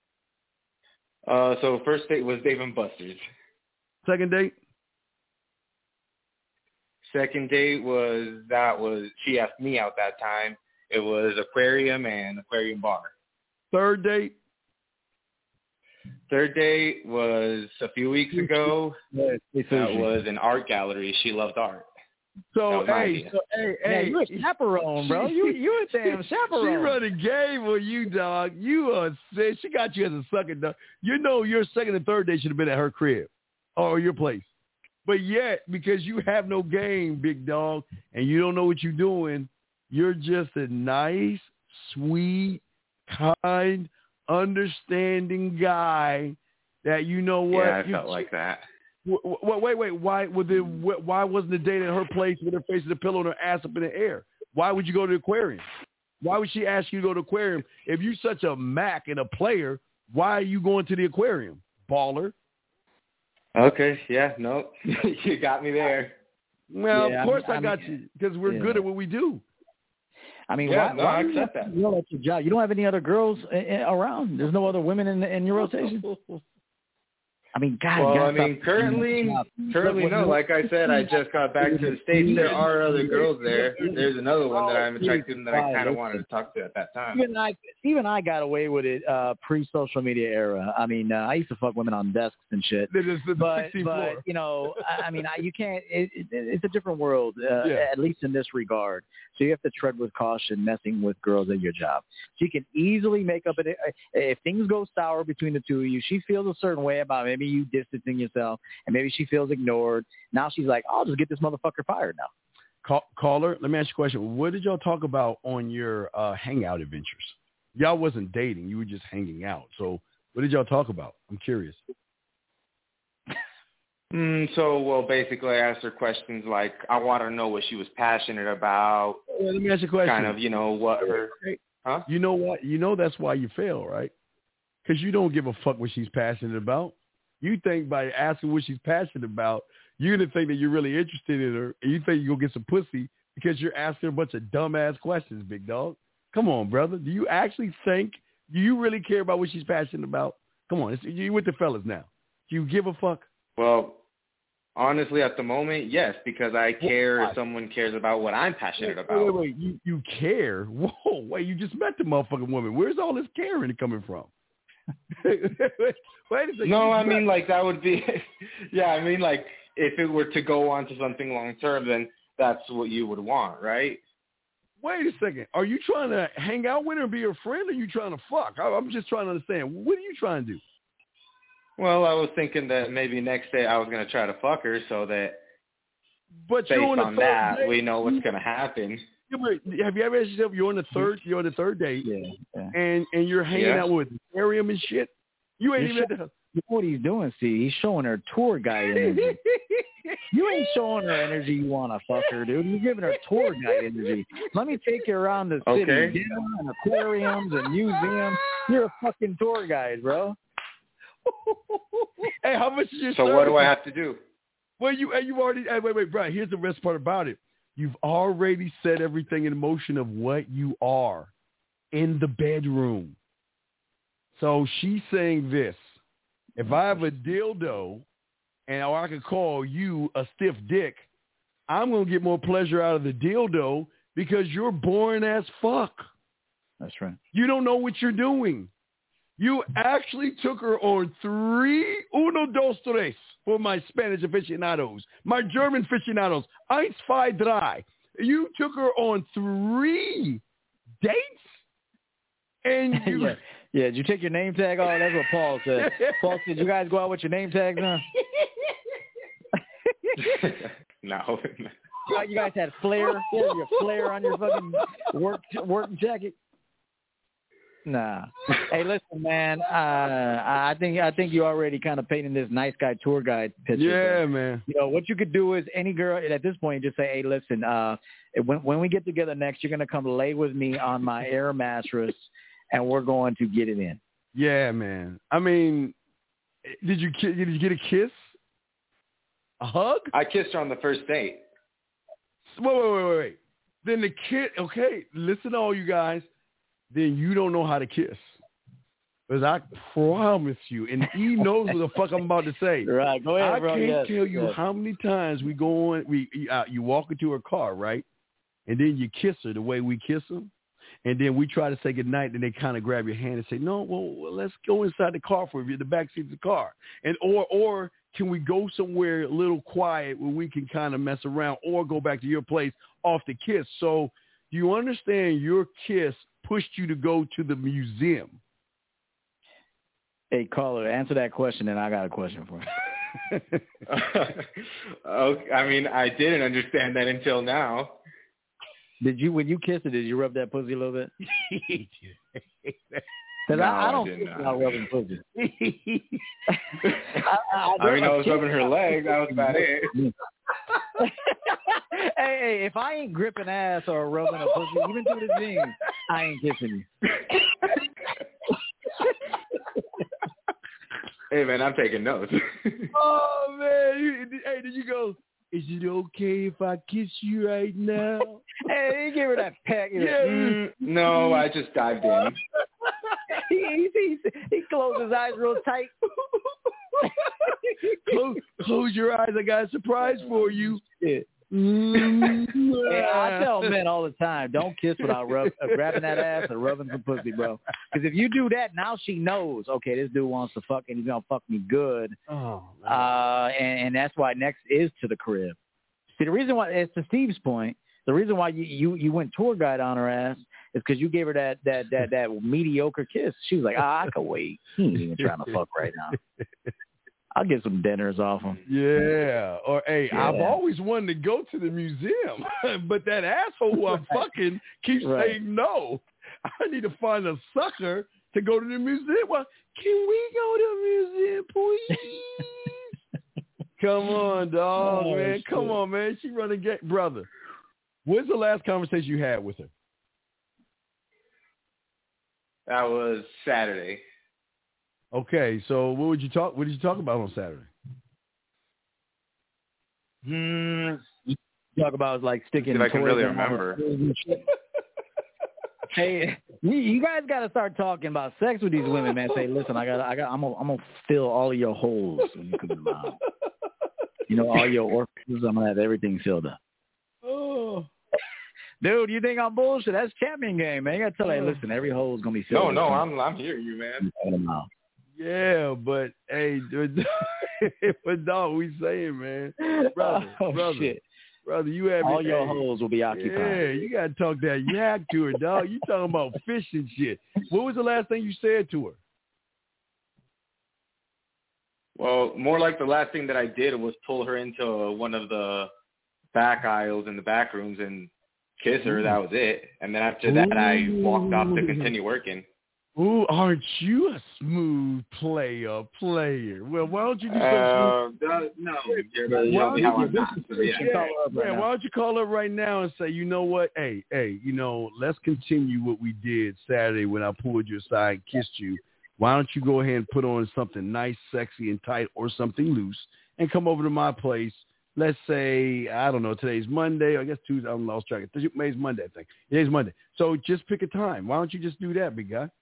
Speaker 10: So first date was Dave and Buster's.
Speaker 2: Second date?
Speaker 10: Second date was she asked me out that time. It was aquarium and aquarium bar.
Speaker 2: Third date?
Speaker 10: Third date was a few weeks ago. That was an art gallery. She loved art.
Speaker 2: So hey,
Speaker 3: you're a chaperone, bro. You a damn chaperone.
Speaker 2: She run a game with you, dog. She got you as a sucker, dog. Your second and third date should have been at her crib or your place. But yet, because you have no game, big dog, and you don't know what you're doing, you're just a nice, sweet, kind, understanding guy that you know what.
Speaker 10: Yeah, I felt like that.
Speaker 2: Wait. Why wasn't the date at her place with her face in the pillow and her ass up in the air? Why would you go to the aquarium? Why would she ask you to go to the aquarium? If you're such a Mac and a player, why are you going to the aquarium, baller?
Speaker 10: Okay, yeah, no, you got me there.
Speaker 2: Well, of course I got you because we're good at what we do.
Speaker 3: I mean,
Speaker 10: why
Speaker 3: I
Speaker 10: accept that?
Speaker 3: You don't like your job. You don't have any other girls around. There's no other women in your rotation. I mean, God.
Speaker 10: Well, I mean, currently, no. Like I said, I just got back to the States. There are other girls there. There's another one that I'm attracted to that I kind of wanted to talk to at that time.
Speaker 3: Steve and I got away with it pre-social media era. I mean, I used to fuck women on desks and shit. But I mean, you can't. It's a different world, at least in this regard. So you have to tread with caution messing with girls at your job. So you can easily make up if things go sour between the two of you. She feels a certain way about maybe you distancing yourself, and maybe she feels ignored. Now she's like, I'll just get this motherfucker fired now.
Speaker 2: Caller, let me ask you a question. What did y'all talk about on your hangout adventures? Y'all wasn't dating. You were just hanging out. So what did y'all talk about? I'm curious.
Speaker 10: Basically, I asked her questions like, I want to know what she was passionate about.
Speaker 2: Let me ask you a question.
Speaker 10: Kind of, what her... Huh?
Speaker 2: You know what? You know that's why you fail, right? Because you don't give a fuck what she's passionate about. You think by asking what she's passionate about, you're going to think that you're really interested in her, and you think you're going to get some pussy because you're asking her a bunch of dumbass questions, big dog. Come on, brother. Do you really care about what she's passionate about? Come on. You with the fellas now. Do you give a fuck?
Speaker 10: Well, honestly, at the moment, yes, because I care if someone cares about what I'm passionate about.
Speaker 2: Wait. You care? Whoa, wait, you just met the motherfucking woman. Where's all this caring coming from? Wait a second.
Speaker 10: No, I mean, like, that would be, I mean, like, if it were to go on to something long-term, then that's what you would want, right?
Speaker 2: Wait a second. Are you trying to hang out with her and be her friend, or are you trying to fuck? I'm just trying to understand. What are you trying to do?
Speaker 10: Well, I was thinking that maybe next day I was going to try to fuck her so that based on that, we know what's going to happen.
Speaker 2: Yeah, but have you ever asked yourself, you're on the third date, and you're hanging out with aquarium and shit? You ain't even...
Speaker 3: You know what he's doing, see? He's showing her tour guide energy. You ain't showing her energy you want to fuck her, dude. You're giving her tour guide energy. Let me take you around the city. Dinner and aquariums and museums. You're a fucking tour guide, bro.
Speaker 2: Hey, how much is your
Speaker 10: So what do I have to do?
Speaker 2: Well, you already... Hey, wait, Brian, here's the best part about it. You've already set everything in motion of what you are in the bedroom. So she's saying this. If I have a dildo or I could call you a stiff dick, I'm going to get more pleasure out of the dildo because you're boring as fuck.
Speaker 3: That's right.
Speaker 2: You don't know what you're doing. You actually took her on 1, 2, 3 for my Spanish aficionados, my German aficionados, 1, 2, 3. You took her on 3 dates? And you...
Speaker 3: Yeah, did you take your name tag off? That's what Paul said. Paul said, you guys go out with your name tags on?
Speaker 10: No.
Speaker 3: You guys had flare? Your flare on your fucking work jacket? Nah. Hey, listen, man. I think you already kind of painting this nice guy tour guide picture.
Speaker 2: Yeah,
Speaker 3: but,
Speaker 2: man.
Speaker 3: You know what you could do is any girl at this point just say, hey, listen. When we get together next, you're gonna come lay with me on my air mattress, and we're going to get it in.
Speaker 2: Yeah, man. I mean, did you get a kiss? A hug?
Speaker 10: I kissed her on the first date.
Speaker 2: Wait. Then the kid. Okay, listen to all you guys. Then you don't know how to kiss. Because I promise you, and he knows what the fuck I'm about to say.
Speaker 3: Right, go ahead, bro.
Speaker 2: I can't tell you how many times we go on, you walk into her car, right? And then you kiss her the way we kiss them. And then we try to say goodnight, and they kind of grab your hand and say, no, well, let's go inside the car for you, the back seat of the car. And or can we go somewhere a little quiet where we can kind of mess around or go back to your place off the kiss? So do you understand your kiss pushed you to go to the museum?
Speaker 3: Hey, caller, answer that question, and I got a question for you.
Speaker 10: Okay, I mean, I didn't understand that until now.
Speaker 3: When you kissed her, did you rub that pussy a little bit? Because
Speaker 10: No,
Speaker 3: I don't
Speaker 10: did
Speaker 3: think about rubbing pussy.
Speaker 10: I was rubbing her leg. That was about it.
Speaker 3: Hey, if I ain't gripping ass or rubbing a pussy, even through the jeans, I ain't kissing you.
Speaker 10: Hey, man, I'm taking notes.
Speaker 2: Oh, man. Hey, did you go, is it okay if I kiss you right now?
Speaker 3: Hey, he gave her that peck.
Speaker 10: No, I just dived in.
Speaker 3: He closed his eyes real tight.
Speaker 2: Close your eyes. I got a surprise for you.
Speaker 3: Yeah. I tell men all the time, don't kiss without grabbing that ass or rubbing some pussy, bro. Because if you do that, now she knows, okay, this dude wants to fuck and he's going to fuck me good.
Speaker 2: Oh,
Speaker 3: and that's why next is to the crib. See, the reason why, it's to Steve's point, the reason why you went tour guide on her ass is because you gave her that mediocre kiss. She was like, I can wait. He ain't even trying to fuck right now. I'll get some dinners off him.
Speaker 2: Yeah. Or, hey, yeah. I've always wanted to go to the museum, but that asshole who I'm fucking keeps saying no. I need to find a sucker to go to the museum. Well, can we go to the museum, please? Come on, dog, man. Shit. Come on, man. She running game. Brother, when's the last conversation you had with her?
Speaker 10: That was Saturday.
Speaker 2: Okay, so what did you talk about on Saturday?
Speaker 3: You talk about like sticking.
Speaker 10: If I can really remember.
Speaker 3: Hey, you guys got to start talking about sex with these women, man. Say, listen, I'm gonna fill all of your holes when you come around. You know, all your orifices. I'm gonna have everything filled up.
Speaker 2: Oh.
Speaker 3: Dude, you think I'm bullshit? That's champion game, man. You gotta tell her, listen, every hole is gonna be filled.
Speaker 10: No, I'm hearing you, man.
Speaker 2: Yeah, but hey, but dog, we saying, man, brother, brother, you have
Speaker 3: all your holes will be occupied.
Speaker 2: Yeah, you gotta talk that yak to her, dog. You talking about fish and shit. What was the last thing you said to her?
Speaker 10: Well, more like the last thing that I did was pull her into one of the back aisles in the back rooms and kiss her. That was it. And then after that, I walked off to continue working.
Speaker 2: Ooh, aren't you a smooth player? Well, why don't you do something?
Speaker 10: No.
Speaker 2: Why don't you call up right now and say, you know what? Hey, let's continue what we did Saturday when I pulled you aside and kissed you. Why don't you go ahead and put on something nice, sexy, and tight or something loose and come over to my place? Let's say, I don't know, today's Monday. I guess Tuesday. I'm lost track. Today's Monday, I think. Today's Monday. So just pick a time. Why don't you just do that, big guy?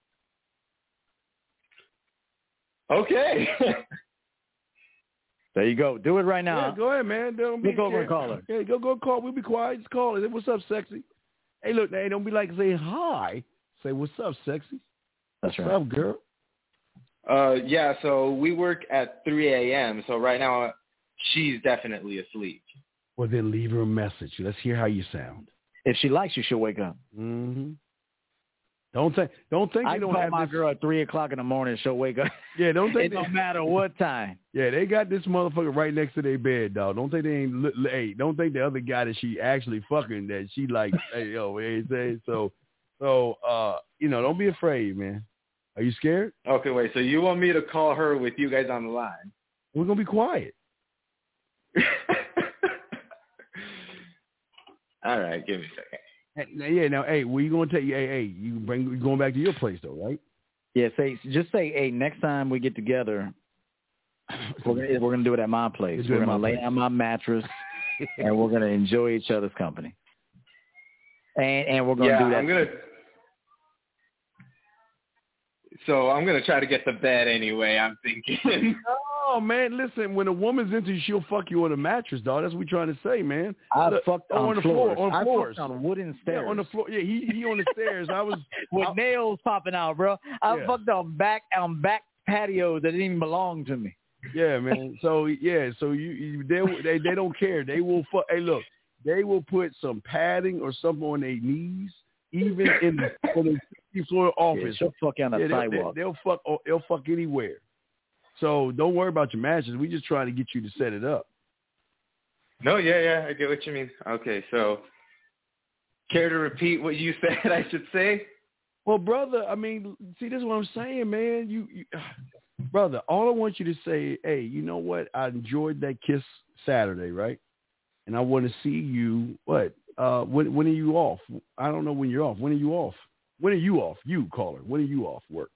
Speaker 10: Okay.
Speaker 3: There you go. Do it right now.
Speaker 2: Yeah, go ahead, man. Don't
Speaker 3: Look over and call her.
Speaker 2: Hey, go call. We'll be quiet. Just call her. What's up, sexy? Hey, look, hey, don't be like saying hi. Say, what's up, sexy?
Speaker 3: That's right.
Speaker 2: What's up, girl?
Speaker 10: Yeah, so we work at 3 a.m., so right now she's definitely asleep.
Speaker 2: Well, then leave her a message. Let's hear how you sound.
Speaker 3: If she likes you, she'll wake up.
Speaker 2: Mm-hmm. Don't think
Speaker 3: I
Speaker 2: you don't
Speaker 3: call
Speaker 2: have
Speaker 3: my
Speaker 2: this...
Speaker 3: girl at 3:00 in the morning. She'll wake up.
Speaker 2: Yeah, don't think
Speaker 3: it don't matter what time.
Speaker 2: Yeah, they got this motherfucker right next to their bed, dog. Don't think they ain't. Hey, don't think the other guy that she actually fucking that she like. Hey, yo, so So, don't be afraid, man. Are you scared?
Speaker 10: Okay, wait. So you want me to call her with you guys on the line?
Speaker 2: We're going to be quiet.
Speaker 10: All right, give me a second.
Speaker 2: Yeah, now, hey, where you going to take? Hey, you going back to your place though, right?
Speaker 3: Yeah, just say, hey, next time we get together, we're gonna do it at my place. We're gonna lay on my mattress, and we're gonna enjoy each other's company. And we're gonna do that.
Speaker 10: I'm gonna try to get to bed anyway. I'm thinking.
Speaker 2: Oh man, listen. When a woman's into you, she'll fuck you on a mattress, dog. That's what we're trying to say, man.
Speaker 3: I fucked on the floor.
Speaker 2: On floors.
Speaker 3: I fucked on wooden stairs.
Speaker 2: Yeah, on the floor. Yeah, he on the stairs. I was
Speaker 3: with nails popping out, bro. I fucked on back patios that didn't even belong to me.
Speaker 2: Yeah, man. So they don't care. They will fuck. Hey, look, they will put some padding or something on their knees, even in the 50th floor office.
Speaker 3: Yeah, she'll fuck on the sidewalk.
Speaker 2: They'll fuck anywhere. So don't worry about your matches. We just trying to get you to set it up.
Speaker 10: No, yeah, I get what you mean. Okay, so care to repeat what you said I should say?
Speaker 2: Well, brother, I mean, see, this is what I'm saying, man. You brother, all I want you to say, hey, you know what? I enjoyed that kiss Saturday, right? And I want to see you, when are you off? I don't know when you're off. When are you off? When are you off? You, caller. When are you off work?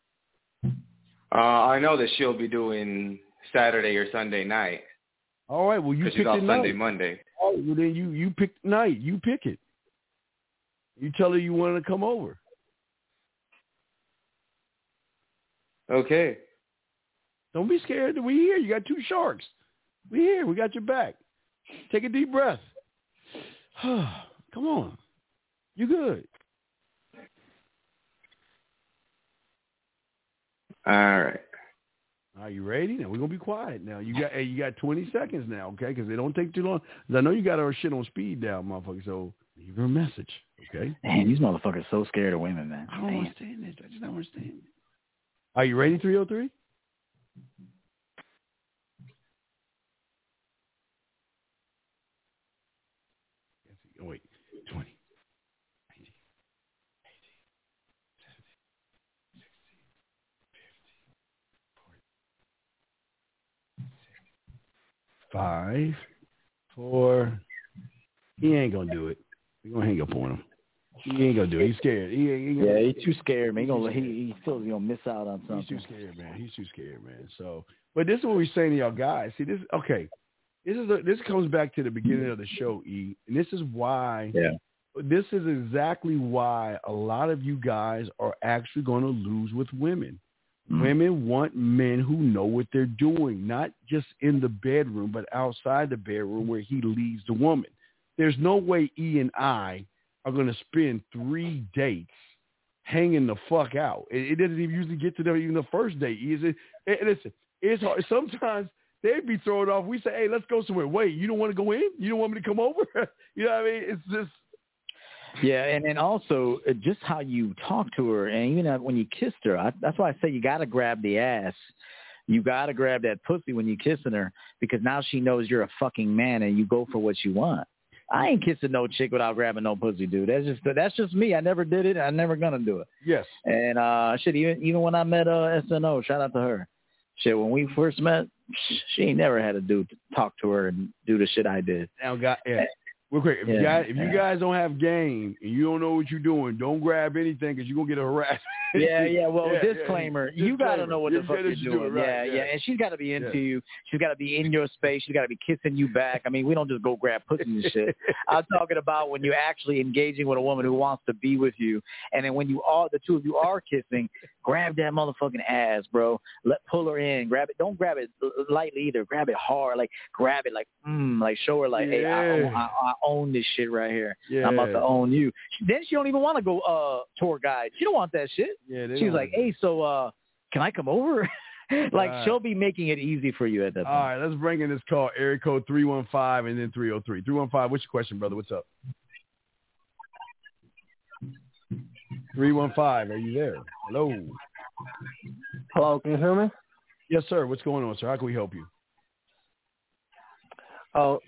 Speaker 10: I know that she'll be doing Saturday or Sunday night.
Speaker 2: All right. Well, you pick
Speaker 10: she's off
Speaker 2: the
Speaker 10: Sunday,
Speaker 2: night.
Speaker 10: Monday.
Speaker 2: All right. Well, then you pick the night. You pick it. You tell her you want to come over.
Speaker 10: Okay.
Speaker 2: Don't be scared. We here. You got 2 sharks. We here. We got your back. Take a deep breath. Come on. You good.
Speaker 10: All right.
Speaker 2: Are you ready? Now we're gonna be quiet. Now you got 20 seconds now, okay? Because they don't take too long. Because I know you got our shit on speed down, motherfucker. So leave her a message, okay?
Speaker 3: Man, these motherfuckers so scared of women, man.
Speaker 2: I don't understand it. I just don't understand it. Are you ready, 303? Oh, wait, 20. 90, 80, 70, 5, 4. He ain't gonna do it. We're gonna hang up on him. He ain't gonna do it. He's scared.
Speaker 3: He's too scared, man. He feels he's gonna miss out on something.
Speaker 2: He's too scared, man. So, but this is what we're saying to y'all guys. See, this okay. This comes back to the beginning of the show, E, and this is why.
Speaker 3: Yeah.
Speaker 2: This is exactly why a lot of you guys are actually going to lose with women. Mm-hmm. Women want men who know what they're doing, not just in the bedroom, but outside the bedroom where he leads the woman. There's no way E and I are going to spend 3 dates hanging the fuck out. It doesn't even usually get to even the first date. Listen, it's hard. Sometimes they'd be thrown off. We say, hey, let's go somewhere. Wait, you don't want to go in? You don't want me to come over? You know what I mean? It's just.
Speaker 3: Yeah, and also just how you talk to her, and even when you kissed her, that's why I say you got to grab the ass. You got to grab that pussy when you're kissing her, because now she knows you're a fucking man and you go for what you want. I ain't kissing no chick without grabbing no pussy, dude. That's just me. I never did it. I'm never gonna do it.
Speaker 2: Yes.
Speaker 3: And even when I met SNO, shout out to her. Shit, when we first met, she ain't never had a dude to talk to her and do the shit I did.
Speaker 2: Now, real quick, if you guys don't have game and you don't know what you're doing, don't grab anything because you're gonna get harassed.
Speaker 3: Well, disclaimer. You got to know what the fuck you're doing. Right, yeah. And she's got to be into you. She's got to be in your space. She's got to be kissing you back. I mean, we don't just go grab pussy and shit. I'm talking about when you're actually engaging with a woman who wants to be with you. And then when the two of you are kissing, grab that motherfucking ass, bro. Pull her in. Grab it. Don't grab it lightly either. Grab it hard. Like, grab it like, like show her like, hey, I own this shit right here. Yeah. I'm about to own you. Then she don't even want to go tour guide. She don't want that shit.
Speaker 2: Yeah,
Speaker 3: she's like, hey, so can I come over? She'll be making it easy for you at that point.
Speaker 2: All right, let's bring in this call, area code 315 and then 303. 315, what's your question, brother? What's up? 315, are you there? Hello.
Speaker 11: Hello, can you hear me?
Speaker 2: Yes, sir. What's going on, sir? How can we help you?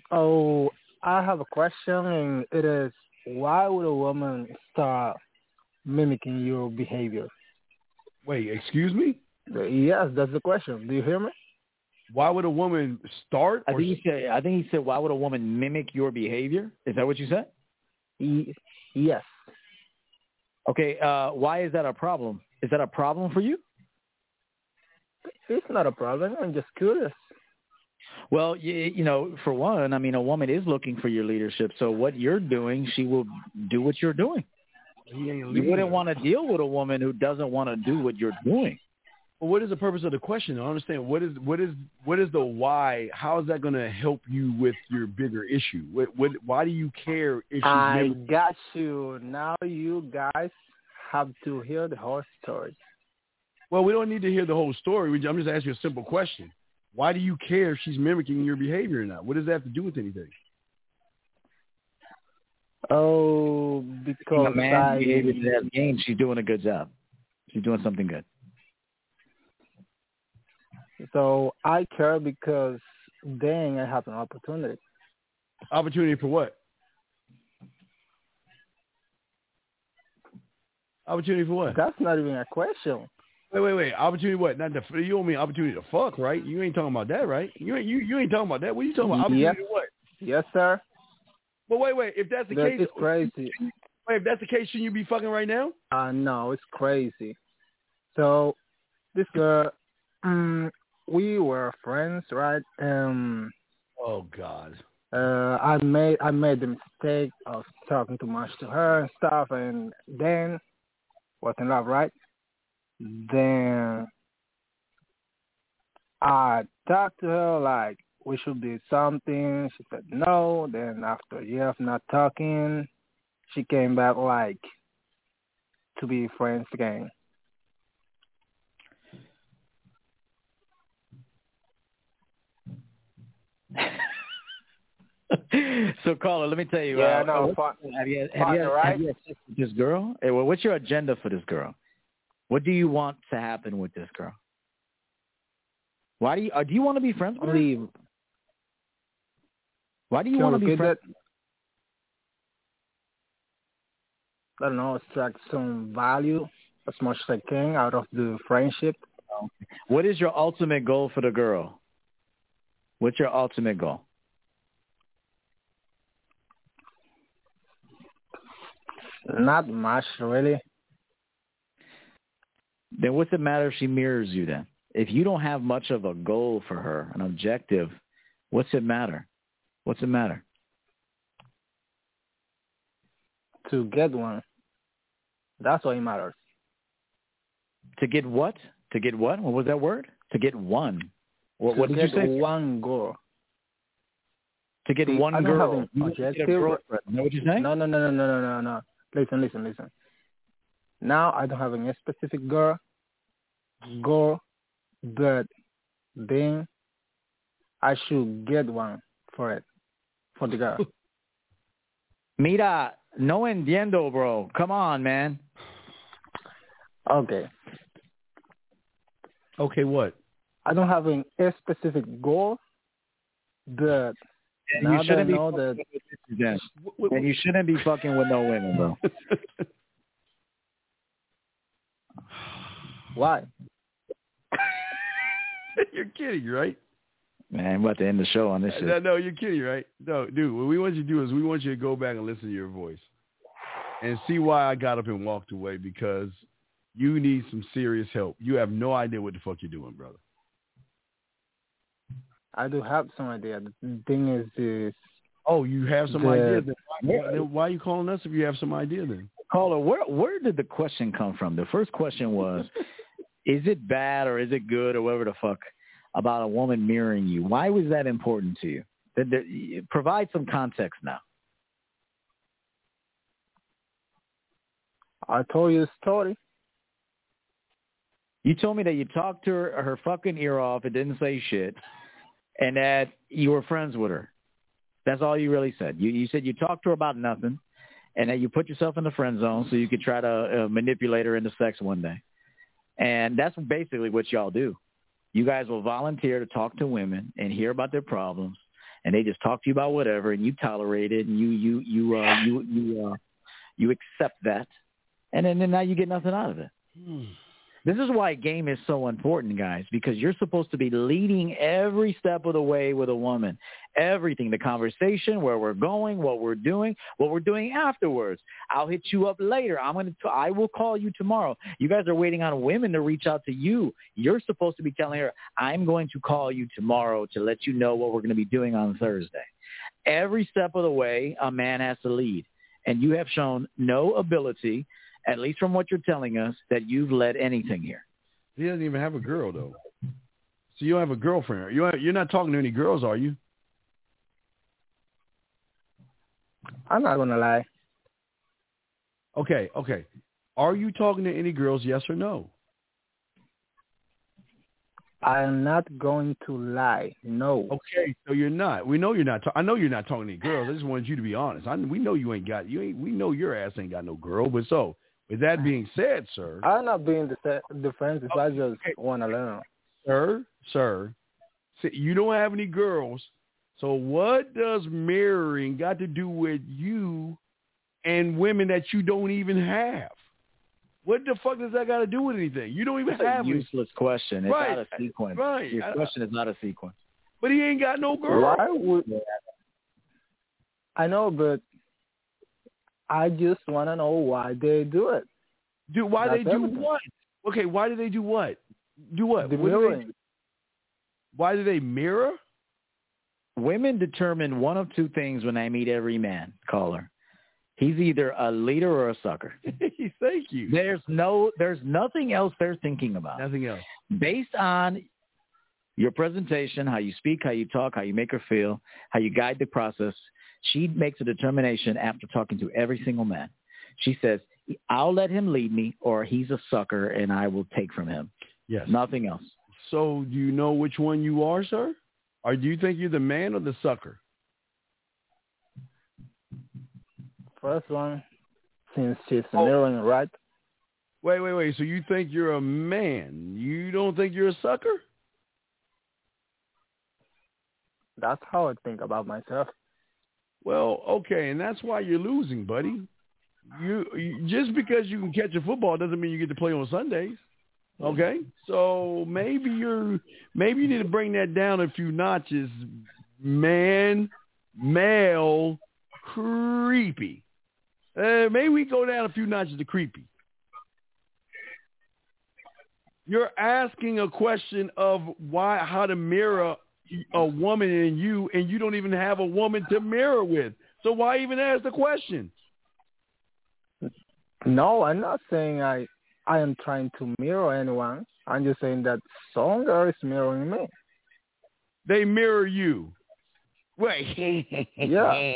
Speaker 11: Oh, I have a question, and it is, why would a woman start mimicking your behavior?
Speaker 2: Wait, excuse me?
Speaker 11: Yes, that's the question. Do you hear me?
Speaker 2: Why would a woman start?
Speaker 3: I think he said, why would a woman mimic your behavior? Is that what you said?
Speaker 11: Yes.
Speaker 3: Okay. Why is that a problem? Is that a problem for you?
Speaker 11: It's not a problem. I'm just curious.
Speaker 3: Well, you know, for one, I mean, a woman is looking for your leadership. So what you're doing, she will do what you're doing. You wouldn't want to deal with a woman who doesn't want to do what you're doing.
Speaker 2: Well, what is the purpose of the question? I don't understand. What is the why? How is that going to help you with your bigger issue? Why do you care if she's
Speaker 11: I got you. Now you guys have to hear the whole story.
Speaker 2: Well, we don't need to hear the whole story. I'm just asking you a simple question. Why do you care if she's mimicking your behavior or not? What does that have to do with anything?
Speaker 11: Oh, because
Speaker 3: a man's behavior to that game, she's doing a good job. She's doing something good.
Speaker 11: So I care because then I have an opportunity.
Speaker 2: Opportunity for what? Opportunity for what?
Speaker 11: That's not even a question.
Speaker 2: Wait. Opportunity what? Not the, you don't mean opportunity to fuck, right? You ain't talking about that, right? You ain't talking about that. What are you talking about? Opportunity to what?
Speaker 11: Yes, sir.
Speaker 2: But wait. If that's the case,
Speaker 11: it's crazy.
Speaker 2: Wait, if that's the case, shouldn't you be fucking right now?
Speaker 11: No, it's crazy. So this girl, we were friends, right?
Speaker 2: Oh God.
Speaker 11: I made the mistake of talking too much to her and stuff, and then was in love, right? Then I talked to her like we should do something. She said no. Then after a year of not talking, she came back like to be friends again.
Speaker 3: So, caller, let me tell you.
Speaker 11: Yeah,
Speaker 3: have you had sex with this girl? Hey, well, what's your agenda for this girl? What do you want to happen with this girl? Why do you want to be friends with her? Why do you want to be friends?
Speaker 11: I don't know, extract some value as much as I can out of the friendship.
Speaker 3: What is your ultimate goal for the girl? What's your ultimate goal?
Speaker 11: Not much, really.
Speaker 3: Then what's it matter if she mirrors you then? If you don't have much of a goal for her, an objective, what's it matter? What's it matter?
Speaker 11: To get one. That's what it matters.
Speaker 3: To get what? To get what? What was that word? To get one. What did you say?
Speaker 11: One girl.
Speaker 3: To get one girl.
Speaker 11: You get a
Speaker 3: girlfriend. Know what you're saying?
Speaker 11: No. Listen. Now I don't have any specific girl, but then I should get one for the girl.
Speaker 3: Mira, no entiendo, bro. Come on, man.
Speaker 11: Okay.
Speaker 2: Okay, what?
Speaker 11: I don't have a specific goal, but
Speaker 3: and you shouldn't be and you shouldn't be fucking with no women, bro.
Speaker 11: Why?
Speaker 2: You're kidding, right?
Speaker 3: Man, I'm about to end the show on this shit.
Speaker 2: No, you're kidding, right? No, dude, what we want you to do is we want you to go back and listen to your voice and see why I got up and walked away, because you need some serious help. You have no idea what the fuck you're doing, brother.
Speaker 11: I do have some idea. The thing is this.
Speaker 2: Oh, you have some idea? Then why are you calling us if you have some idea then?
Speaker 3: Caller, where did the question come from? The first question was, is it bad or is it good or whatever the fuck about a woman mirroring you? Why was that important to you? Provide some context now.
Speaker 11: I told you a story.
Speaker 3: You told me that you talked to her fucking ear off and didn't say shit, and that you were friends with her. That's all you really said. You said you talked to her about nothing, and that you put yourself in the friend zone so you could try to manipulate her into sex one day. And that's basically what y'all do. You guys will volunteer to talk to women and hear about their problems, and they just talk to you about whatever, and you tolerate it, and you accept that, And then now you get nothing out of it. This is why game is so important, guys, because you're supposed to be leading every step of the way with a woman. Everything, the conversation, where we're going, what we're doing afterwards. I'll hit you up later. I will call you tomorrow. You guys are waiting on women to reach out to you. You're supposed to be telling her, I'm going to call you tomorrow to let you know what we're going to be doing on Thursday. Every step of the way, a man has to lead. And you have shown no ability, at least from what you're telling us, that you've led anything here.
Speaker 2: He doesn't even have a girl, though. So you don't have a girlfriend. You're not talking to any girls, are you?
Speaker 11: I'm not going to lie.
Speaker 2: Okay. Are you talking to any girls, yes or no?
Speaker 11: I'm not going to lie. No.
Speaker 2: Okay, so you're not. We know you're not. I know you're not talking to any girls. I just wanted you to be honest. We know you ain't got. We know your ass ain't got no girl. But so, with that being said, sir,
Speaker 11: I'm not being defensive. I just want to learn.
Speaker 2: Sir, you don't have any girls. So what does mirroring got to do with you and women that you don't even have? What the fuck does that got to do with anything? You don't even have
Speaker 3: a useless question. It's
Speaker 2: right.
Speaker 3: not a sequence.
Speaker 2: Right.
Speaker 3: Your question is not a sequence.
Speaker 2: But he ain't got no girl.
Speaker 11: I know, but I just want to know why they do it.
Speaker 2: Why they do what? Okay, why do they do what? Do what?
Speaker 11: The mirroring.
Speaker 2: Why do they mirror?
Speaker 3: Women determine one of two things when they meet every man, caller. He's either a leader or a sucker.
Speaker 2: Thank you.
Speaker 3: There's nothing else they're thinking about.
Speaker 2: Nothing else.
Speaker 3: Based on your presentation, how you speak, how you talk, how you make her feel, how you guide the process, she makes a determination after talking to every single man. She says, I'll let him lead me, or he's a sucker and I will take from him.
Speaker 2: Yes.
Speaker 3: Nothing else.
Speaker 2: So do you know which one you are, sir? Or do you think you're the man or the sucker?
Speaker 11: First one, since she's mirroring, right?
Speaker 2: Wait. So you think you're a man? You don't think you're a sucker?
Speaker 11: That's how I think about myself.
Speaker 2: Well, okay, and that's why you're losing, buddy. You just because you can catch a football doesn't mean you get to play on Sundays. Okay? So maybe you need to bring that down a few notches. Male, creepy. Maybe we go down a few notches to creepy. You're asking a question of how to mirror a woman in you, and you don't even have a woman to mirror with. So why even ask the question?
Speaker 11: No, I'm not saying I am trying to mirror anyone. I'm just saying that some girl is mirroring me.
Speaker 2: They mirror you.
Speaker 12: Right.
Speaker 11: Yeah.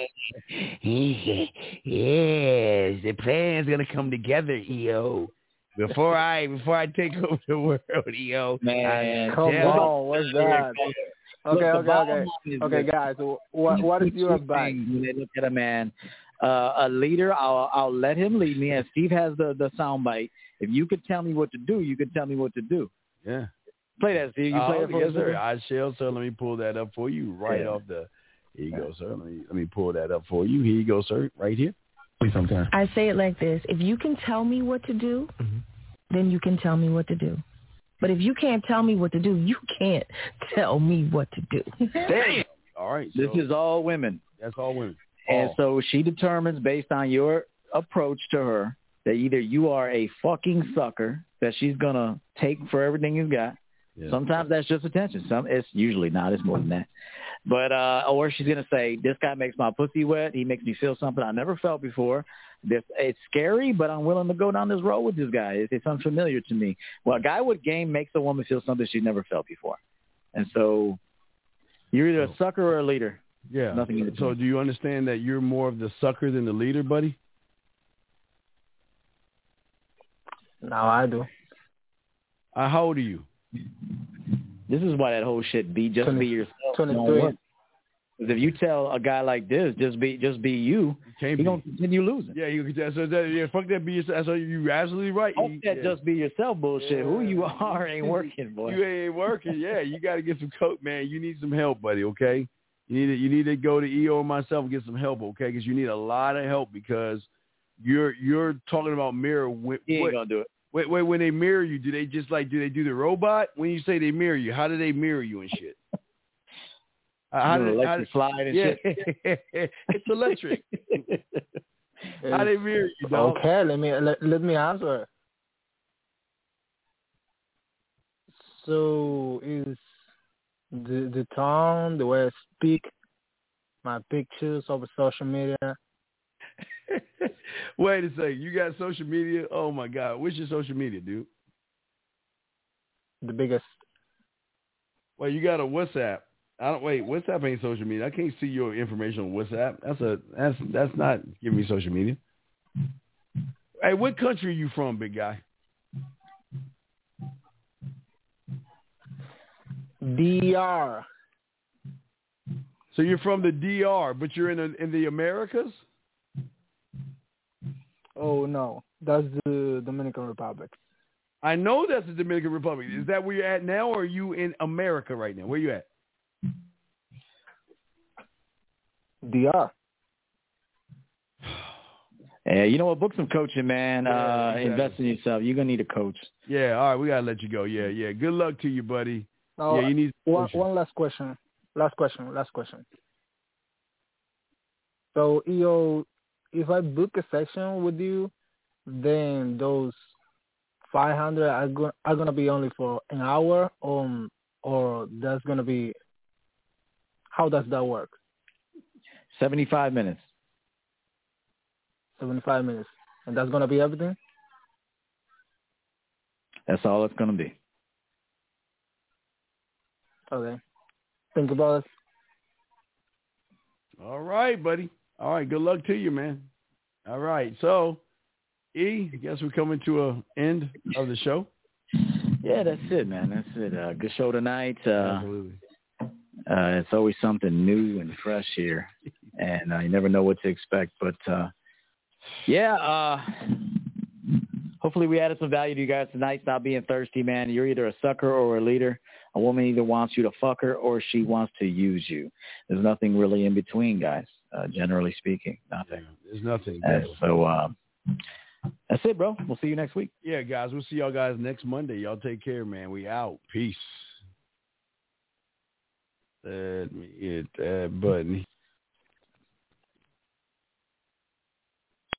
Speaker 12: Yes, the plan's gonna come together, EO. Before I take over the world, EO.
Speaker 3: Man,
Speaker 11: come on, what's that? Okay, guys. What is your advice?
Speaker 3: When they look at a man, a leader, I'll let him lead me. And Steve has the soundbite. If you could tell me what to do, you could tell me what to do.
Speaker 2: Yeah.
Speaker 3: Play that, Steve. You play it for
Speaker 2: yes,
Speaker 3: us,
Speaker 2: sir. I shall, sir. Let me pull that up for you off the. Here you go, sir. Let me pull that up for you. Here you go, sir. Right here. Please, sometime.
Speaker 13: I say it like this: if you can tell me what to do, then you can tell me what to do. But if you can't tell me what to do, you can't tell me what to do.
Speaker 2: All right.
Speaker 3: This is all women.
Speaker 2: That's all women.
Speaker 3: And so she determines based on your approach to her that either you are a fucking sucker that she's going to take for everything you've got. Yeah. Sometimes that's just attention. It's usually not. It's more than that. But or she's going to say, this guy makes my pussy wet. He makes me feel something I never felt before. It's scary, but I'm willing to go down this road with this guy. It's unfamiliar to me. Well, a guy with game makes a woman feel something she's never felt before. And so you're either a sucker or a leader.
Speaker 2: Yeah.
Speaker 3: Nothing in between.
Speaker 2: So do you understand that you're more of the sucker than the leader, buddy?
Speaker 11: Now I do.
Speaker 2: How old are you?
Speaker 3: This is why that whole shit be yourself.
Speaker 11: 23.
Speaker 3: Because if you tell a guy like this, just be you, he's going to continue losing.
Speaker 2: Yeah, fuck that be yourself. So you're absolutely right.
Speaker 3: Fuck that just be yourself bullshit. Yeah. Who you are ain't working, boy.
Speaker 2: You ain't working, yeah. You got to get some coke, man. You need some help, buddy, okay? You need to go to EO and myself and get some help, okay? Because you need a lot of help because you're talking about mirror.
Speaker 3: He ain't gonna do it.
Speaker 2: Wait, when they mirror you, do they do the robot? When you say they mirror you, how do they mirror you and shit?
Speaker 3: How do they slide and shit?
Speaker 2: It's electric. How they mirror you, dog?
Speaker 11: Okay, let me answer. So is the tone, the way I speak, my pictures over social media.
Speaker 2: Wait a second, you got social media? Oh my God, what's your social media, dude?
Speaker 11: The biggest.
Speaker 2: Well, you got a WhatsApp. WhatsApp ain't social media. I can't see your information on WhatsApp. That's not giving me social media. Hey, what country are you from, big guy?
Speaker 11: DR.
Speaker 2: So you're from the DR, but you're in the Americas?
Speaker 11: Oh no, that's the Dominican Republic.
Speaker 2: I know that's the Dominican Republic. Is that where you're at now, or are you in America right now? Where you at?
Speaker 11: DR.
Speaker 3: Yeah, you know what? Book some coaching, man. Exactly. Invest in yourself. You're gonna need a coach.
Speaker 2: Yeah, all right, we gotta let you go. Yeah. Good luck to you, buddy.
Speaker 11: Oh,
Speaker 2: yeah, you need
Speaker 11: one last question. Last question. So, EO, if I book a session with you, then those 500 are gonna be only for an hour, or that's gonna be. How does that work?
Speaker 3: 75 minutes.
Speaker 11: 75 minutes. And that's going to be everything?
Speaker 3: That's all it's going to be.
Speaker 11: Okay. Think about it.
Speaker 2: All right, buddy. All right. Good luck to you, man. All right. So, I guess we're coming to an end of the show.
Speaker 3: Yeah, that's it, man. That's it. Good show tonight.
Speaker 2: Absolutely.
Speaker 3: It's always something new and fresh here, and you never know what to expect. But, hopefully we added some value to you guys tonight. Stop being thirsty, man. You're either a sucker or a leader. A woman either wants you to fuck her or she wants to use you. There's nothing really in between, guys, generally speaking. Nothing.
Speaker 2: Yeah, there's nothing.
Speaker 3: So that's it, bro. We'll see you next week.
Speaker 2: Yeah, guys. We'll see y'all guys next Monday. Y'all take care, man. We out. Peace. Let me hit that button.